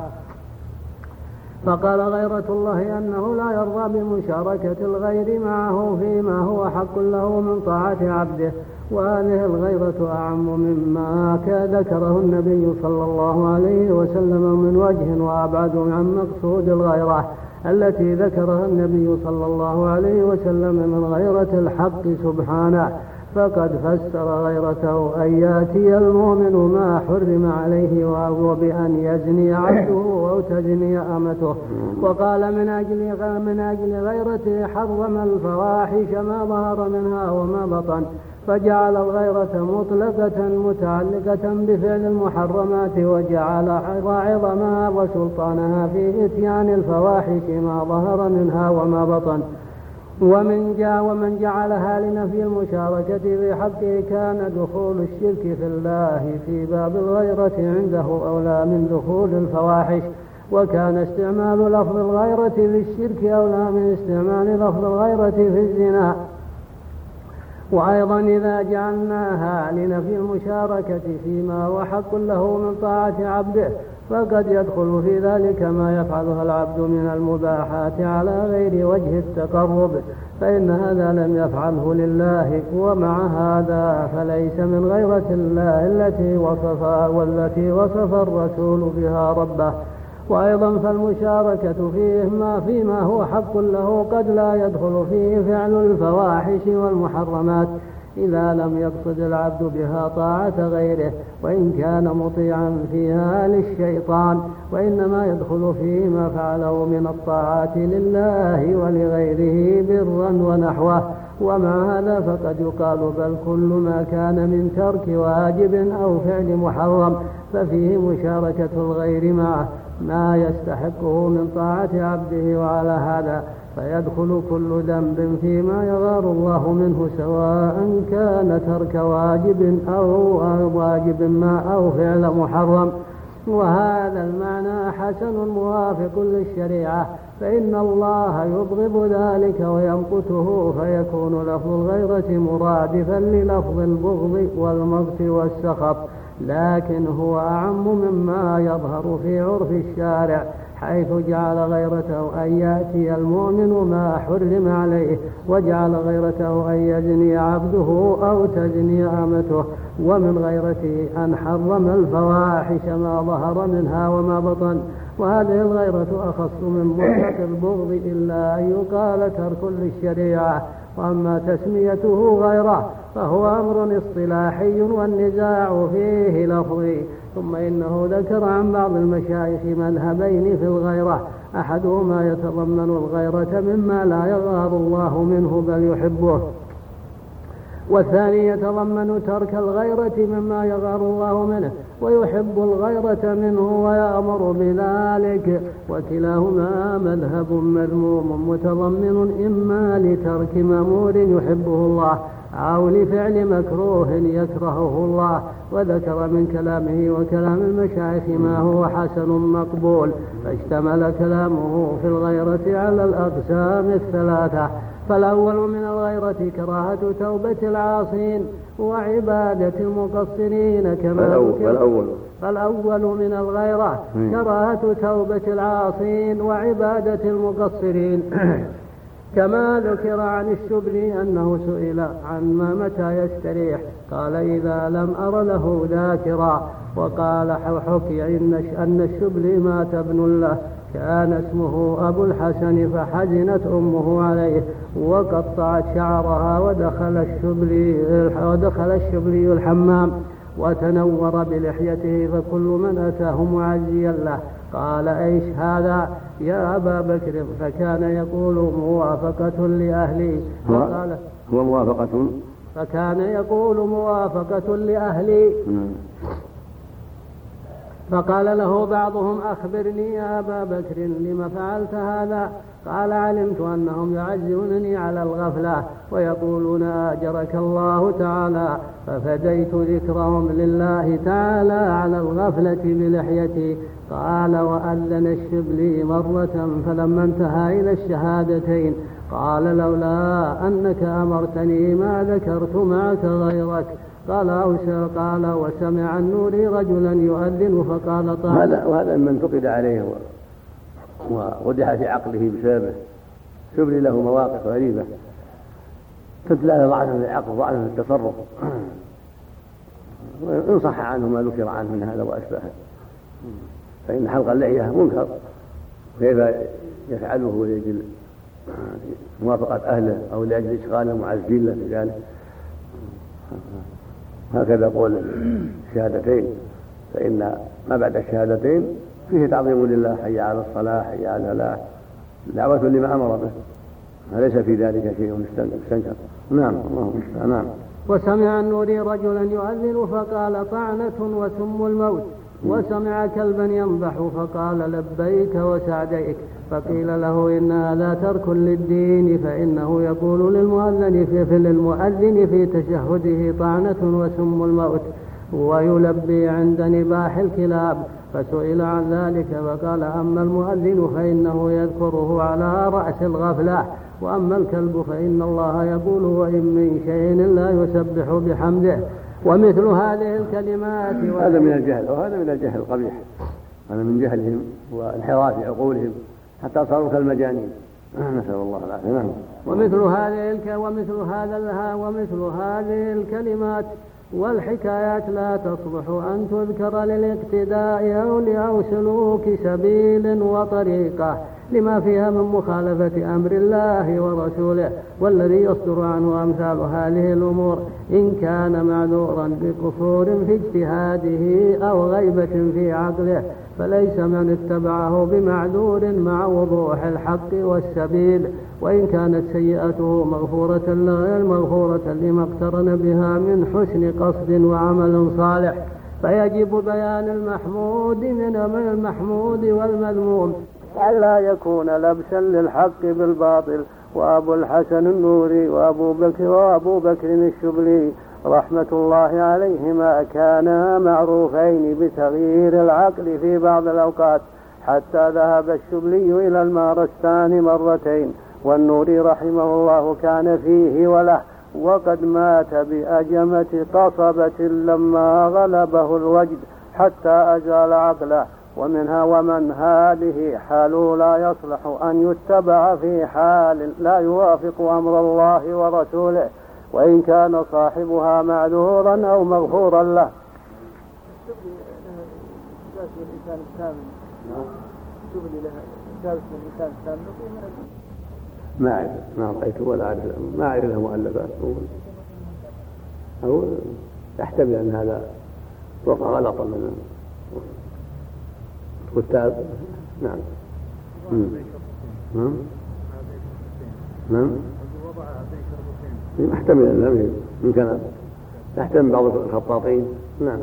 فقال غيرة الله أنه لا يرضى بمشاركة الغير معه فيما هو حق له من طاعة عبده، وهذه الغيرة أعم مما ذكره النبي صلى الله عليه وسلم من وجه، وأبعد عن مقصود الغيرة التي ذكرها النبي صلى الله عليه وسلم من غيرة الحق سبحانه، فقد فسر غيرته أن يأتي المؤمن ما حرم عليه، وهو بأن يزني عبده أو تزني أمته، وقال من أجل من أجل غيرته حرم الفواحش ما ظهر منها وما بطن، فجعل الغيرة مطلقة متعلقة بفعل المحرمات، وجعل عظمها وسلطانها في إتيان الفواحش ما ظهر منها وما بطن. ومن جاء ومن جعلها لنفي المشاركة في حقه كان دخول الشرك في الله في باب الغيرة عنده أولى من دخول الفواحش، وكان استعمال لفظ الغيرة في الشرك أولى من استعمال لفظ الغيرة في الزنا. وأيضا إذا جعلناها لنفي المشاركة فيما هو حق له من طاعة عبده فقد يدخل في ذلك ما يفعلها العبد من المباحات على غير وجه التقرب، فإن هذا لم يفعله لله، ومع هذا فليس من غيرة الله التي وصف والتي وصف الرسول بها ربه. وأيضا فالمشاركة فيه ما فيما هو حق له قد لا يدخل فيه فعل الفواحش والمحرمات إذا لم يقصد العبد بها طاعة غيره، وإن كان مطيعا فيها للشيطان، وإنما يدخل فيه ما فعله من الطاعات لله ولغيره برا ونحوه. ومع هذا فقد يقال بل كل ما كان من ترك واجب أو فعل محرم ففيه مشاركة الغير معه ما يستحقه من طاعة عبده، وعلى هذا فيدخل كل ذنب فيما يغار الله منه سواء كان ترك واجب أو واجب ما أو فعل محرم. وهذا المعنى حسن موافق للشريعة، فإن الله يبغض ذلك ويمقته، فيكون لفظ الغيرة مرادفا للفظ البغض والمقت والسخط، لكن هو أعم مما يظهر في عرف الشارع، حيث جعل غيرته أن يأتي المؤمن ما حرم عليه، وجعل غيرته أن يزني عبده أو تزني أمته، ومن غيرته أن حرم الفواحش ما ظهر منها وما بطن. وهذه الغيرة أخص من مطلق البغض إلا أن يقال ترك للشريعة. وأما تسميته غيره فهو أمر اصطلاحي والنزاع فيه لفظي. ثم إنه ذكر عن بعض المشايخ مذهبين في الغيرة، أحدهما يتضمن الغيرة مما لا يغار الله منه بل يحبه، والثاني يتضمن ترك الغيرة مما يغار الله منه ويحب الغيرة منه ويأمر بذلك، وكلاهما مذهب مذموم متضمن إما لترك مأمور يحبه الله أو لفعل مكروه يكرهه الله. وذكر من كلامه وكلام المشايخ ما هو حسن مقبول، فاشتمل كلامه في الغيرة على الأقسام الثلاثة. فالأول من الغيرة كراهة توبة العاصين وعبادة المقصرين كما فالأول, فالأول من الغيرة كراهة توبة العاصين وعبادة المقصرين كما ذكر عن الشبلي أنه سئل عن ما متى يستريح قال إذا لم أر له ذاكرا. وقال حكي أن الشبلي مات ابن له كان اسمه أبو الحسن فحزنت أمه عليه وقطعت شعرها ودخل الشبلي, ودخل الشبلي الحمام وتنور بلحيته فكل من أتاه معزيا له قال أيش هذا يا أبا بكر؟ فكان يقول موافقة لأهلي. وقال هو موافقة فكان يقول موافقة لأهلي. فقال له بعضهم أخبرني يا أبا بكر لما فعلت هذا؟ قال علمت أنهم يعزونني على الغفلة ويقولون آجرك الله تعالى ففديت ذكرهم لله تعالى على الغفلة بلحيتي. قال وأذن الشبلي مرة فلما انتهى إلى الشهادتين قال لولا أنك أمرتني ما ذكرت معك غيرك. قال أوسى قال وسمع النوري رجلا يؤذن فقال طاعة. هذا وهذا من فقد عليه ووضح في عقله بسببه. شبلي له مواقف غريبة تدل على ضعف في العقل ضعف في التصرف، وإن صح عنه ما ذكر عنه من هذا وأشبهه. فإن حلق اللحية منكر، كيف يفعله لأجل موافقة أهله أو لأجل إشغال معزين له في ذلك؟ هكذا قول الشهادتين، فإن ما بعد الشهادتين فيه تعظيم لله، حي على الصلاة حي على الفلاح، دعوة لما أمر به، وليس في ذلك شيء مستنكر. نعم الله المستعان. نعم. وسمع النوري رجلا يؤذن فقال طعنة وسم الموت. وسمع كلبا ينبح فقال لبيك وسعديك. فقيل له إن هذا ترك للدين، فإنه يقول للمؤذن في, في للمؤذن في تشهده طعنة وسم الموت ويلبي عند نباح الكلاب. فسئل عن ذلك فقال أما المؤذن فإنه يذكره على رأس الغفلة، وأما الكلب فإن الله يقول وإن من شيء لا يسبح بحمده. ومثل هذه الكلمات هذا من الجهل، وهذا من الجهل القبيح، هذا من جهلهم وانحراف عقولهم حتى صاروا كالمجانين، نسأل الله العافية. ومثل هذه ومثل هذا ومثل هذه الكلمات والحكايات لا تصلح أن تذكر للاقتداء أو أو سلوك سبيل وطريقة لما فيها من مخالفة أمر الله ورسوله، والذي يصدر عنه أمثال هذه الأمور إن كان معذورا بقصور في اجتهاده أو غيبة في عقله فليس من اتبعه بمعذور مع وضوح الحق والسبيل، وإن كانت سيئته مغفورة غير مغفورة لما اقترن بها من حسن قصد وعمل صالح، فيجب بيان المحمود من المحمود والمذموم ألا يكون لبسا للحق بالباطل. وأبو الحسن النوري وأبو بكر وأبو بكر الشبلي رحمة الله عليهما كانا معروفين بتغيير العقل في بعض الأوقات، حتى ذهب الشبلي إلى المارستان مرتين، والنوري رحمه الله كان فيه وله، وقد مات بأجمة قصبة لما غلبه الوجد حتى أزال عقله. ومنها ومن هذه حال لا يصلح أن يتبع في حال لا يوافق أمر الله ورسوله، وإن كان صاحبها معذورا أو مغفورا له. ما أعرف، ما رأيته ولا أعرف، ما أعرف له مؤلفات، أو يحتمل أن هذا وقع غلطا من الكتاب. نعم. نعم. نعم. يحتمل أن يمكن يحتمل بعض الخطاطين. نعم.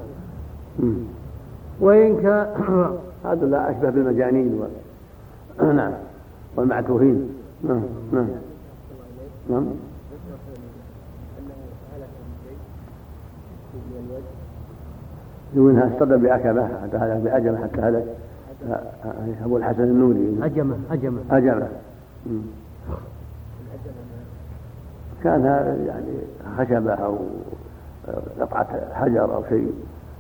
وإن كان هذا لا أشبه بالمجانين و... نعم والمعتوهين. نعم. نعم. نعم. يقولها اصطدم بعكبة حتى هلك بعجمة حتى هلك أبو الحسن النوري. أجمة أجمة أجمة كان يعني خشبة أو قطعة حجر أو شيء.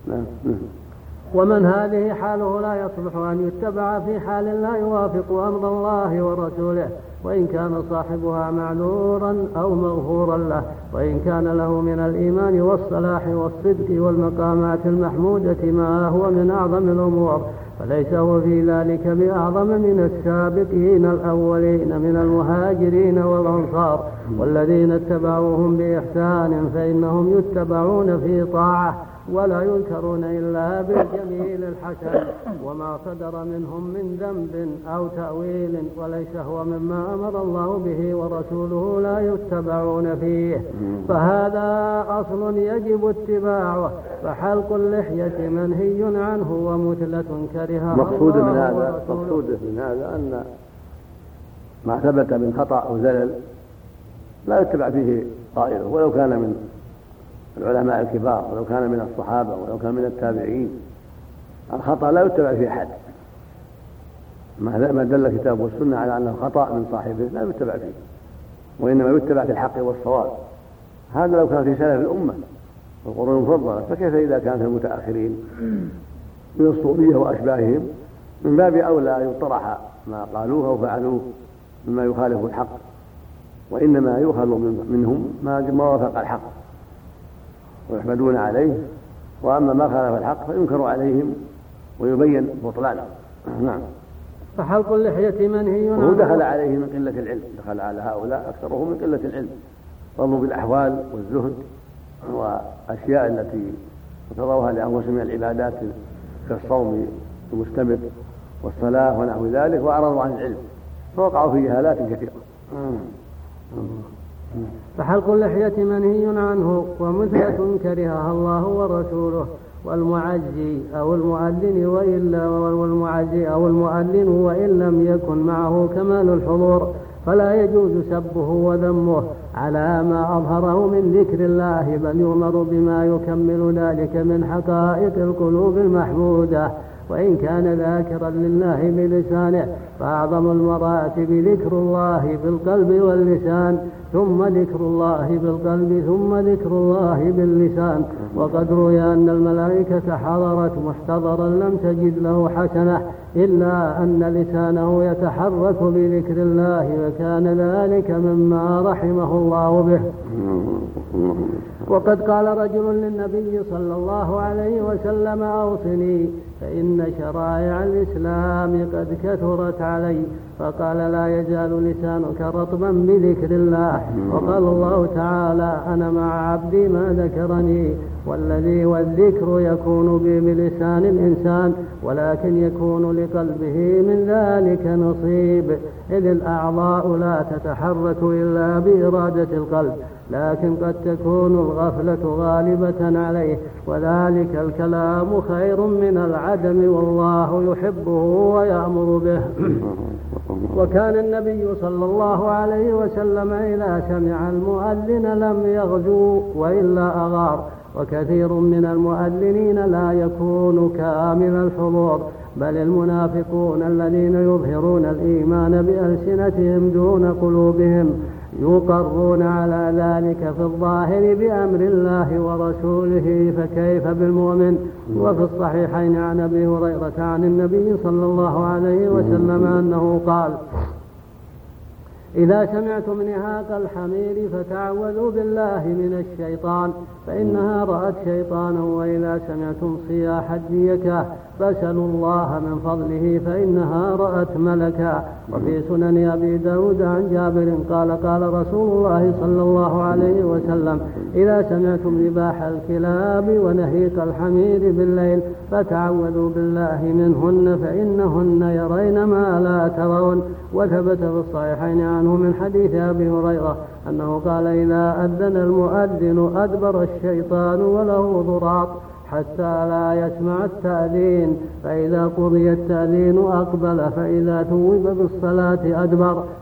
ومن هذه حاله لا يصلح أن يتبع في حال لا يوافق أمر الله ورسوله، وإن كان صاحبها معذورا أو مغفورا له، وإن كان له من الإيمان والصلاح والصدق والمقامات المحمودة ما هو من أعظم الأمور، فليس هو في ذلك بأعظم من السابقين الأولين من المهاجرين والأنصار والذين اتبعوهم بإحسان، فإنهم يتبعون في طاعة ولا يذكرون إلا بالجميل الحسن وما صدر منهم من ذنب أو تأويل، وليس هو مما أمر الله به ورسوله لا يتبعون فيه، فهذا أصل يجب اتباعه. فحلق اللحية منهي عنه ومثلة كرهها مقصود من هذا مقصود من هذا أن ما ثبت من خطأ أو زلل لا يتبع فيه قائله، ولو كان من العلماء الكبار ولو كان من الصحابة ولو كان من التابعين. الخطأ لا يتبع فيه أحد، ما دل الكتاب والسنة على أن الخطأ من صاحبه لا يتبع فيه، وإنما يتبع في الحق والصواب. هذا لو كان في سلف الأمة والقرون المفضلة، فكيف إذا كان في المتأخرين من الصوفية وأشباههم؟ من باب أولى يطرح ما قالوه أو فعلوه مما يخالف الحق، وإنما يؤخذ منهم ما وافق الحق ويحمدون عليه، وأما ما خالف الحق فينكر عليهم ويبين بطلانه. نعم. فحلق اللحية منهي عنه. وهو دخل عليه من قلة العلم، دخل على هؤلاء أكثرهم من قلة العلم، ظنوا بالأحوال والزهد وأشياء التي ارتضوها لأنفسهم من العبادات كالصوم المستمر والصلاة ونحو ذلك، وأعرضوا عن العلم فوقعوا في جهالات كثيرة. فحلق اللحية منهي عنه ومثلة كرهها الله ورسوله، والمعزي أو المؤذن وإلا والمعزي أو المؤذن وإن لم يكن معه كمال الحضور فلا يجوز سبه وذمه على ما أظهره من ذكر الله، بل يؤمر بما يكمل ذلك من حقائق القلوب المحمودة، وإن كان ذاكرا لله بلسانه فأعظم المراتب ذكر الله بالقلب واللسان، ثم ذكر الله بالقلب ثم ذكر الله باللسان. وقد روي أن الملائكة حضرت محتضرا لم تجد له حسنة إلا أن لسانه يتحرك بذكر الله، وكان ذلك مما رحمه الله به. وقد قال رجل للنبي صلى الله عليه وسلم أوصني فإن شرائع الإسلام قد كثرت علي، فقال لا يزال لسانك رطبا بذكر الله. وقال الله تعالى أنا مع عبدي ما ذكرني، والذي والذكر يكون بلسان الإنسان ولكن يكون لقلبه من ذلك نصيب، إذ الأعضاء لا تتحرك إلا بإرادة القلب، لكن قد تكون الغفلة غالبة عليه، وذلك الكلام خير من العدم والله يحبه ويأمر به. وكان النبي صلى الله عليه وسلم إذا سمع المؤذن لم يغزو وإلا أغار، وكثير من المؤذنين لا يكون كامل الحضور، بل المنافقون الذين يظهرون الإيمان بألسنتهم دون قلوبهم يقرون على ذلك في الظاهر بأمر الله ورسوله، فكيف بالمؤمن؟ وفي الصحيحين عن أبي هريرة عن النبي صلى الله عليه وسلم أنه قال إذا سمعتم نهاق الحمير فتعوذوا بالله من الشيطان فإنها رأت شيطانا، وإذا سمعتم صياح الديكة فاسألوا الله من فضله فإنها رأت ملكا. وفي سنن أبي داود عن جابر قال قال رسول الله صلى الله عليه وسلم إذا سمعتم ذباح الكلاب ونهيق الحمير بالليل فتعوذوا بالله منهن فإنهن يرين ما لا ترون. وثبت في الصحيحين عنه من حديث أبي هريرة أنه قال إذا أذن المؤذن أدبر الشيطان وله ضراط حتى لا يسمع التأذين، فإذا قضي التأذين أقبل، فإذا ثوب بالصلاة أدبر.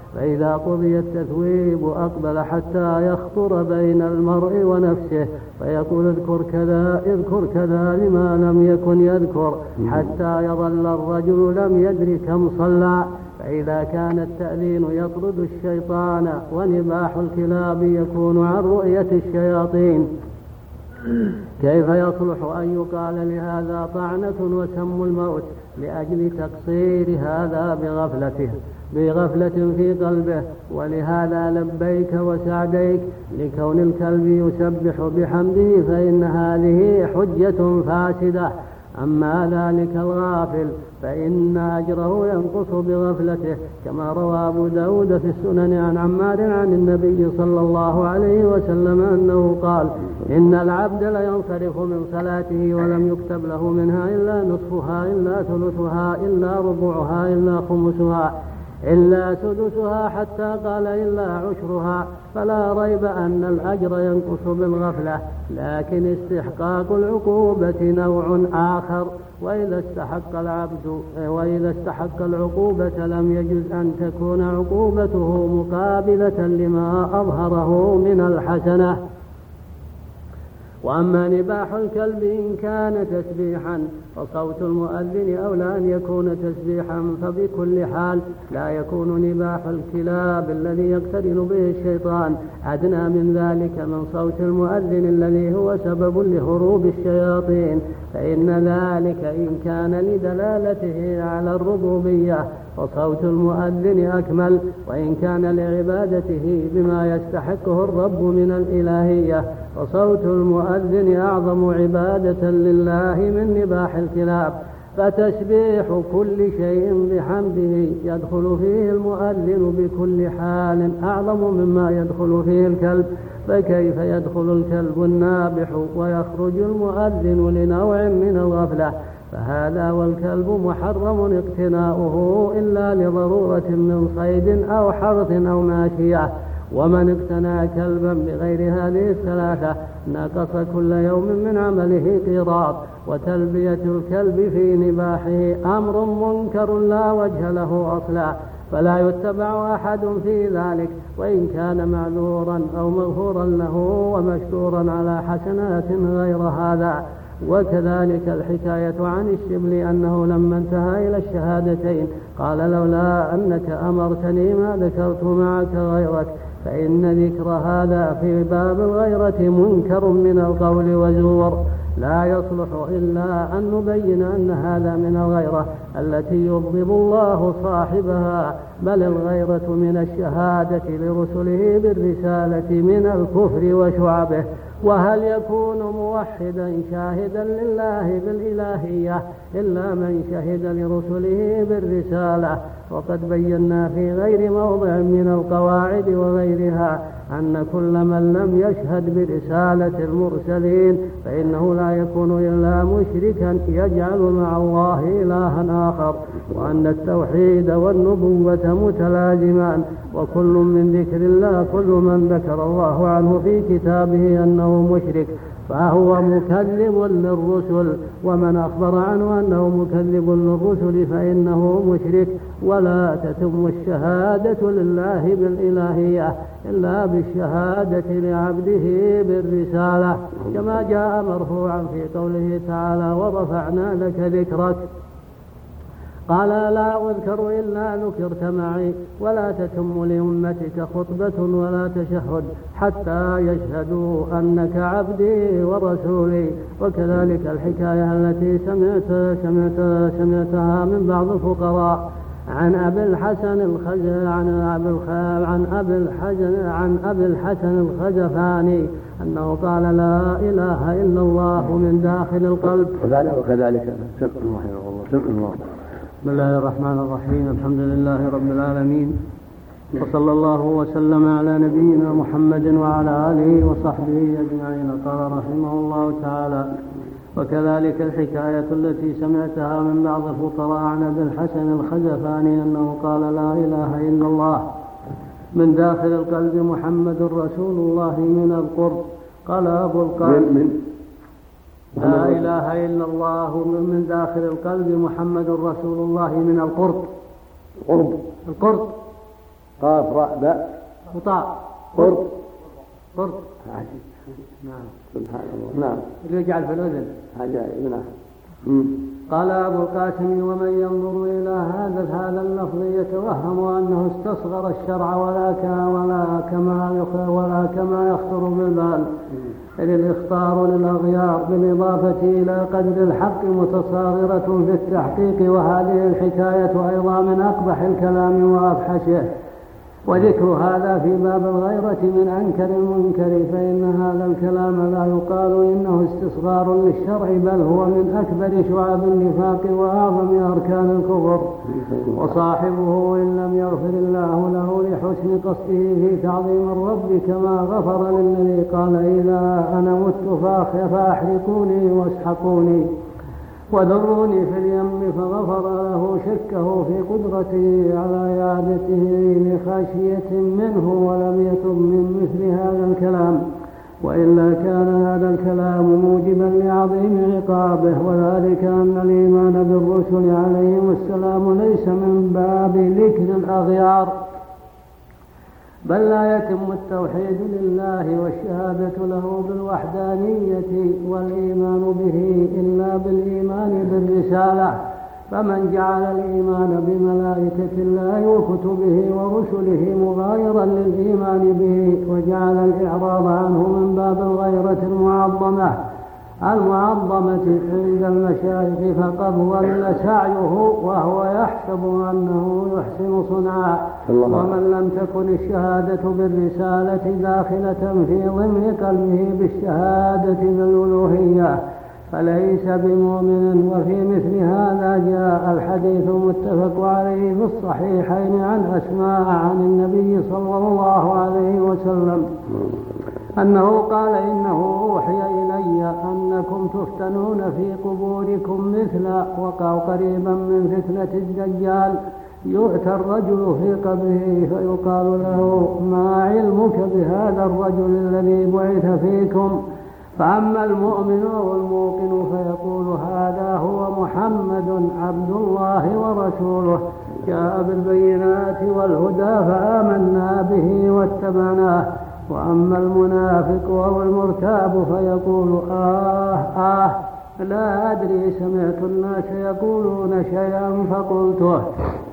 فإذا قضي التثويب أقبل حتى يخطر بين المرء ونفسه فيقول اذكر كذا اذكر كذا لما لم يكن يذكر حتى يظل الرجل لم يدر كم صلى. فإذا كان التأذين يطرد الشيطان ونباح الكلاب يكون عن رؤية الشياطين، كيف يصلح أن يقال لهذا طعنة وسم الموت لأجل تقصير هذا بغفلته بغفلة في قلبه؟ ولهذا لبيك وسعديك لكون الكلب يسبح بحمده فإن هذه حجة فاسدة. أما ذلك الغافل فإن أجره ينقص بغفلته، كما روى أبو داود في السنن عن عمار عن النبي صلى الله عليه وسلم أنه قال إن العبد لينصرف من صلاته ولم يكتب له منها إلا نصفها إلا ثلثها إلا ربعها إلا خمسها إلا سدسها حتى قال إلا عشرها. فلا ريب أن الأجر ينقص بالغفلة، لكن استحقاق العقوبة نوع آخر. وإذا استحق العبد وإذا استحق العقوبة لم يجز أن تكون عقوبته مقابلة لما أظهره من الحسنة. وأما نباح الكلب إن كان تسبيحا فصوت المؤذن أولى أن يكون تسبيحا، فبكل حال لا يكون نباح الكلاب الذي يقترن به الشيطان أدنى من ذلك من صوت المؤذن الذي هو سبب لهروب الشياطين، فإن ذلك إن كان لدلالته على الربوبية فصوت المؤذن أكمل، وإن كان لعبادته بما يستحقه الرب من الإلهية فصوت المؤذن أعظم عبادة لله من نباح الكلاب. فتسبيح كل شيء بحمده يدخل فيه المؤذن بكل حال أعظم مما يدخل فيه الكلب، فكيف يدخل الكلب النابح ويخرج المؤذن لنوع من الغفلة؟ فهذا والكلب محرم اقتناؤه إلا لضرورة من صيد أو حرث أو ماشية. ومن اقتنى كلبا بغير هذه الثلاثة نقص كل يوم من عمله قيراط. وتلبية الكلب في نباحه أمر منكر لا وجه له أصلا، فلا يتبع أحد في ذلك وإن كان معذورا أو مغفورا له ومشكورا على حسنات غير هذا. وكذلك الحكاية عن الشبل أنه لما انتهى إلى الشهادتين قال لولا أنك أمرتني ما ذكرت معك غيرك، فإن ذكر هذا في باب الغيرة منكر من القول وزور، لا يصلح إلا أن نبين أن هذا من الغيرة التي يبغض الله صاحبها، بل الغيرة من الشهادة لرسله بالرسالة من الكفر وشعبه. وهل يكون موحدا شاهدا لله بالإلهية إلا من شهد لرسله بالرسالة؟ وقد بينا في غير موضع من القواعد وغيرها أن كل من لم يشهد برسالة المرسلين فإنه لا يكون إلا مشركا يجعل مع الله إلها آخر، وأن التوحيد والنبوة متلازمان، وكل من ذكر الله كل من ذكر الله عنه في كتابه أنه مشرك فهو مكذب للرسل، ومن أخبر عنه أنه مكذب للرسل فإنه مشرك. ولا تتم الشهادة لله بالإلهية إلا بالشهادة لعبده بالرسالة، كما جاء مرفوعا في قوله تعالى ورفعنا لك ذكرك. قال لا أذكر إلا ذكرت معي. ولا تتم لأمتك خطبة ولا تشهد حتى يشهدوا أنك عبدي ورسولي. وكذلك الحكاية التي سمعت سمعت سمعتها من بعض الفقراء عن أبي الحسن الخز عن أبي عن أبي الحسن عن أبي الحسن الخزفاني أنه قال لا إله إلا الله من داخل القلب. وكذلك سمع الله. بسم الله الرحمن الرحيم. الحمد لله رب العالمين، وصلى الله وسلم على نبينا محمد وعلى آله وصحبه أجمعين. قال رحمه الله تعالى: وكذلك الحكاية التي سمعتها من بعض الفقراء عن أبي الحسن الخزفاني أنه قال لا إله إلا الله من داخل القلب محمد رسول الله من القرب. قال أبو القاسم لا إله إلا الله من داخل القلب محمد رسول الله من القرب. القرب القرب قاف راء باء وطاء قرط قرط. نعم سبحان الله. نعم يجعل في الأذن عجائب. نعم. قال أبو القاسم: ومن ينظر إلى هذا هذا اللفظ يتوهم أنه استصغر الشرع ولا ولا كما ولا كما يخطر بالبال، إذ الإخطار للأغيار بالإضافة إلى قدر الحق متصاغرة في التحقيق، وهذه الحكاية أيضا من أقبح الكلام وأفحشه. وذكر هذا في باب الغيرة من أنكر المنكر، فإن هذا الكلام لا يقال إنه استصغار للشرع، بل هو من أكبر شعب النفاق وأعظم أركان الكفر. وصاحبه إن لم يغفر الله له لحسن قصده في تعظيم الرب كما غفر للذي قال: إذا أنا مت فأحرقوني واسحقوني وذروني في اليم، فغفر له شكه في قدرته على إعادته لخشية منه، ولم يتب من مثل هذا الكلام، وإلا كان هذا الكلام موجبا لعظيم عقابه. وذلك أن الإيمان بالرسل عليهم السلام ليس من باب ذكر الأغيار، بل لا يتم التوحيد لله والشهادة له بالوحدانية والإيمان به إلا بالإيمان بالرسالة. فمن جعل الإيمان بملائكة الله وكتبه ورسله مغايرا للإيمان به، وجعل الإعراض عنه من باب الغيرة المعظمة المعظمة عند المشايخ، فقد ضل سعيه وهو يحسب أنه يحسن صنعا. ومن لم تكن الشهادة بالرسالة داخلة في ضمن قلبه بالشهادة بالألوهية فليس بمؤمن. وفي مثل هذا جاء الحديث متفق عليه في الصحيحين عن أسماء عن النبي صلى الله عليه وسلم أنه قال: إنه أوحي إلي أنكم تفتنون في قبوركم مثل وقع قريبا من فتنة الدجال، يؤتى الرجل في قبره فيقال له: ما علمك بهذا الرجل الذي بعث فيكم؟ فأما المؤمن والموقن فيقول: هذا هو محمد عبد الله ورسوله، جاء بالبينات والهدى فآمنا به واتبعناه. وأما المنافق أو المرتاب فيقول: آه آه لا أدري، سمعت الناس يقولون شيئا فقلته.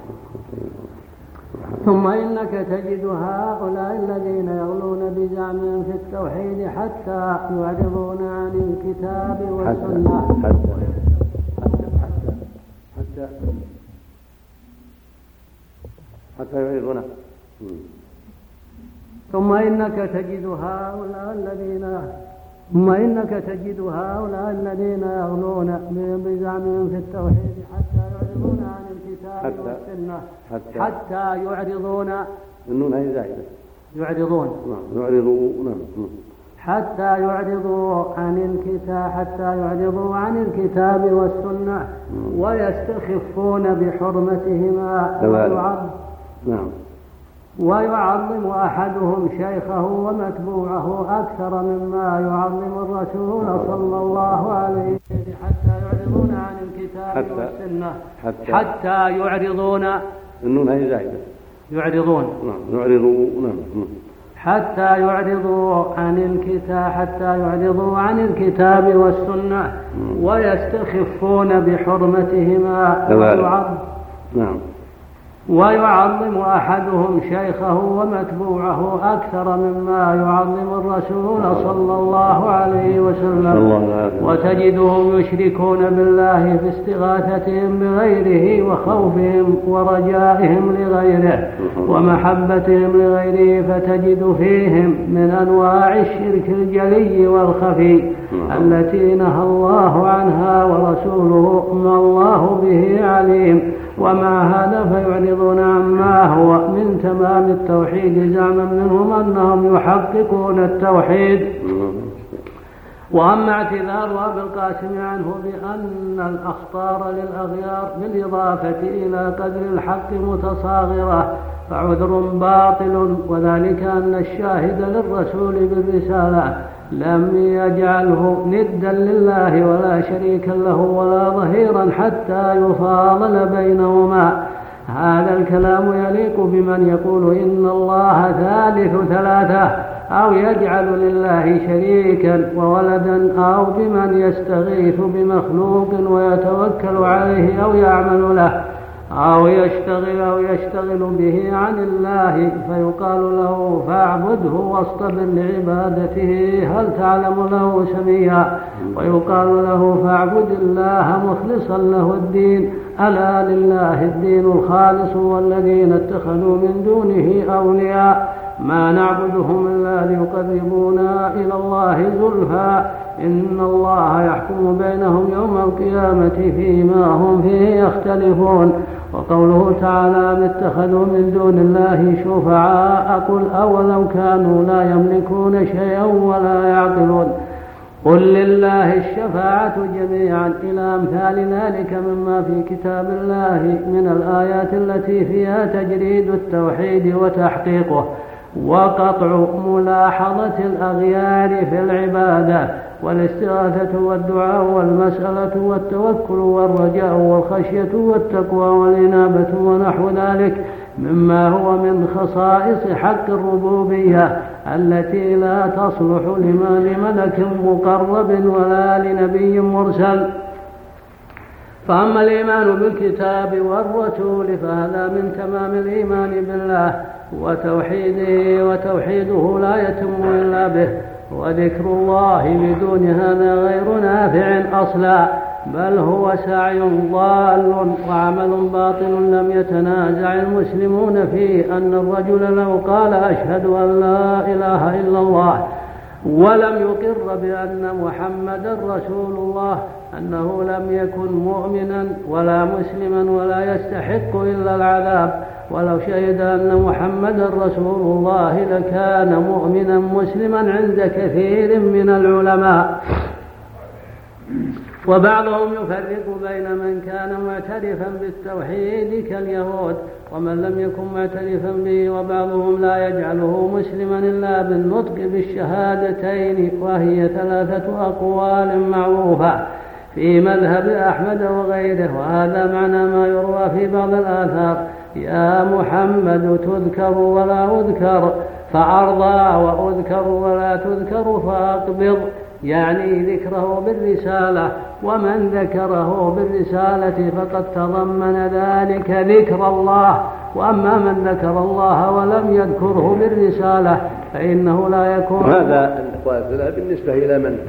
ثم إنك تجد هؤلاء الذين يغلون بزعمهم في التوحيد حتى يعرضون عن الكتاب والسنة حتى حتى حتى يعرضون. ثم إنك تجد هؤلاء الذين ثم إنك تجد هؤلاء الذين يغلون بزعمهم في التوحيد حتى يعرضون عن الكتاب حتى والسنة حتى, حتى يعرضون النون هي زائدة يعرضون يعرضون حتى يعرضوا عن الكتاب حتى يعرضوا عن الكتاب والسنة ويستخفون بحرمتهما ويعظم نعم ويعظم أحدهم شيخه ومتبوعه أكثر مما يعظم الرسول صلى الله عليه وسلم حتى يعرضون عن الكتاب حتى والسنة حتى, حتى يعرضون النون هي زائدة يعرضون نعم يعرضون حتى يعرضوا عن الكتاب حتى يعرضوا عن الكتاب والسنة ويستخفون بحرمتهما ويعظم نعم ويعظم أحدهم شيخه ومتبوعه أكثر مما يعظم الرسول صلى الله عليه وسلم وتجدهم يشركون بالله في استغاثتهم بغيره وخوفهم ورجائهم لغيره ومحبتهم لغيره، فتجد فيهم من أنواع الشرك الجلي والخفي التي نهى الله عنها ورسوله ما الله به عليم. ومع هذا فيعرضون عما هو من تمام التوحيد زعما منهم أنهم يحققون التوحيد. وأما اعتذار أبي القاسم عنه بأن الأخطار للأغيار بالإضافة إلى قدر الحق متصاغرة فعذر باطل، وذلك أن الشاهد للرسول بالرسالة لم يجعله ندا لله ولا شريكا له ولا ظهيرا حتى يفاضل بينهما، هذا الكلام يليق بمن يقول إن الله ثالث ثلاثة أو يجعل لله شريكا وولدا، أو بمن يستغيث بمخلوق ويتوكل عليه أو يعمل له أو يشتغل أو يشتغل به عن الله، فيقال له فاعبده واصطبر لعبادته هل تعلم له سميا، ويقال له فاعبد الله مخلصا له الدين ألا لله الدين الخالص والذين اتخذوا من دونه أولياء ما نعبدهم إلا ليقربونا إلى الله زلفى إن الله يحكم بينهم يوم القيامة فيما هم فيه يختلفون. وقوله تعالى اتخذوا من دون الله شفعاء قل أولو كانوا لا يملكون شيئا ولا يعقلون قل لله الشفاعة جميعا إلى أمثال ذلك مما في كتاب الله من الآيات التي فيها تجريد التوحيد وتحقيقه وقطع ملاحظة الأغيار في العبادة والاستغاثة والدعاء والمسألة والتوكل والرجاء والخشية والتقوى والإنابة ونحو ذلك مما هو من خصائص حق الربوبية التي لا تصلح لما لملك مقرب ولا لنبي مرسل. فأما الإيمان بالكتاب والرسول فهذا من تمام الإيمان بالله وتوحيده، وتوحيده لا يتم إلا به، وذكر الله بدون هذا غير نافع أصلا، بل هو سعي ضال وعمل باطل لم يتنازع المسلمون فيه. أن الرجل لو قال أشهد أن لا إله إلا الله ولم يقر بأن محمدا رسول الله أنه لم يكن مؤمنا ولا مسلما ولا يستحق إلا العذاب، ولو شهد أن محمدا رسول الله لكان مؤمنا مسلما عند كثير من العلماء. وبعضهم يفرق بين من كان معترفا بالتوحيد كاليهود ومن لم يكن معترفا به، وبعضهم لا يجعله مسلما إلا بالنطق بالشهادتين، وهي ثلاثة أقوال معروفة في مذهب أحمد وغيره. وهذا معنى ما يروى في بعض الآثار: يا محمد تذكر ولا أذكر فأرضى، وأذكر ولا تذكر فأقبض، يعني ذكره بالرسالة، ومن ذكره بالرسالة فقد تضمن ذلك ذكر الله، وأما من ذكر الله ولم يذكره بالرسالة فإنه لا يكون. هذا الأقوال بالنسبة إلى من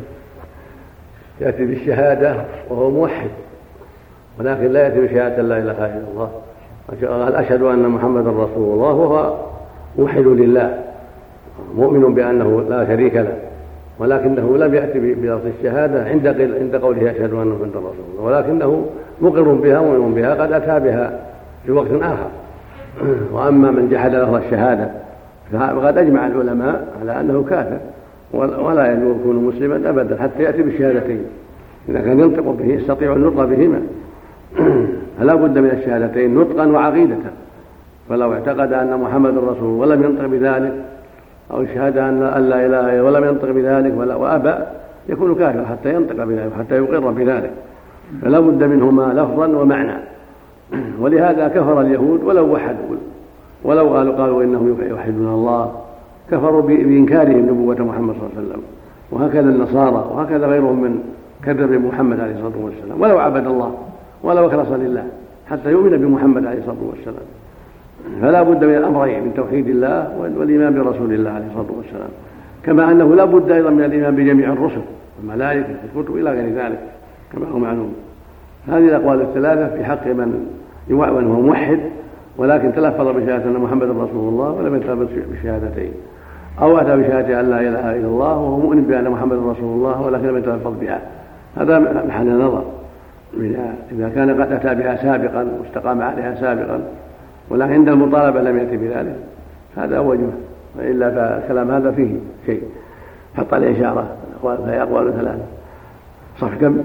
يأتي بالشهادة وهو موحد، ولكن لا يأتي بشهادة لا إله إلا الله، قال أشهد أن محمدا رسول الله وهو موحد لله مؤمن بأنه لا شريك له، ولكنه لم يأتي بلفظ الشهادة عند عند قوله أشهد أن محمدا رسول الله، ولكنه مقر بها ومؤمن بها قد أتى بها في وقت آخر. وأما من جحد لفظ الشهادة فقد أجمع العلماء على أنه كافر ولا يكون مسلما أبدا حتى يأتي بالشهادتين. إذا كان ينطق به يستطيع النطق بهما فلا بد من الشهادتين نطقا وعقيدة. فلو اعتقد أن محمد رسول ولم ينطق بذلك، أو شهد أن لا إله إلا الله ولم ينطق بذلك وأبى، يكون كافر حتى ينطق بذلك حتى يقر بذلك. فلا بد منهما لفظا ومعنى. ولهذا كفر اليهود ولو وحدوا، ولو قالوا قالوا إنهم يوحدون الله، كفروا بإنكارهم نبوة محمد صلى الله عليه وسلم. وهكذا النصارى وهكذا غيرهم من كذب محمد عليه الصلاة والسلام، ولو عبد الله ولو أخلص لله حتى يؤمن بمحمد عليه الصلاة والسلام. فلا بد من الأمرين، من توحيد الله والإيمان برسول الله عليه الصلاة والسلام، كما أنه لا بد أيضا من الإيمان بجميع الرسل والملائكة والكتب إلى غير ذلك كما هو معلوم. هذه الأقوال الثلاثة في حق من يوعن وهو موحد ولكن تلفظ بشهادة أن محمد رسول الله ولم يتلفظ بالشهادتين، أو أتى بشهادة أن لا إله إلا الله وهو مؤمن بأن محمد رسول الله ولكن لم يتلفظ بها. هذا محل نظر إذا كان قد أتى بها سابقا واستقام عليها سابقا، ولكن عند المطالبة لم يأتي بذلك، هذا وجهه. وإلا فالكلام هذا فيه شيء. حط عليه إشارة فهي أقوال ثلاثة. صف كم؟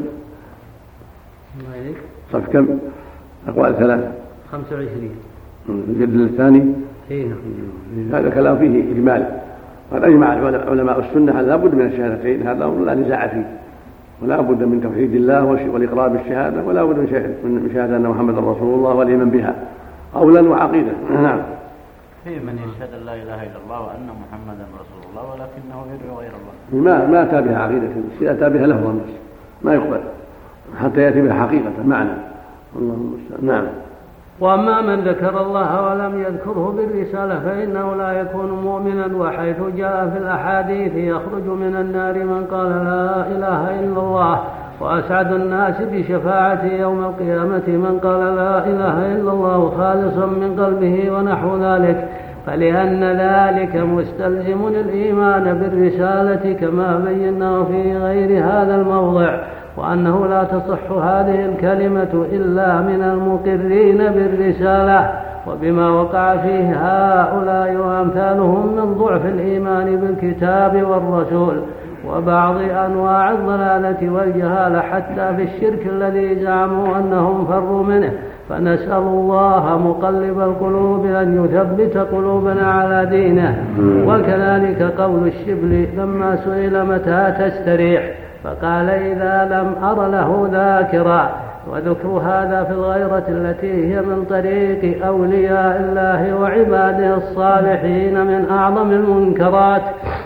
صف كم؟ أقوال ثلاثة. خمسة وعشرين. الجلد الثاني. هذا كلام فيه إجمال. قد أجمع علماء السنة لا بد من الشهادتين، هذا أمر لا نزاع فيه، ولا بد من توحيد الله والإقرار بالشهادة، ولا بد من شهادة أن محمد رسول الله والإيمان بها، قولا وعقيدة. نعم. في من يشهد أن لا إله إلا الله وأن محمدا رسول الله ولكنه يدعو غير الله. ما ما أتى بها عقيدة، أتى بها لفظا بس ما يقبل حتى يأتي بها حقيقة معنى. اللهم المستعان. نعم. وأما من ذكر الله ولم يذكره بالرسالة فإنه لا يكون مؤمنا، وحيث جاء في الأحاديث يخرج من النار من قال لا إله إلا الله، وأسعد الناس بشفاعته يوم القيامة من قال لا إله إلا الله خالصا من قلبه ونحو ذلك، فلأن ذلك مستلزم الإيمان بالرسالة كما بيناه في غير هذا الموضع، وأنه لا تصح هذه الكلمة إلا من المقرين بالرسالة، وبما وقع فيه هؤلاء وأمثالهم من ضعف الإيمان بالكتاب والرسول وبعض أنواع الضلالة والجهالة حتى في الشرك الذي زعموا أنهم فروا منه. فنسأل الله مقلب القلوب أن يثبت قلوبنا على دينه. وكذلك قول الشبل لما سئل متى تستريح فقال إذا لم أر له ذاكرا. وذكر هذا في الغيرة التي هي من طريق أولياء الله وعباده الصالحين من أعظم المنكرات.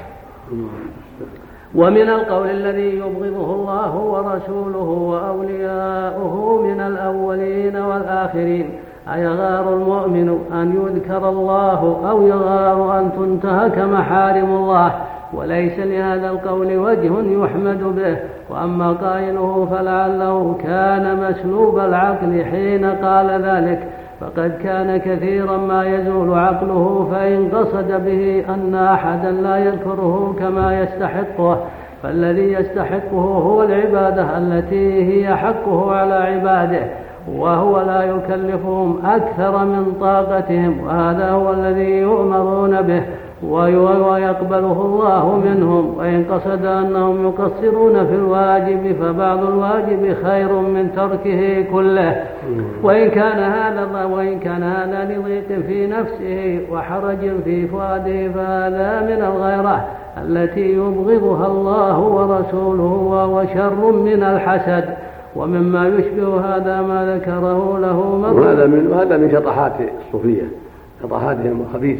ومن القول الذي يبغضه الله ورسوله وأولياؤه من الأولين والآخرين أيغار المؤمن أن يذكر الله أو يغار أن تنتهك محارم الله، وليس لهذا القول وجه يحمد به. وأما قائله فلعله كان مسلوب العقل حين قال ذلك، فقد كان كثيرا ما يزول عقله فإن قصد به أن أحدا لا يذكره كما يستحقه، فالذي يستحقه هو العبادة التي هي حقه على عباده، وهو لا يكلفهم أكثر من طاقتهم، وهذا هو الذي يؤمرون به ويقبله الله منهم. وإن قصد أنهم يقصرون في الواجب فبعض الواجب خير من تركه كله. وإن كان هذا وإن كان هذا لضيق في نفسه وحرج في فؤاده فهذا من الغيرة التي يبغضها الله ورسوله وهو شر من الحسد. ومما يشبه هذا ما ذكره له مرة، وهذا من وهذا من شطحات الصوفية، شطحاتهم الخبيثة.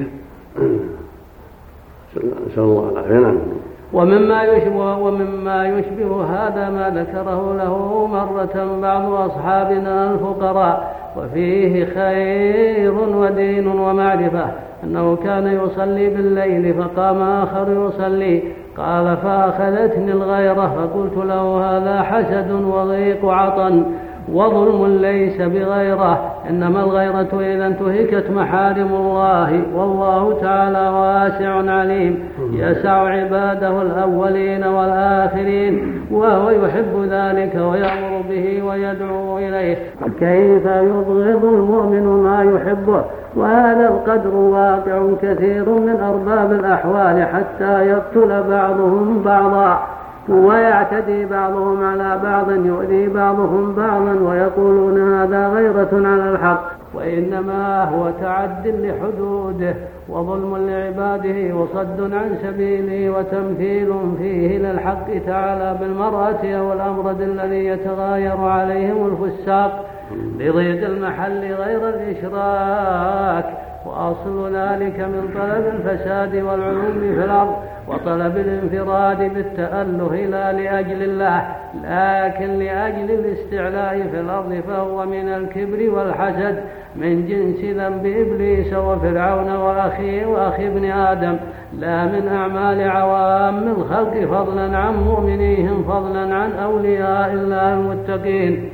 نسأل الله العافية. ومما يشبه, ومما يشبه هذا ما ذكره له مرة بعض أصحابنا الفقراء وفيه خير ودين ومعرفة، أنه كان يصلي بالليل فقام آخر يصلي، قال فأخذتني الغيرة فقلت له هذا حسد وضيق عطن وظلم ليس بغيره، إنما الغيرة إذا انتهكت محارم الله، والله تعالى واسع عليم يسع عباده الأولين والآخرين، وهو يحب ذلك ويأمر به ويدعو إليه. كيف يبغض المؤمن ما يحبه؟ وهذا القدر واقع كثير من أرباب الأحوال حتى يقتل بعضهم بعضا ويعتدي بعضهم على بعض يؤذي بعضهم بعضا ويقولون هذا غيرة على الحق، وإنما هو تعد لحدوده وظلم لعباده وصد عن سبيله وتمثيل فيه للحق تعالى بالمرأة أو الأمرد الذي يتغاير عليهم الفساق لضيق المحل غير الإشراك. وأصل ذلك من طلب الفساد والعلوم في الأرض وطلب الانفراد بالتأله لا لأجل الله لكن لأجل الاستعلاء في الأرض، فهو من الكبر والحسد من جنس ذنب إبليس وفرعون وأخيه وأخي ابن آدم، لا من أعمال عوام الخلق فضلا عن مؤمنيهم فضلا عن أولياء الله المتقين.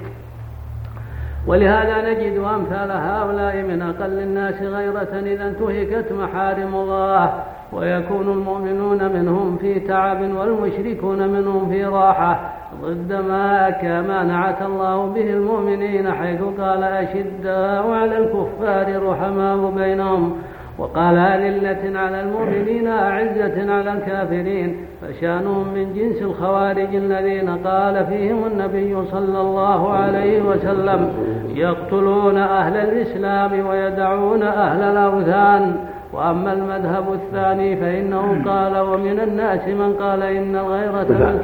ولهذا نجد أمثال هؤلاء من أقل الناس غيرة إذا انتهكت محارم الله، ويكون المؤمنون منهم في تعب والمشركون منهم في راحة، ضد ما كما نعت الله به المؤمنين حيث قال أشداء على الكفار رحماء بينهم، وقال أذلة على المؤمنين أعزة على الكافرين، فشانهم من جنس الخوارج الذين قال فيهم النبي صلى الله عليه وسلم يقتلون أهل الإسلام ويدعون أهل الأوثان. وأما المذهب الثاني فإنه قال ومن الناس من قال إن الغيرة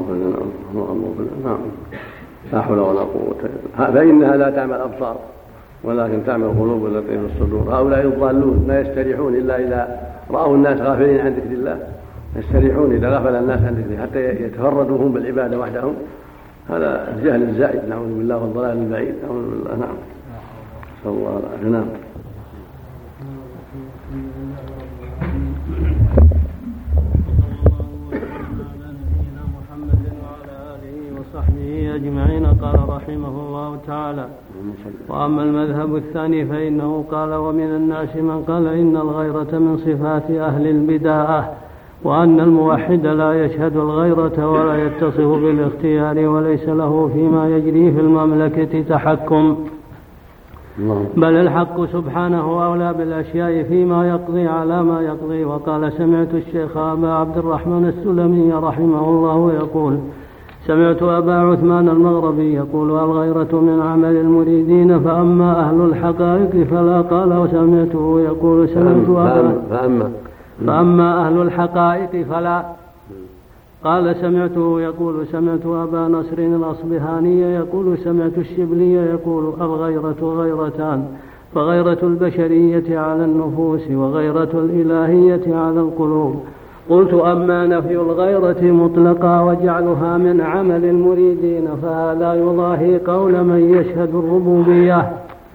لا حول ولا قوة، فإنها لا تعمى الأبصار ولكن تعمل القلوب التي في الصدور. هؤلاء الضالون لا يستريحون إلا إذا رأوا الناس غافلين عن ذكر الله، يستريحون إذا غفل الناس عن ذكر الله حتى يتفردوا هم بالعبادة وحدهم. هذا الجهل الزائد، نعوذ بالله، والضلال البعيد، نعوذ بالله. نعم، صلى الله عليه وسلم. نعم. أجمعين. قال رحمه الله تعالى: وأما المذهب الثاني فإنه قال: ومن الناس من قال إن الغيرة من صفات أهل البداءة، وأن الموحد لا يشهد الغيرة ولا يتصف بالاختيار، وليس له فيما يجري في المملكة تحكم، بل الحق سبحانه أولى بالأشياء فيما يقضي على ما يقضي. وقال: سمعت الشيخ أبا عبد الرحمن السلمي رحمه الله يقول: سمعت أبا عثمان المغربي يقول: الغيرة من عمل المريدين، فأما أهل الحقائق فلا. قال: وسمعته يقول: سمعت أبا فأما, فأما أهل الحقائق فلا. قال: سمعته يقول: سمعت أبا نصر الأصبهاني يقول: سمعت الشبلي يقول: الغيرة غيرتان، فغيرة البشرية على النفوس، وغيرة الإلهية على القلوب. قلت: أما نفي الغيرة مطلقا وجعلها من عمل المريدين فهذا يضاهي قول من يشهد الربوبية،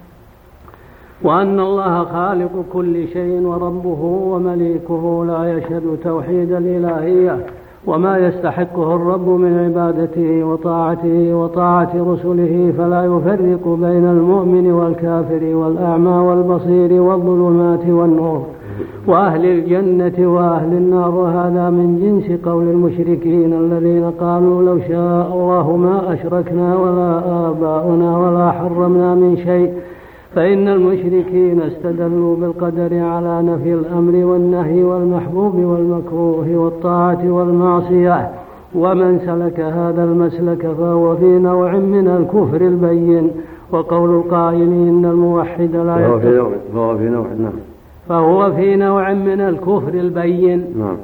وأن الله خالق كل شيء وربه ومليكه، لا يشهد توحيد الإلهية وما يستحقه الرب من عبادته وطاعته وطاعة رسله، فلا يفرق بين المؤمن والكافر والأعمى والبصير والظلمات والنور، وأهل الجنة وأهل النار. وهذا من جنس قول المشركين الذين قالوا: لو شاء الله ما أشركنا ولا آباؤنا ولا حرمنا من شيء. فإن المشركين استدلوا بالقدر على نفي الأمر والنهي والمحبوب والمكروه والطاعة والمعصية، ومن سلك هذا المسلك فهو في نوع من الكفر البين. وقول القائلين إن الموحد لا يتقي فهو في نوع نعم فهو في نوع من الكفر البين. نعم.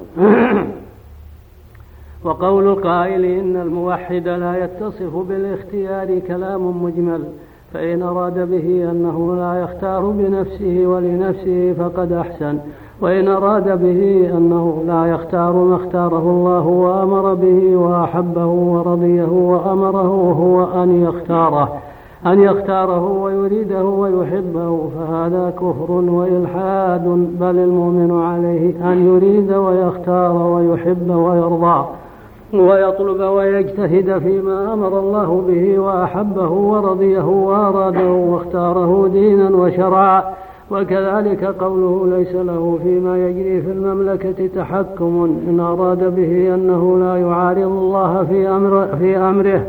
وقول القائل إن الموحد لا يتصف بالاختيار كلام مجمل، فإن أراد به أنه لا يختار بنفسه ولنفسه فقد أحسن، وإن أراد به أنه لا يختار ما اختاره الله وأمر به وأحبه ورضيه وأمره هو أن يختاره أن يختاره ويريده ويحبه، فهذا كفر وإلحاد. بل المؤمن عليه أن يريد ويختار ويحب ويرضى ويطلب ويجتهد فيما أمر الله به وأحبه ورضيه وأراده واختاره دينا وشرعا. وكذلك قوله: ليس له فيما يجري في المملكة تحكم، إن أراد به أنه لا يعارض الله في أمر في أمره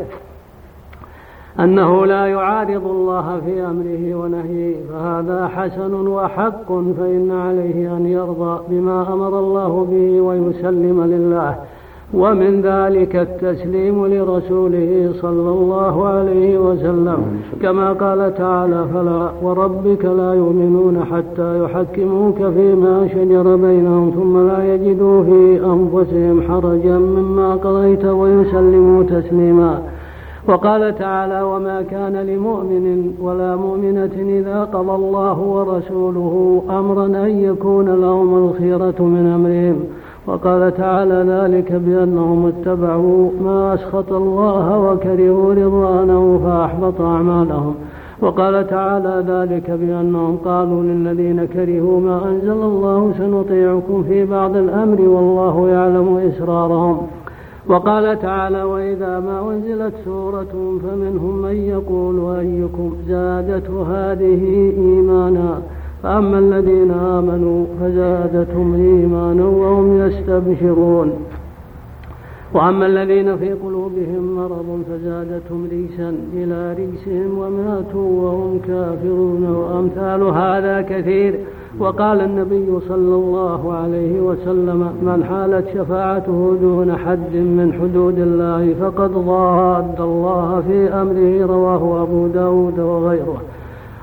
أنه لا يعارض الله في أمره ونهيه، فهذا حسن وحق، فإن عليه أن يرضى بما أمر الله به ويسلم لله. ومن ذلك التسليم لرسوله صلى الله عليه وسلم، كما قال تعالى: فلا وربك لا يؤمنون حتى يحكموك فيما شجر بينهم ثم لا يجدوا في أنفسهم حرجا مما قضيت ويسلموا تسليما. وقال تعالى: وما كان لمؤمن ولا مؤمنة إذا قضى الله ورسوله أمرا أن يكون لهم الخيرة من أمرهم. وقال تعالى: ذلك بأنهم اتبعوا ما أسخط الله وكرهوا رضوانه فأحبط أعمالهم. وقال تعالى: ذلك بأنهم قالوا للذين كرهوا ما أنزل الله سنطيعكم في بعض الأمر والله يعلم إسرارهم. وقال تعالى: وإذا ما أنزلت سورة فمنهم من يقول أيكم زادته هذه إيمانا، فأما الذين آمنوا فزادتهم إيمانا وهم يستبشرون، وأما الذين في قلوبهم مرض فزادتهم رجسا إلى رجسهم وماتوا وهم كافرون، وأمثال هذا كثير. وقال النبي صلى الله عليه وسلم: من حالت شفاعته دون حد من حدود الله فقد ضاد الله في أمره. رواه أبو داود وغيره.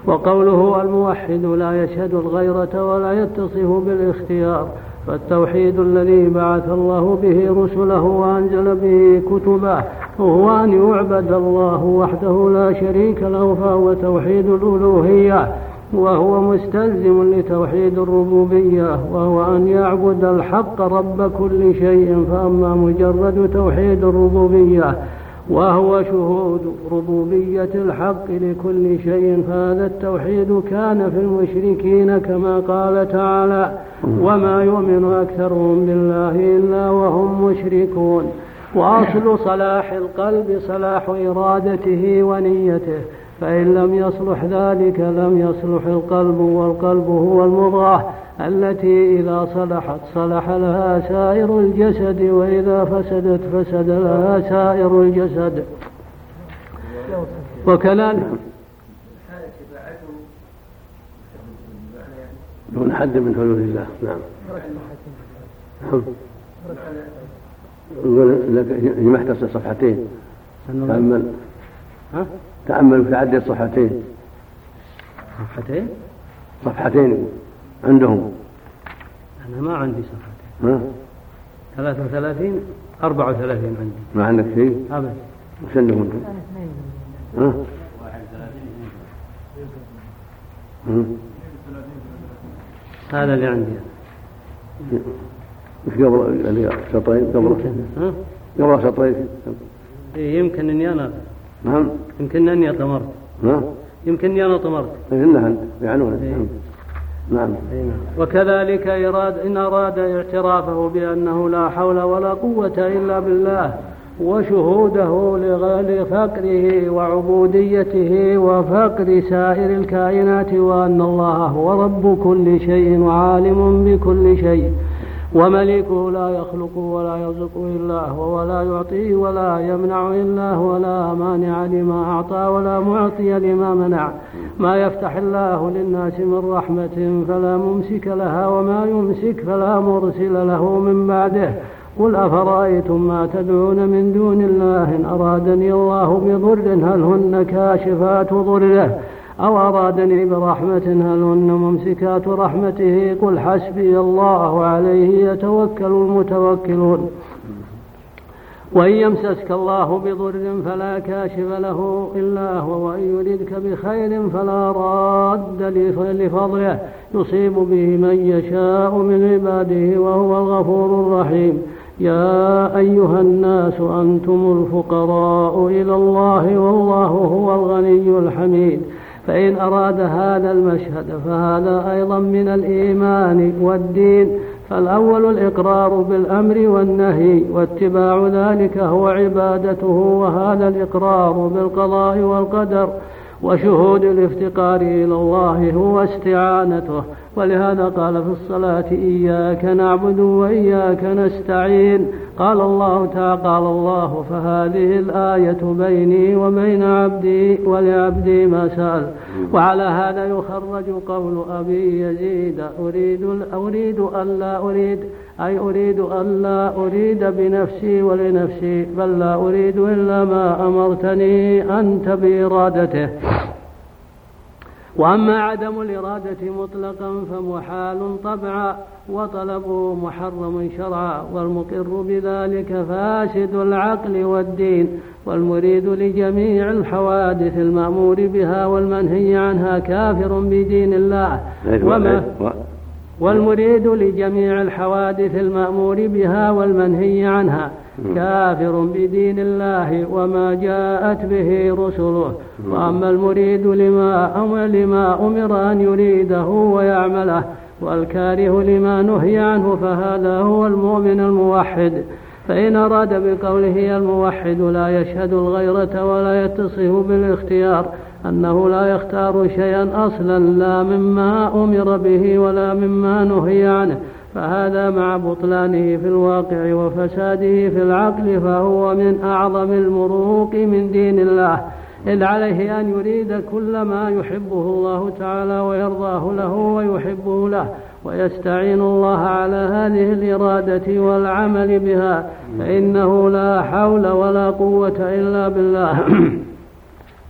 وقوله الموحد لا يشهد الغيرة ولا يتصف بالاختيار، فالتوحيد الذي بعث الله به رسله وأنزل به كتبه هو أن يعبد الله وحده لا شريك له، فهو توحيد الألوهية، وهو مستلزم لتوحيد الربوبية، وهو أن يعبد الحق رب كل شيء. فأما مجرد توحيد الربوبية وهو شهود ربوبية الحق لكل شيء، فهذا التوحيد كان في المشركين كما قال تعالى: وما يؤمن أكثرهم بالله إلا وهم مشركون. وأصل صلاح القلب صلاح إرادته ونيته، فإن لم يصلح ذلك لم يصلح القلب، والقلب هو المضغة التي إذا صلحت صلح لها سائر الجسد، وإذا فسدت فسد لها سائر الجسد. وكذلك دون حد من حدود الله. نعم. يقول لك يمحتص صفحتين، تأمل تأمل في تعدي الصفحتين. صفحتين صفحتين عندهم. أنا ما عندي صفحتين. ثلاثة وثلاثين أربعة وثلاثين عندي. ما عندك شيء؟ أبدا. وش عندهم أنتم؟ ها؟ هذا اللي عندي. مش قبل اللي شطرين قبل؟ قبل شطرين. يمكن إني أنا. نعم. يمكن أني طمرت. ها؟ يمكن أني أنا طمرت. إنها يعنونه. نعم. وكذلك إراد إن أراد اعترافه بأنه لا حول ولا قوة إلا بالله، وشهوده لفقره وعبوديته وفقر سائر الكائنات، وأن الله هو رب كل شيء وعالم بكل شيء، وملكه لا يخلق ولا يرزق إلا هو، ولا يعطي ولا يمنع إلا هو، ولا مانع لما أعطى ولا معطي لما منع. ما يفتح الله للناس من رحمة فلا ممسك لها، وما يمسك فلا مرسل له من بعده. قل أفرأيتم ما تدعون من دون الله إن أرادني الله بضر هل هن كاشفات ضره، أو أرادني برحمة هل هن ممسكات رحمته. قل حسبي الله عليه يتوكل المتوكلون. وإن يمسسك الله بضر فلا كاشف له إلا هو، وإن يردك بخير فلا راد لفضله يصيب به من يشاء من عباده وهو الغفور الرحيم. يا أيها الناس أنتم الفقراء إلى الله والله هو الغني الحميد. فإن أراد هذا المشهد فهذا أيضا من الإيمان والدين، فالأول الإقرار بالأمر والنهي، واتباع ذلك هو عبادته، وهذا الإقرار بالقضاء والقدر وشهود الافتقار إلى الله هو استعانته. ولهذا قال في الصلاة: إياك نعبد وإياك نستعين. قال الله تعالى: قال الله: فهذه الآية بيني وبين عبدي ولعبدي ما سأل. وعلى هذا يخرج قول أبي يزيد: أريد أريد ألا أريد أي أريد ألا أريد بنفسي ولنفسي، بل لا أريد إلا ما أمرتني أنت بإرادته. وأما عدم الإرادة مطلقا فمحال طبعا، وطلبه محرم شرعا، والمقر بذلك فاسد العقل والدين، والمريد لجميع الحوادث المأمور بها والمنهي عنها كافر بدين الله. وما والمريد لجميع الحوادث المأمور بها والمنهي عنها كافر بدين الله وما جاءت به رسله. وأما المريد لما أمر, لما أمر أن يريده ويعمله، والكاره لما نهي عنه، فهذا هو المؤمن الموحد. فإن أراد بقوله الموحد لا يشهد الغيرة ولا يتصف بالاختيار أنه لا يختار شيئا أصلا لا مما أمر به ولا مما نهي عنه، فهذا مع بطلانه في الواقع وفساده في العقل فهو من أعظم المروق من دين الله، إذ عليه أن يريد كل ما يحبه الله تعالى ويرضاه له ويحبه له، ويستعين الله على هذه الإرادة والعمل بها، فإنه لا حول ولا قوة إلا بالله.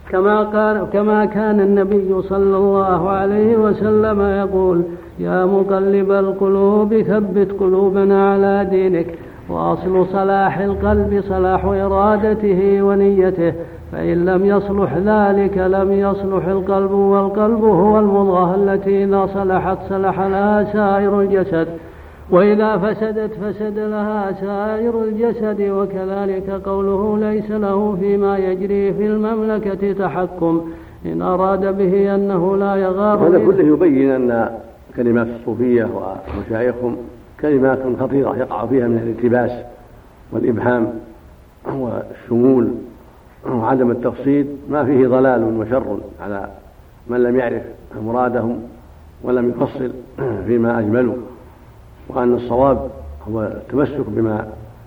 كما قال كما كان النبي صلى الله عليه وسلم يقول: يا مقلب القلوب ثبت قلوبنا على دينك. وأصل صلاح القلب صلاح إرادته ونيته، فإن لم يصلح ذلك لم يصلح القلب، والقلب هو المضغة التي إذا صلحت صلح لها سائر الجسد، وإذا فسدت فسد لها سائر الجسد. وكذلك قوله: ليس له فيما يجري في المملكة تحكم، إن أراد به أنه لا يغار. هذا كله يبين أن كلمات الصوفية ومشايخهم كلمات خطيرة يقع فيها من الالتباس والإبهام والشمول وعدم التفصيل ما فيه ضلال وشر على من لم يعرف مرادهم ولم يفصل فيما أجملوا، وأن الصواب هو التمسك بما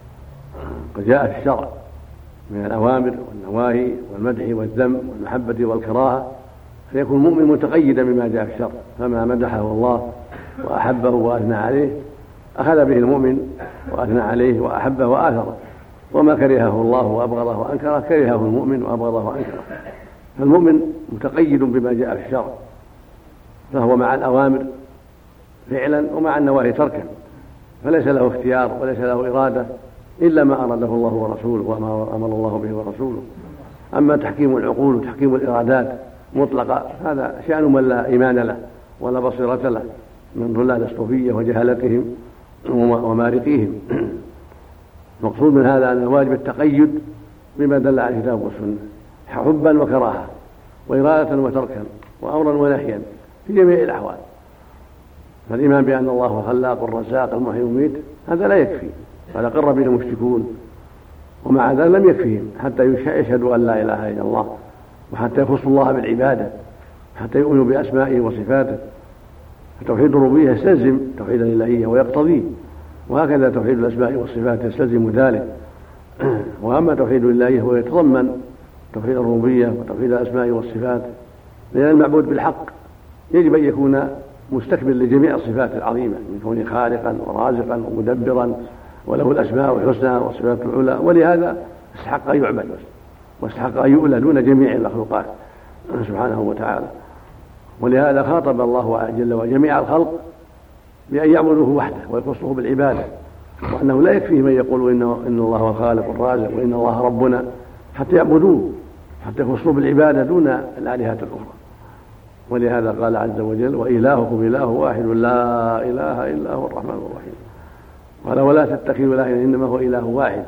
قد جاء في الشرع من الأوامر والنواهي والمدح والذم والمحبة والكراهة، فيكون المؤمن متقيدا بما جاء في الشرع، فما مدحه الله وأحبه وأثنى عليه أخذ به المؤمن وأثنى عليه وأحبه وآثره، وما كرهه الله وأبغضه وأنكره كرهه المؤمن وأبغضه وأنكره. فالمؤمن متقيد بما جاء في الشرع، فهو مع الأوامر فعلا ومع النواهي تركا، فليس له اختيار وليس له إرادة إلا ما أراده الله ورسوله وما أمر الله به ورسوله. أما تحكيم العقول وتحكيم الإرادات مطلقة هذا شأن من لا إيمان له ولا بصيرة له من ضلال الصوفية وجهالتهم ومارقيهم. المقصود من هذا أن الواجب التقيد بما دل عليه الكتاب والسنة حبا وكراهة وإرادة وتركا وأمرا ونهيا في جميع الأحوال. فالإيمان بأن الله هو الخلاق الرزاق المحيي المميت هذا لا يكفي، هذا قر به المشركون، ومع ذلك لم يكفيهم حتى يشهدوا أن لا إله إلا الله، وحتى يخصوا الله بالعبادة، حتى يؤمنوا بأسمائه وصفاته. توحيد الربوبية يستلزم توحيد الإلهية ويقتضيه، وهكذا توحيد الأسماء والصفات يستلزم ذلك. وأما توحيد الإلهية هو يتضمن توحيد الربوبية وتوحيد الأسماء والصفات، لأن المعبود بالحق يجب أن يكون مستكمل لجميع الصفات العظيمة من كونه خالقا ورازقا ومدبرا وله الأسماء الحسنى والصفات العلى، ولهذا استحق أن يعبد واستحق أن يؤلى دون جميع المخلوقات سبحانه وتعالى. ولهذا خاطب الله جل وعلا جميع الخلق بأن يعبدوه وحده ويخصه بالعبادة، وأنه لا يكفيه من يقول إن الله هو الخالق الرازق وإن الله ربنا، حتى يعبدوه حتى يخصوه بالعبادة دون الآلهة الأخرى. ولهذا قال عز وجل: وإلهكم إله واحد لا إله إلا هو الرحمن الرحيم. قال: ولا تتخذوا إلهين إنما هو إله واحد.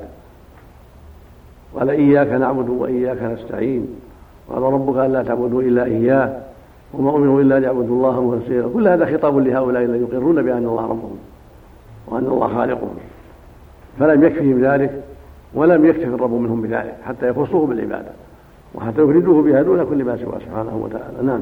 قال: إياك نعبد وإياك نستعين. قال: ربك ألا تعبدوا إلا إياه وما أمروا إلا ليعبدوا الله مخلصين. كل هذا خطاب لهؤلاء الذين يقرون بأن الله ربهم وأن الله خالقهم، فلم يكفهم ذلك ولم يكتف الرب منهم بذلك حتى يخصوه بالعبادة وحتى يفردوه بها دون كل ما سواه سبحانه وتعالى. نعم.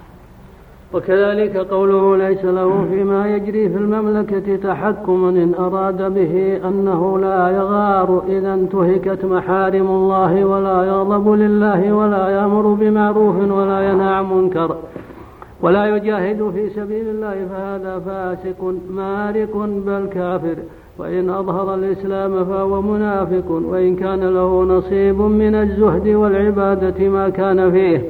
وكذلك قوله: ليس له فيما يجري في المملكة تحكم، إن أراد به أنه لا يغار إذا انتهكت محارم الله، ولا يغضب لله، ولا يأمر بمعروف، ولا ينهى عن منكر، ولا يجاهد في سبيل الله، فهذا فاسق مارق بل كافر. وإن أظهر الإسلام فهو منافق، وإن كان له نصيب من الزهد والعبادة ما كان فيه.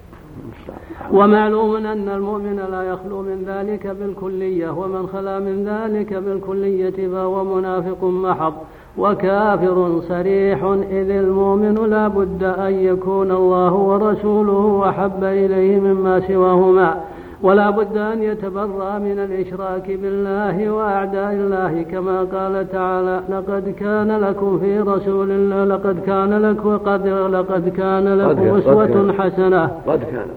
ومعلوم أن المؤمن لا يخلو من ذلك بالكلية، ومن خلا من ذلك بالكلية فهو منافق محض وكافر صريح، إذ المؤمن لا بد أن يكون الله ورسوله أحب إليه مما سواهما، ولا بد أن يتبرأ من الإشراك بالله وأعداء الله، كما قال تعالى: لقد كان لكم في رسول الله لقد كان لكم قد لقد كان لكم أسوة حسنة. قد كان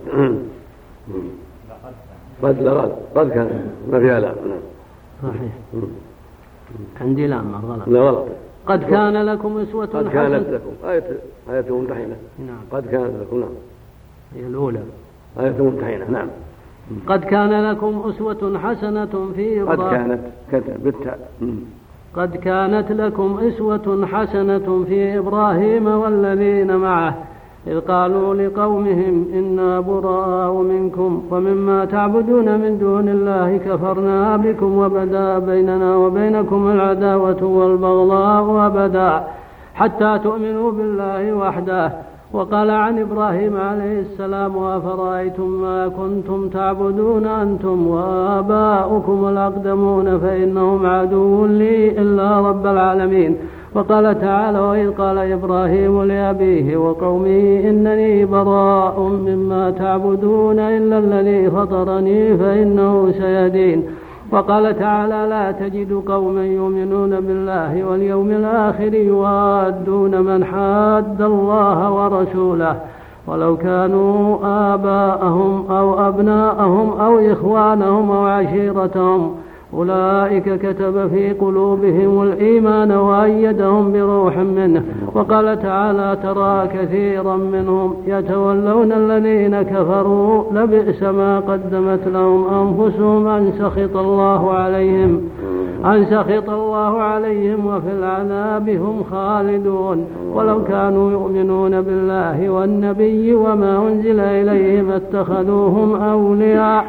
قد لغل قد كان ما فيها لام. صحيح. عندي لام غلط. لا غلط. قد كان لكم أسوة حسنة. قد كانت لكم آية آية ممتحنة. نعم. قد كانت لكم. نعم. هي الأولى. آية ممتحنة. نعم. قد كان لكم أسوة حسنة في قد كانت كتب بالتاء. قد كانت لكم أسوة حسنة في إبراهيم والذين معه إذ قالوا لقومهم إنا براء منكم ومما تعبدون من دون الله كفرنا بكم وبدا بيننا وبينكم العداوة والبغضاء أبدا حتى تؤمنوا بالله وحده وقال عن إبراهيم عليه السلام: وأفرأيتم ما كنتم تعبدون أنتم وآباؤكم الأقدمون فإنهم عدو لي إلا رب العالمين. وقال تعالى: وإذ قال إبراهيم لأبيه وقومه إنني براء مما تعبدون إلا الذي فطرني فإنه سيهدين. وقال تعالى: لا تجد قوما يؤمنون بالله واليوم الآخر يوادون من حاد الله ورسوله ولو كانوا آباءهم أو أبناءهم أو إخوانهم أو عشيرتهم أولئك كتب في قلوبهم الإيمان وأيدهم بروح منه. وقال تعالى: ترى كثيرا منهم يتولون الذين كفروا لبئس ما قدمت لهم أنفسهم أن سخط الله عليهم أن سخط الله عليهم وفي العذاب هم خالدون. ولو كانوا يؤمنون بالله والنبي وما أنزل إليهم اتخذوهم أولياء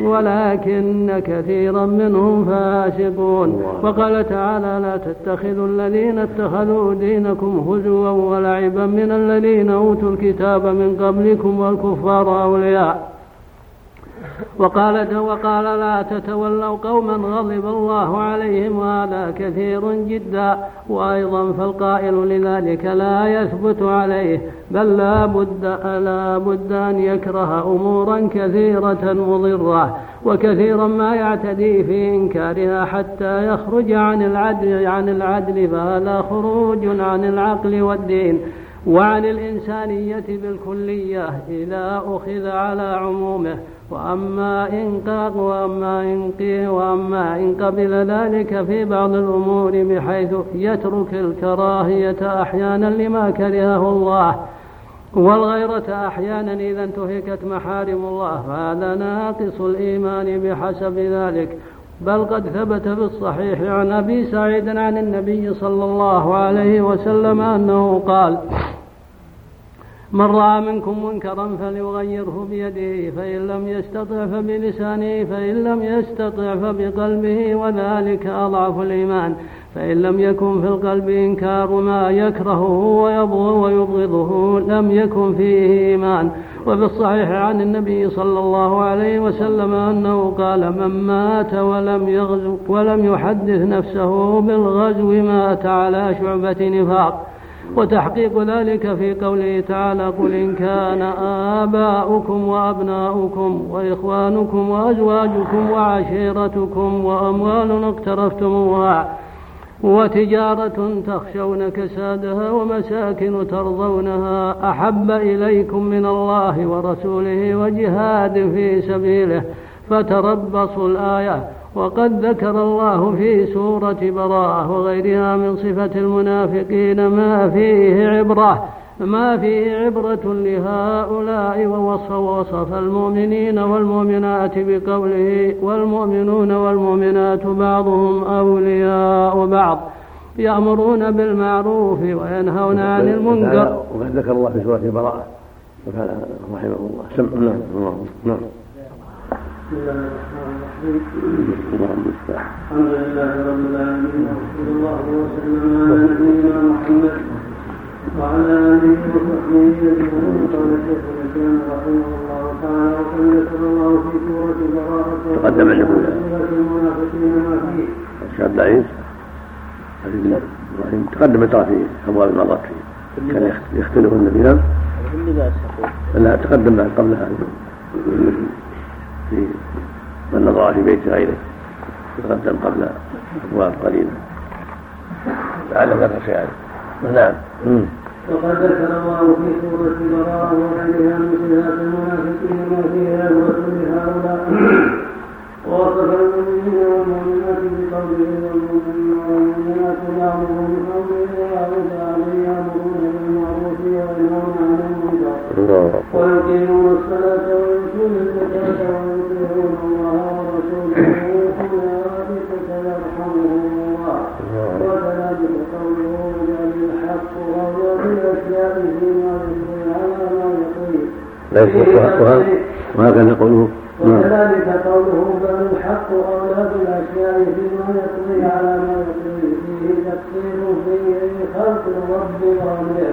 ولكن كثيرا منهم فاسقون. وقال تعالى: لا تتخذوا الذين اتخذوا دينكم هزوا ولعبا من الذين أوتوا الكتاب من قبلكم والكفار أولياء. وقال وقال: لا تتولوا قوما غضب الله عليهم وهذا كثير جدا. وأيضا فالقائل لذلك لا يثبت عليه بل لا بد, لا بد أن يكره أمورا كثيرة مضرة وكثيرا ما يعتدي في إنكارها حتى يخرج عن العدل, عن العدل فهذا خروج عن العقل والدين وعن الإنسانية بالكلية إذا أخذ على عمومه. وأما إن قاق وأما إن قيه وأما إن قبل ذلك في بعض الأمور بحيث يترك الكراهية أحيانا لما كرهه الله والغيرة أحيانا إذا انتهكت محارم الله فهذا ناقص الإيمان بحسب ذلك. بل قد ثبت في الصحيح عن أبي سعيد عن النبي صلى الله عليه وسلم أنه قال: من رأى منكم منكرا فليغيره بيده فإن لم يستطع فبلسانه فإن لم يستطع فبقلبه وذلك أضعف الإيمان. فإن لم يكن في القلب إنكار ما يكرهه ويبغضه لم يكن فيه إيمان. وفي الصحيح عن النبي صلى الله عليه وسلم أنه قال: من مات ولم يغزو ولم يحدث نفسه بالغزو مات على شعبة نفاق. وتحقيق ذلك في قوله تعالى: قل إن كان آباؤكم وأبناؤكم وإخوانكم وأزواجكم وعشيرتكم وأموال اقترفتموها وتجارة تخشون كسادها ومساكن ترضونها أحب إليكم من الله ورسوله وجهاد في سبيله فتربصوا الآية. وقد ذكر الله في سورة براءة وغيرها من صفة المنافقين ما فيه عبرة ما فيه عبرة لهؤلاء ووصف المؤمنين والمؤمنات بقوله: والمؤمنون والمؤمنات بعضهم أولياء بعض يأمرون بالمعروف وينهون عن المنكر. وقد ذكر الله في سورة براءة رحمه الله سمع نعم نعم بسم الله الرحمن الرحيم. الحمد لله رب العالمين وصلى الله وسلم على نبينا محمد وعلى آله وصحبه أجمعين. قال شيخ الإسلام رحمه الله تعالى: وقد ذكر الله في سورة براءة تقدم لكم المنافقين ما فيه الشاب العيس إبراهيم تقدم ترى في أبواب المرات فيه كان يختلف النبي. نعم لا تقدم بعد قبل هذا في من نظر في بيت غيره تقدم قبل أبواب قليلة لعل ذكر شيئا. نعم. وقد ذكر الله في سورة براءة وغيرها من صفات المنافقين ما فيها عبرة لهؤلاء ووصف المؤمنين والمؤمنات بقوله: والمؤمنين والمؤمنات بعضهم أولياء بعض يأمرون بالمعروف وينهون عن المنكر ويقيمون الصلاة ويؤتون الزكاة ويطيعون الله ورسوله أولئك سيرحمهم الله. وكذلك قوله: بل الحق أولى بالأشياء فيما يقضي على ما يقضي. وهكذا قوله: وكذلك قوله: بل الحق أولى بالأشياء فيما يقضي على ما يقضي فيه تقصير في خلق الرب وأمره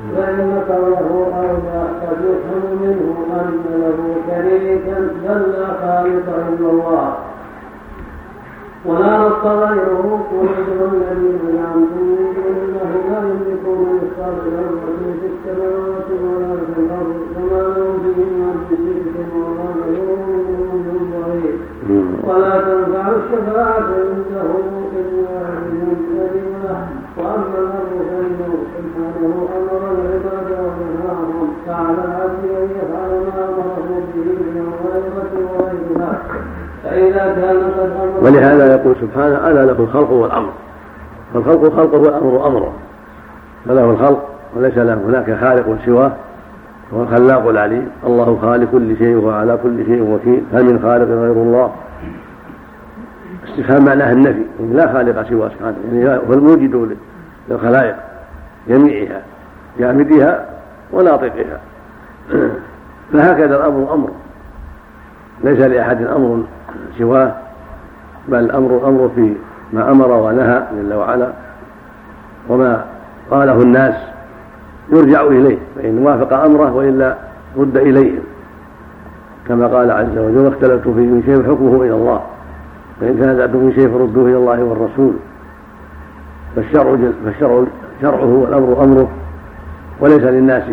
فإن قوله أولى قد يفهم منه أن له شريكا بل لا خالق إلا الله ولا نص غيره ويدعو الذين زعمتم من دون الله لا يملكون مثقال ذرة في السماوات ولا في الأرض وما لهم بهما من شرك وما له من ظهير ولا تنفع الشفاعة عنده إلا لمن أذن له وأما الأمر فإنه سبحانه أمر العباد ونهاهم فعلى العبد أن يفعل ما أمره به من الغيبة وغيرها فإذا كان قد أمر. ولهذا يقول سبحانه ألا له الخلق والأمر، فالخلق خلقه والأمر أمره، فله الخلق وليس له هناك خالق سواه، هو الخلاق العليم. الله خالق كل شيء وهو على كل شيء وكيل، هل من خالق غير الله؟ استفهام معناه النفي، لا خالق سواه سبحانه، يعني هو الموجد للخلائق جميعها جامدها وناطقها. فهكذا الأمر أمر، ليس لأحد أمر سواه، بل الأمر أمر في ما أمر ونهى جل وعلا، وما قاله الناس يرجع إليه، فإن وافق أمره وإلا رد إليهم، كما قال عز وجل اختلفت فيه من شيء حكمه إلى الله، فإن تنازعتم من شيء فردوه إلى الله والرسول. فالشرع فالشرع شرعه والأمر أمره، وليس للناس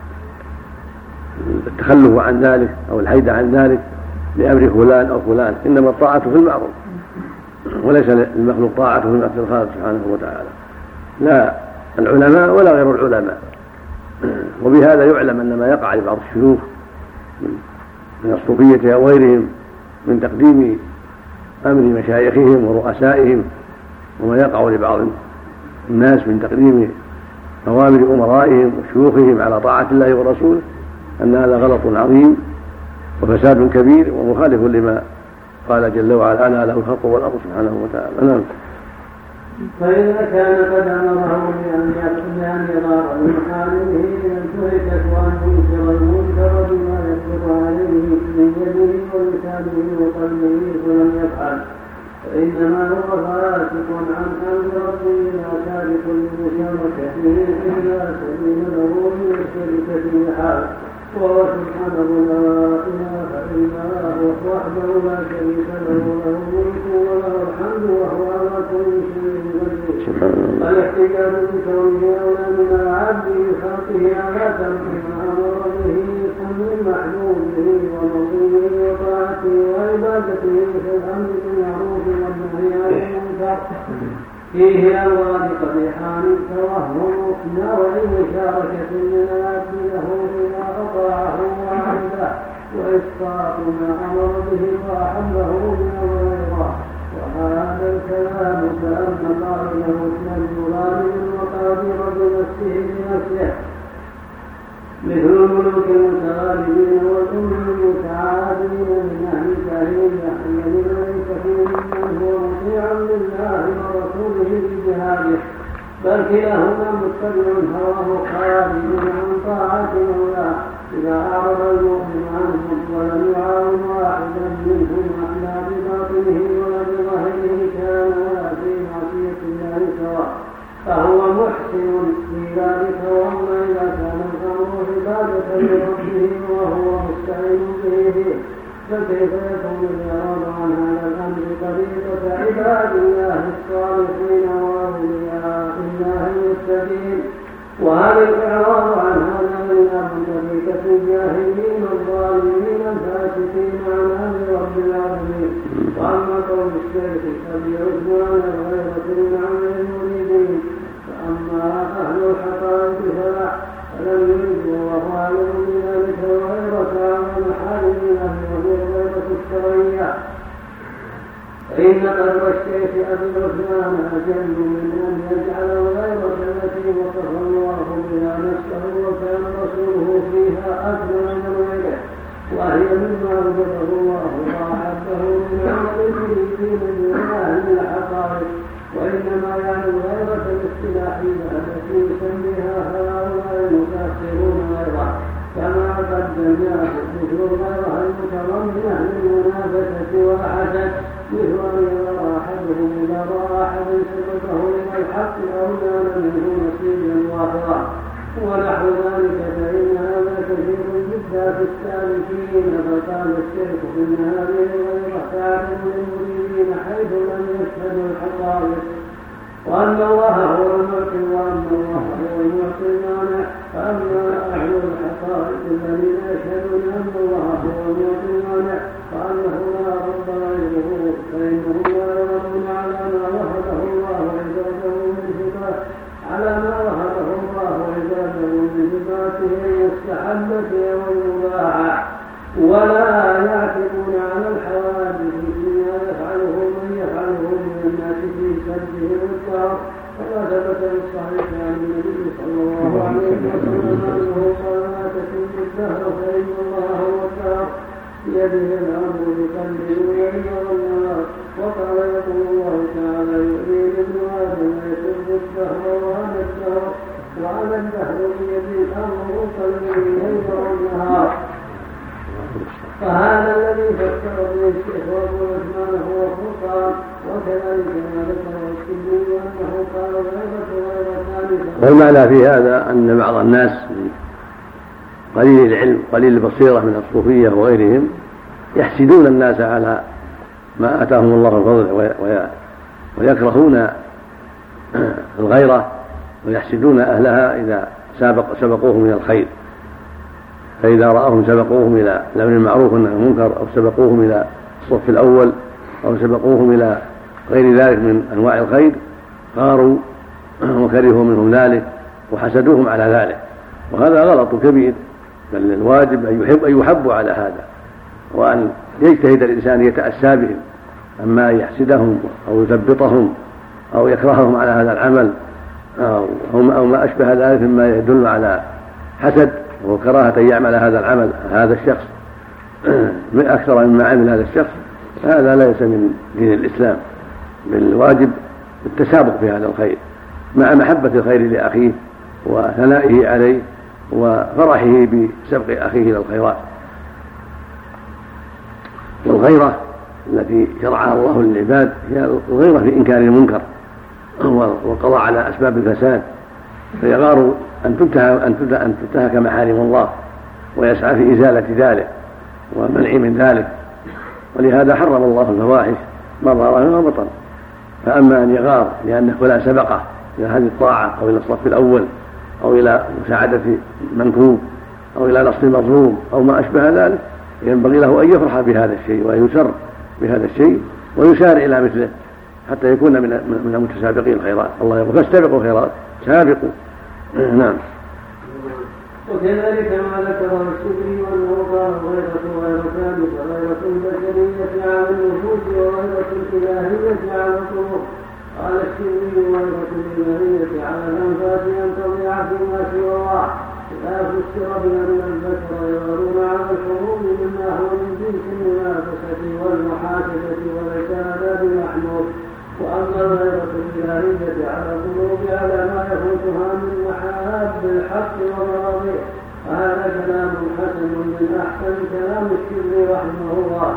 التخلف عن ذلك أو الحيد عن ذلك لأمر فلان أو فلان، إنما الطاعة في المعروف، وليس للمخلوق طاعة في معصية الخالق سبحانه وتعالى، لا العلماء ولا غير العلماء. وبهذا يعلم أن ما يقع لبعض الشيوخ من الصوفية أو غيرهم من تقديم أمر مشايخهم ورؤسائهم، وما يقع لبعض الناس من تقديم أوامر أمرائهم وشيوخهم على طاعة الله ورسوله، أن هذا غلط عظيم وفساد كبير ومخالف لما قال جل وعلا أنا له الخلق والأمر سبحانه وتعالى. نعم. فإذا كان قد أمره بأن يضار من حاله أن تهلك وأن ينكر المنكر بما يقدر عليه من يده ولسانه وقلبه ولم يفعل، فإنما هو فاسق عن أمر ربه لا تارك لمشاركته إلا سبيل له من الشركة بحال، وهو سبحانه لا إله إلا هو وحده لا شريك له له الملك وله الحمد وهو على كل شيء قدير. الاحتجاج بكونه أولى من العبد بخلقه على ترك ما أمر به من محبوبه ومطلوبه وطاعته وعبادته في الأمر بالمعروف والنهي عن المنكر فيه أموال قبيحان توهم نوع مشاركة من العبد له إذا أطاعه وعبده وإسقاط ما أمر به وأحبه من غيره. وهذا الكلام كأن قائله من ظالم وقادر بنفسه بنفسه مثل الملوك المتغالبين والأمم المتعادلين من أهل الجاهلية الذين ليس فيهم من هو مطيعا لله ورسوله بجهاده، بل كلاهما متبع هواه خارج عن طاعة مولاه إذا أعرض المؤمن عنهم ولم يعاون واحدا منهم أحلى بباطنه ولا بظاهره كان ولا في معصية الله سواء، فهو محسن في ذلك. وأما إذا كان الأمر عبادة لربه وهو مستعين به فكيف يكون الإعراض عن هذا الأمر طريقة عباد الله الصالحين وأولياء الله المتقين؟ وهذا الإعراض عن هذا الأمر طريقة الجاهلين الظالمين الفاسقين عن أمر رب العالمين. وأما قول الشيخ أبي عثمان الغيرة من عمل المريدين، فأما أهل الحقائق فلا فلم يريدوا وهو أعلم بذلك الغيرة عن محارم الله وهي الغيرة الشرعية، فإن قدر الشيخ أبي عثمان أجل من أن يجعل الغيرة التي وصف الله بها نفسه وكان رسوله فيها أكبر من غيره، وهي مما وجده الله وأحبه من عمل المريدين من أهل الحقائق، وإنما يعني الغيرة الاصطلاحية التي يسميها هؤلاء المتأخرون غيرة، كما قدمناه مثل الغيرة المتضمنة للمنافسة والحسد، مثل أن يرى أحدهم إذا رأى أحدا سبقه إلى الحق أو نال منه نصيبا واحدا، ونحو ذلك فإن هذا كثير جدا في السالكين. فقال الشيخ إن هذه غير تعلم للمريدين حيث لم يشهدوا الحقائق وأن الله هو المعطي وأن الله هو المعطي المانع. فأما أهل الحقائق الذين يشهدون أن الله هو المعطي المانع وأنه لا رب غيره فإنهم لا يرون على ما وهبه الله عباده من صفات على ما وهبه الله عباده من صفاته المستحبة والمباحة ولا يعتقون على الحوادث فيما يفعله من يفعله من الناس في سده والطهر. فما ثبت بالصحيح عن النبي صلى الله عليه وسلم أنه قال لا تكن الدهر فإن الله هو الطهر بيده الأمر بقلبه وإن والنار. وقال يقول الله تعالى يؤذي ابن آدم ويسب الدهر وأنا الدهر وأنا الدهر بيدي الأمر قلبه الليل والنهار. فهذا الذي فكر به الشيخ أبو عثمان هو الفرقان. وكذلك ما ذكر السدي أنه قال غيرة غير ثالثة. والمعنى في هذا أن بعض الناس قليل العلم قليل البصيرة من الصوفية وغيرهم يحسدون الناس على ما آتاهم الله الفضل ويكرهون الغيرة ويحسدون أهلها إذا سابق سبقوهم إلى الخير. فإذا رأوهم سبقوهم إلى الأمر المعروف والنهي عن المنكر أو سبقوهم إلى الصف الأول أو سبقوهم إلى غير ذلك من أنواع الخير غاروا وكرهوا منهم ذلك وحسدوهم على ذلك. وهذا غلط كبير. بل الواجب أن يحب أن يحبوا على هذا وأن يجتهد الإنسان يتأسى بهم. أما أن يحسدهم أو يثبطهم أو يكرههم على هذا العمل أو ما أشبه ذلك مما يدل على حسد وكراهة أن يعمل هذا العمل هذا الشخص من أكثر مما عمل هذا الشخص، هذا ليس من دين الإسلام. بالواجب التسابق في هذا الخير مع محبة الخير لأخيه وثنائه عليه وفرحه بسبق أخيه إلى الخيرات. والغيرة التي شرعها الله للعباد هي الغيرة في إنكار المنكر والقضاء على أسباب الفساد. فيغار أن تنتهك محارم الله ويسعى في إزالة ذلك والمنع من ذلك. ولهذا حرم الله الفواحش ما ظهر منها وبطن. فأما أن يغار لأن فلان سبقه إلى هذه الطاعة أو إلى الصف الأول أو إلى مساعدة منكوب أو إلى نصر مظلوم أو ما أشبه ذلك، ينبغي له أن يفرح بهذا الشيء ويسر بهذا الشيء ويسارع إلى مثله حتى يكون من من المتسابقين الخيرات. الله يقول فاستبقوا الخيرات سابقوا. نعم. وكذلك ما ذكره الشكري وأنه قال غيرة غير ثابتة غيرة البشرية على النفوس وغيرة الإلهية على القلوب. قال الشكري غيرة الإلهية على الأنفاس أن تضيع فيما سوى الله. لا فسر بأن البشر يغارون على الحروب مما هو من جنس المنافسة والمحاسبة وليس هذا بمحمود. وأما الغيرة الإلهية على القلوب على ما يفوتها من محاب الحق ومراضيه فهذا كلام حسن من أحسن كلام الشيخ رحمه الله.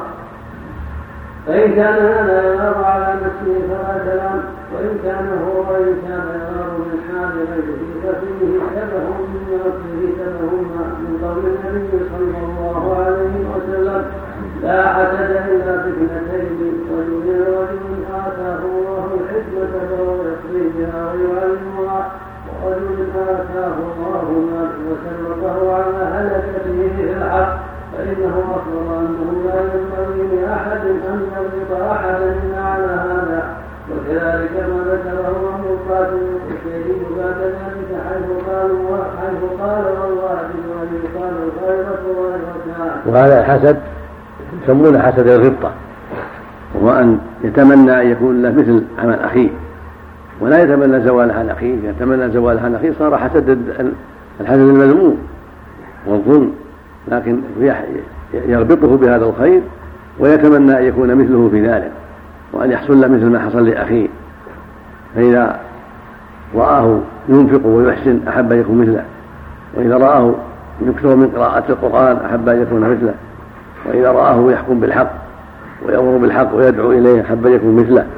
فإن كان هذا يغار على نفسه فلا كلام، وإن كان هو وإن كان يغار من حال غيره ففيه شبه من نفسه شبه من قول النبي صلى الله عليه وسلم لا حسد إلا في اثنتين رجل رجل آتاه الله الحكمة فهو يقضي بها ويعلمها ورجل آتاه الله المال وسلطه على هلكته في الحق فإنه أخبر أنه لا ينبغي لأحد أن يغلط أحدا إلا على هذا. وكذلك ما ذكره أبو القاسم القشيري بعد ذلك حيث قالوا حيث قال والواجب أن يقال الغيرة والركان. وهذا الحسد يسمونه حسد الغبطة، وهو أن يتمنى أن يكون له مثل عمل أخيه ولا يتمنى زوال عن أخيه. يتمنى زوال عن أخيه صار حسد الحسد المذموم والظلم، لكن يربطه بهذا الخير ويتمنى أن يكون مثله في ذلك وأن يحصل له مثل ما حصل لأخيه. فإذا رآه ينفق ويحسن أحب أن يكون مثله، وإذا رآه يكثر من قراءة القرآن أحب أن يكون مثله، وإذا رآه يحكم بالحق ويأمر بالحق ويدعو إليه أحب أن يكون مثله.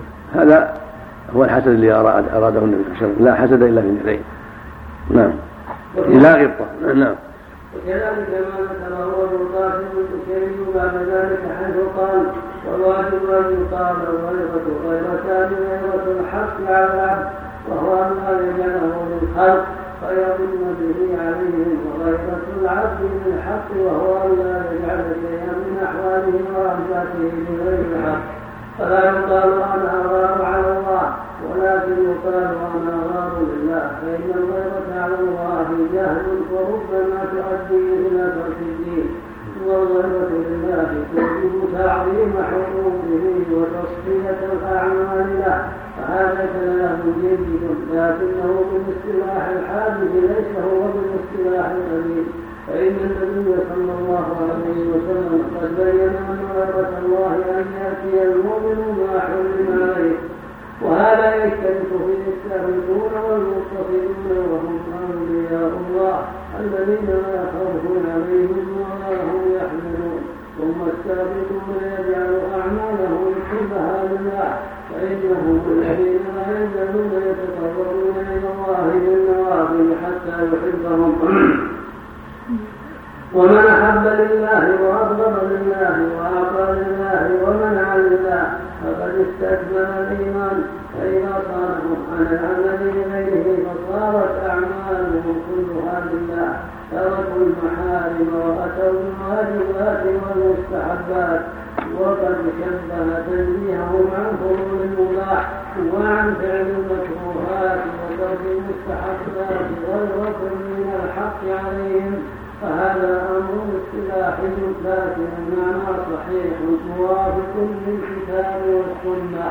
هذا هو الحسد الذي أراده النبي صلى الله عليه وسلم، لا حسد إلا في اثنتين. نعم. لا غبطة. نعم. وكذلك ما ذكره ابو القاسم البشري بعد ذلك حيث قال والواجب ان يقال الغيرة غيرتان غيرة الحق على العبد وهو ان لا يجعله للخلق فيظن به عليهم، وغيرة العبد للحق وهو ان لا يجعل شيئا من احواله وانفاسه بغير الحق. فلا يقال انا اغار على الله ولكن يقال انا اغار لله، فان الغيرة على الله جهل وربما تؤدي الى ترك الدين، والغيرة لله توجب تعظيم حقوقه وتصفية الاعمال له. فهذا كلام جيد لكنه بالاصطلاح الحادث ليس هو بالاصطلاح القديم، فإن النبي صلى الله عليه وسلم قد بين أن غيرة الله أن يأتي المؤمن ما حرم عليه، وهذا يشترك فيه السابقون والمتصلون وهم أولياء الله الذين لا خوف عليهم ولا هم يحزنون. ثم السابقون يجعل أعمالهم كلها لله، فإنهم الذين لا يزالون يتقربون إلى الله بالنوافل حتى يحبهم. ومن أحب لله وأبغض لله وأعطى لله ومنع لله فقد استكمل الإيمان. فإذا صاروا عن العمل لغيره فصارت أعمالهم كلها لله، تركوا المحارم وأتوا بالواجبات والمستحبات، وقد شبه تنزيههم عن فضول المباح وعن فعل المكروهات وترك المستحبات غير من الحق عليهم. فهذا أمر اصطلاحي لكن المعنى صحيح موافق للكتاب والسنة.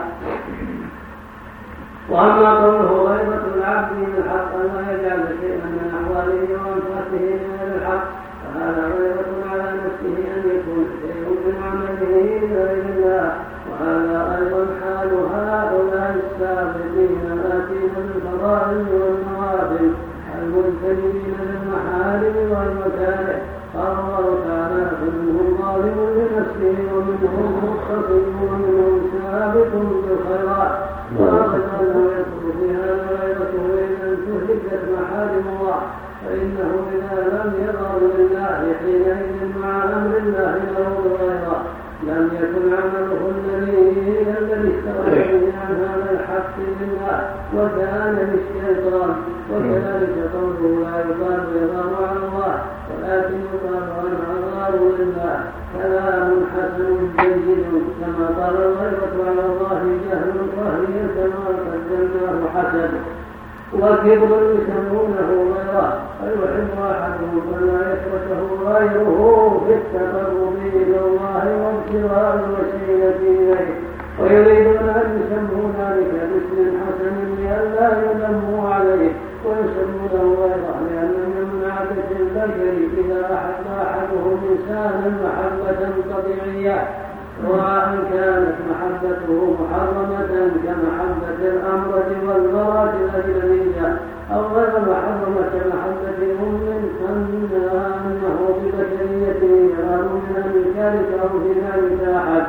وأما قوله غيرة العبد بالحق لا يجعل شيئا من أحواله وأنفاسه من الحق، فهذا غيرة على نفسه أن يكون شيء من عمله لغير الله، وهذا أيضا حال هؤلاء السابقين الآتين بالفضائل والنوافل الملتزمين للمحارم والمكاره. قال الله تعالى فمنهم ظالم لنفسه ومنهم مقتصد ومنهم سابق بالخيرات، وأخذ أنه يدخل في هذا غيرته إذا انتهكت محارم الله، فإنه إذا لم يظهر لله حينئذ مع أمر الله له بغيره لم يكن عمله الذي الذي اشترى به عن هذا الحق لله وكان للشيطان. وكذلك قوله لا يقال يغار على الله ولكن يقال انا اغار لله كلام حسن جيد، كما قال الغيرة على الله جهل وهي كما قدمناه حسد. والكبر يسمونه غيره، فيحب احدهم فلا يشركه غيره في التقرب الى الله وابتغاء الوسيله اليه، ويريدون ان يسموا ذلك باسم حسن لئلا يذموا عليه، ويسمونه غيره لان من عاده البشر اذا احب احدهم انسانا محبه طبيعيه سواء كانت محبته محرمة كمحبة الأمرة والمرأة الأجنبية أو غير محرمة كمحبة المؤمن، أنه ببشريته يرى من ذلك أو في ذلك أحد،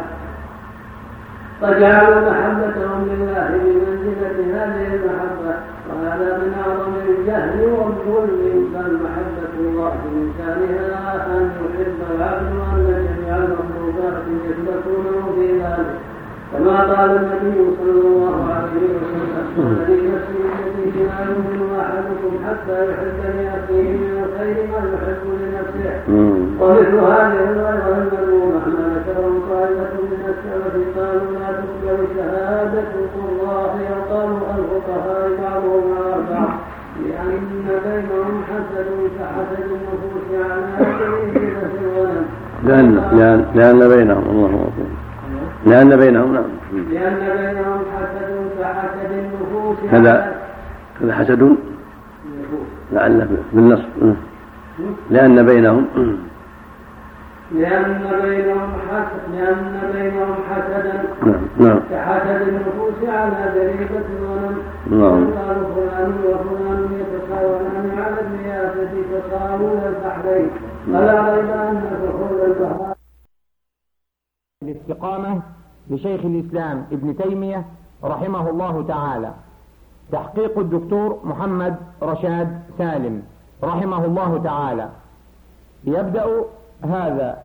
فجعلوا محبتهم لله بمنزلة هذه المحبة، وهذا من أعظم الجهل والظلم. بل محبة الله بإمكانها أن يحب العبد وأن جميع المخلوقات يثبتونه في ذلك، كما قال النبي صلى الله عليه وسلم الذي نفسي بيده لا يؤمن أحدكم حتى يحب لأخيه من الخير ما يحب لنفسه. ومثل هذه الغيرة المذمومة ما ذكره طائفة من السلف قالوا لا تقبل شهادة القراء وقالوا الفقهاء بعضهم على بعض لأن بينهم حسد كحسد النفوس على شريكة الغنم. لأن لأن لأن بينهم الله أكبر لأن بينهم نعم لأن بينهم حسد كحسد النفوس هذا هذا حسد لعل بالنص لأن بينهم لأن بينهم حسد لأن بينهم حسدا نعم كحسد النفوس على ذريبة الغنم. نعم. قال فلان وفلان يتساوون على الرياسة تساوون البحرين، فلا ريب أن دخول البحر. الاستقامة لشيخ الإسلام ابن تيمية رحمه الله تعالى، تحقيق الدكتور محمد رشاد سالم، رحمه الله تعالى يبدأ هذا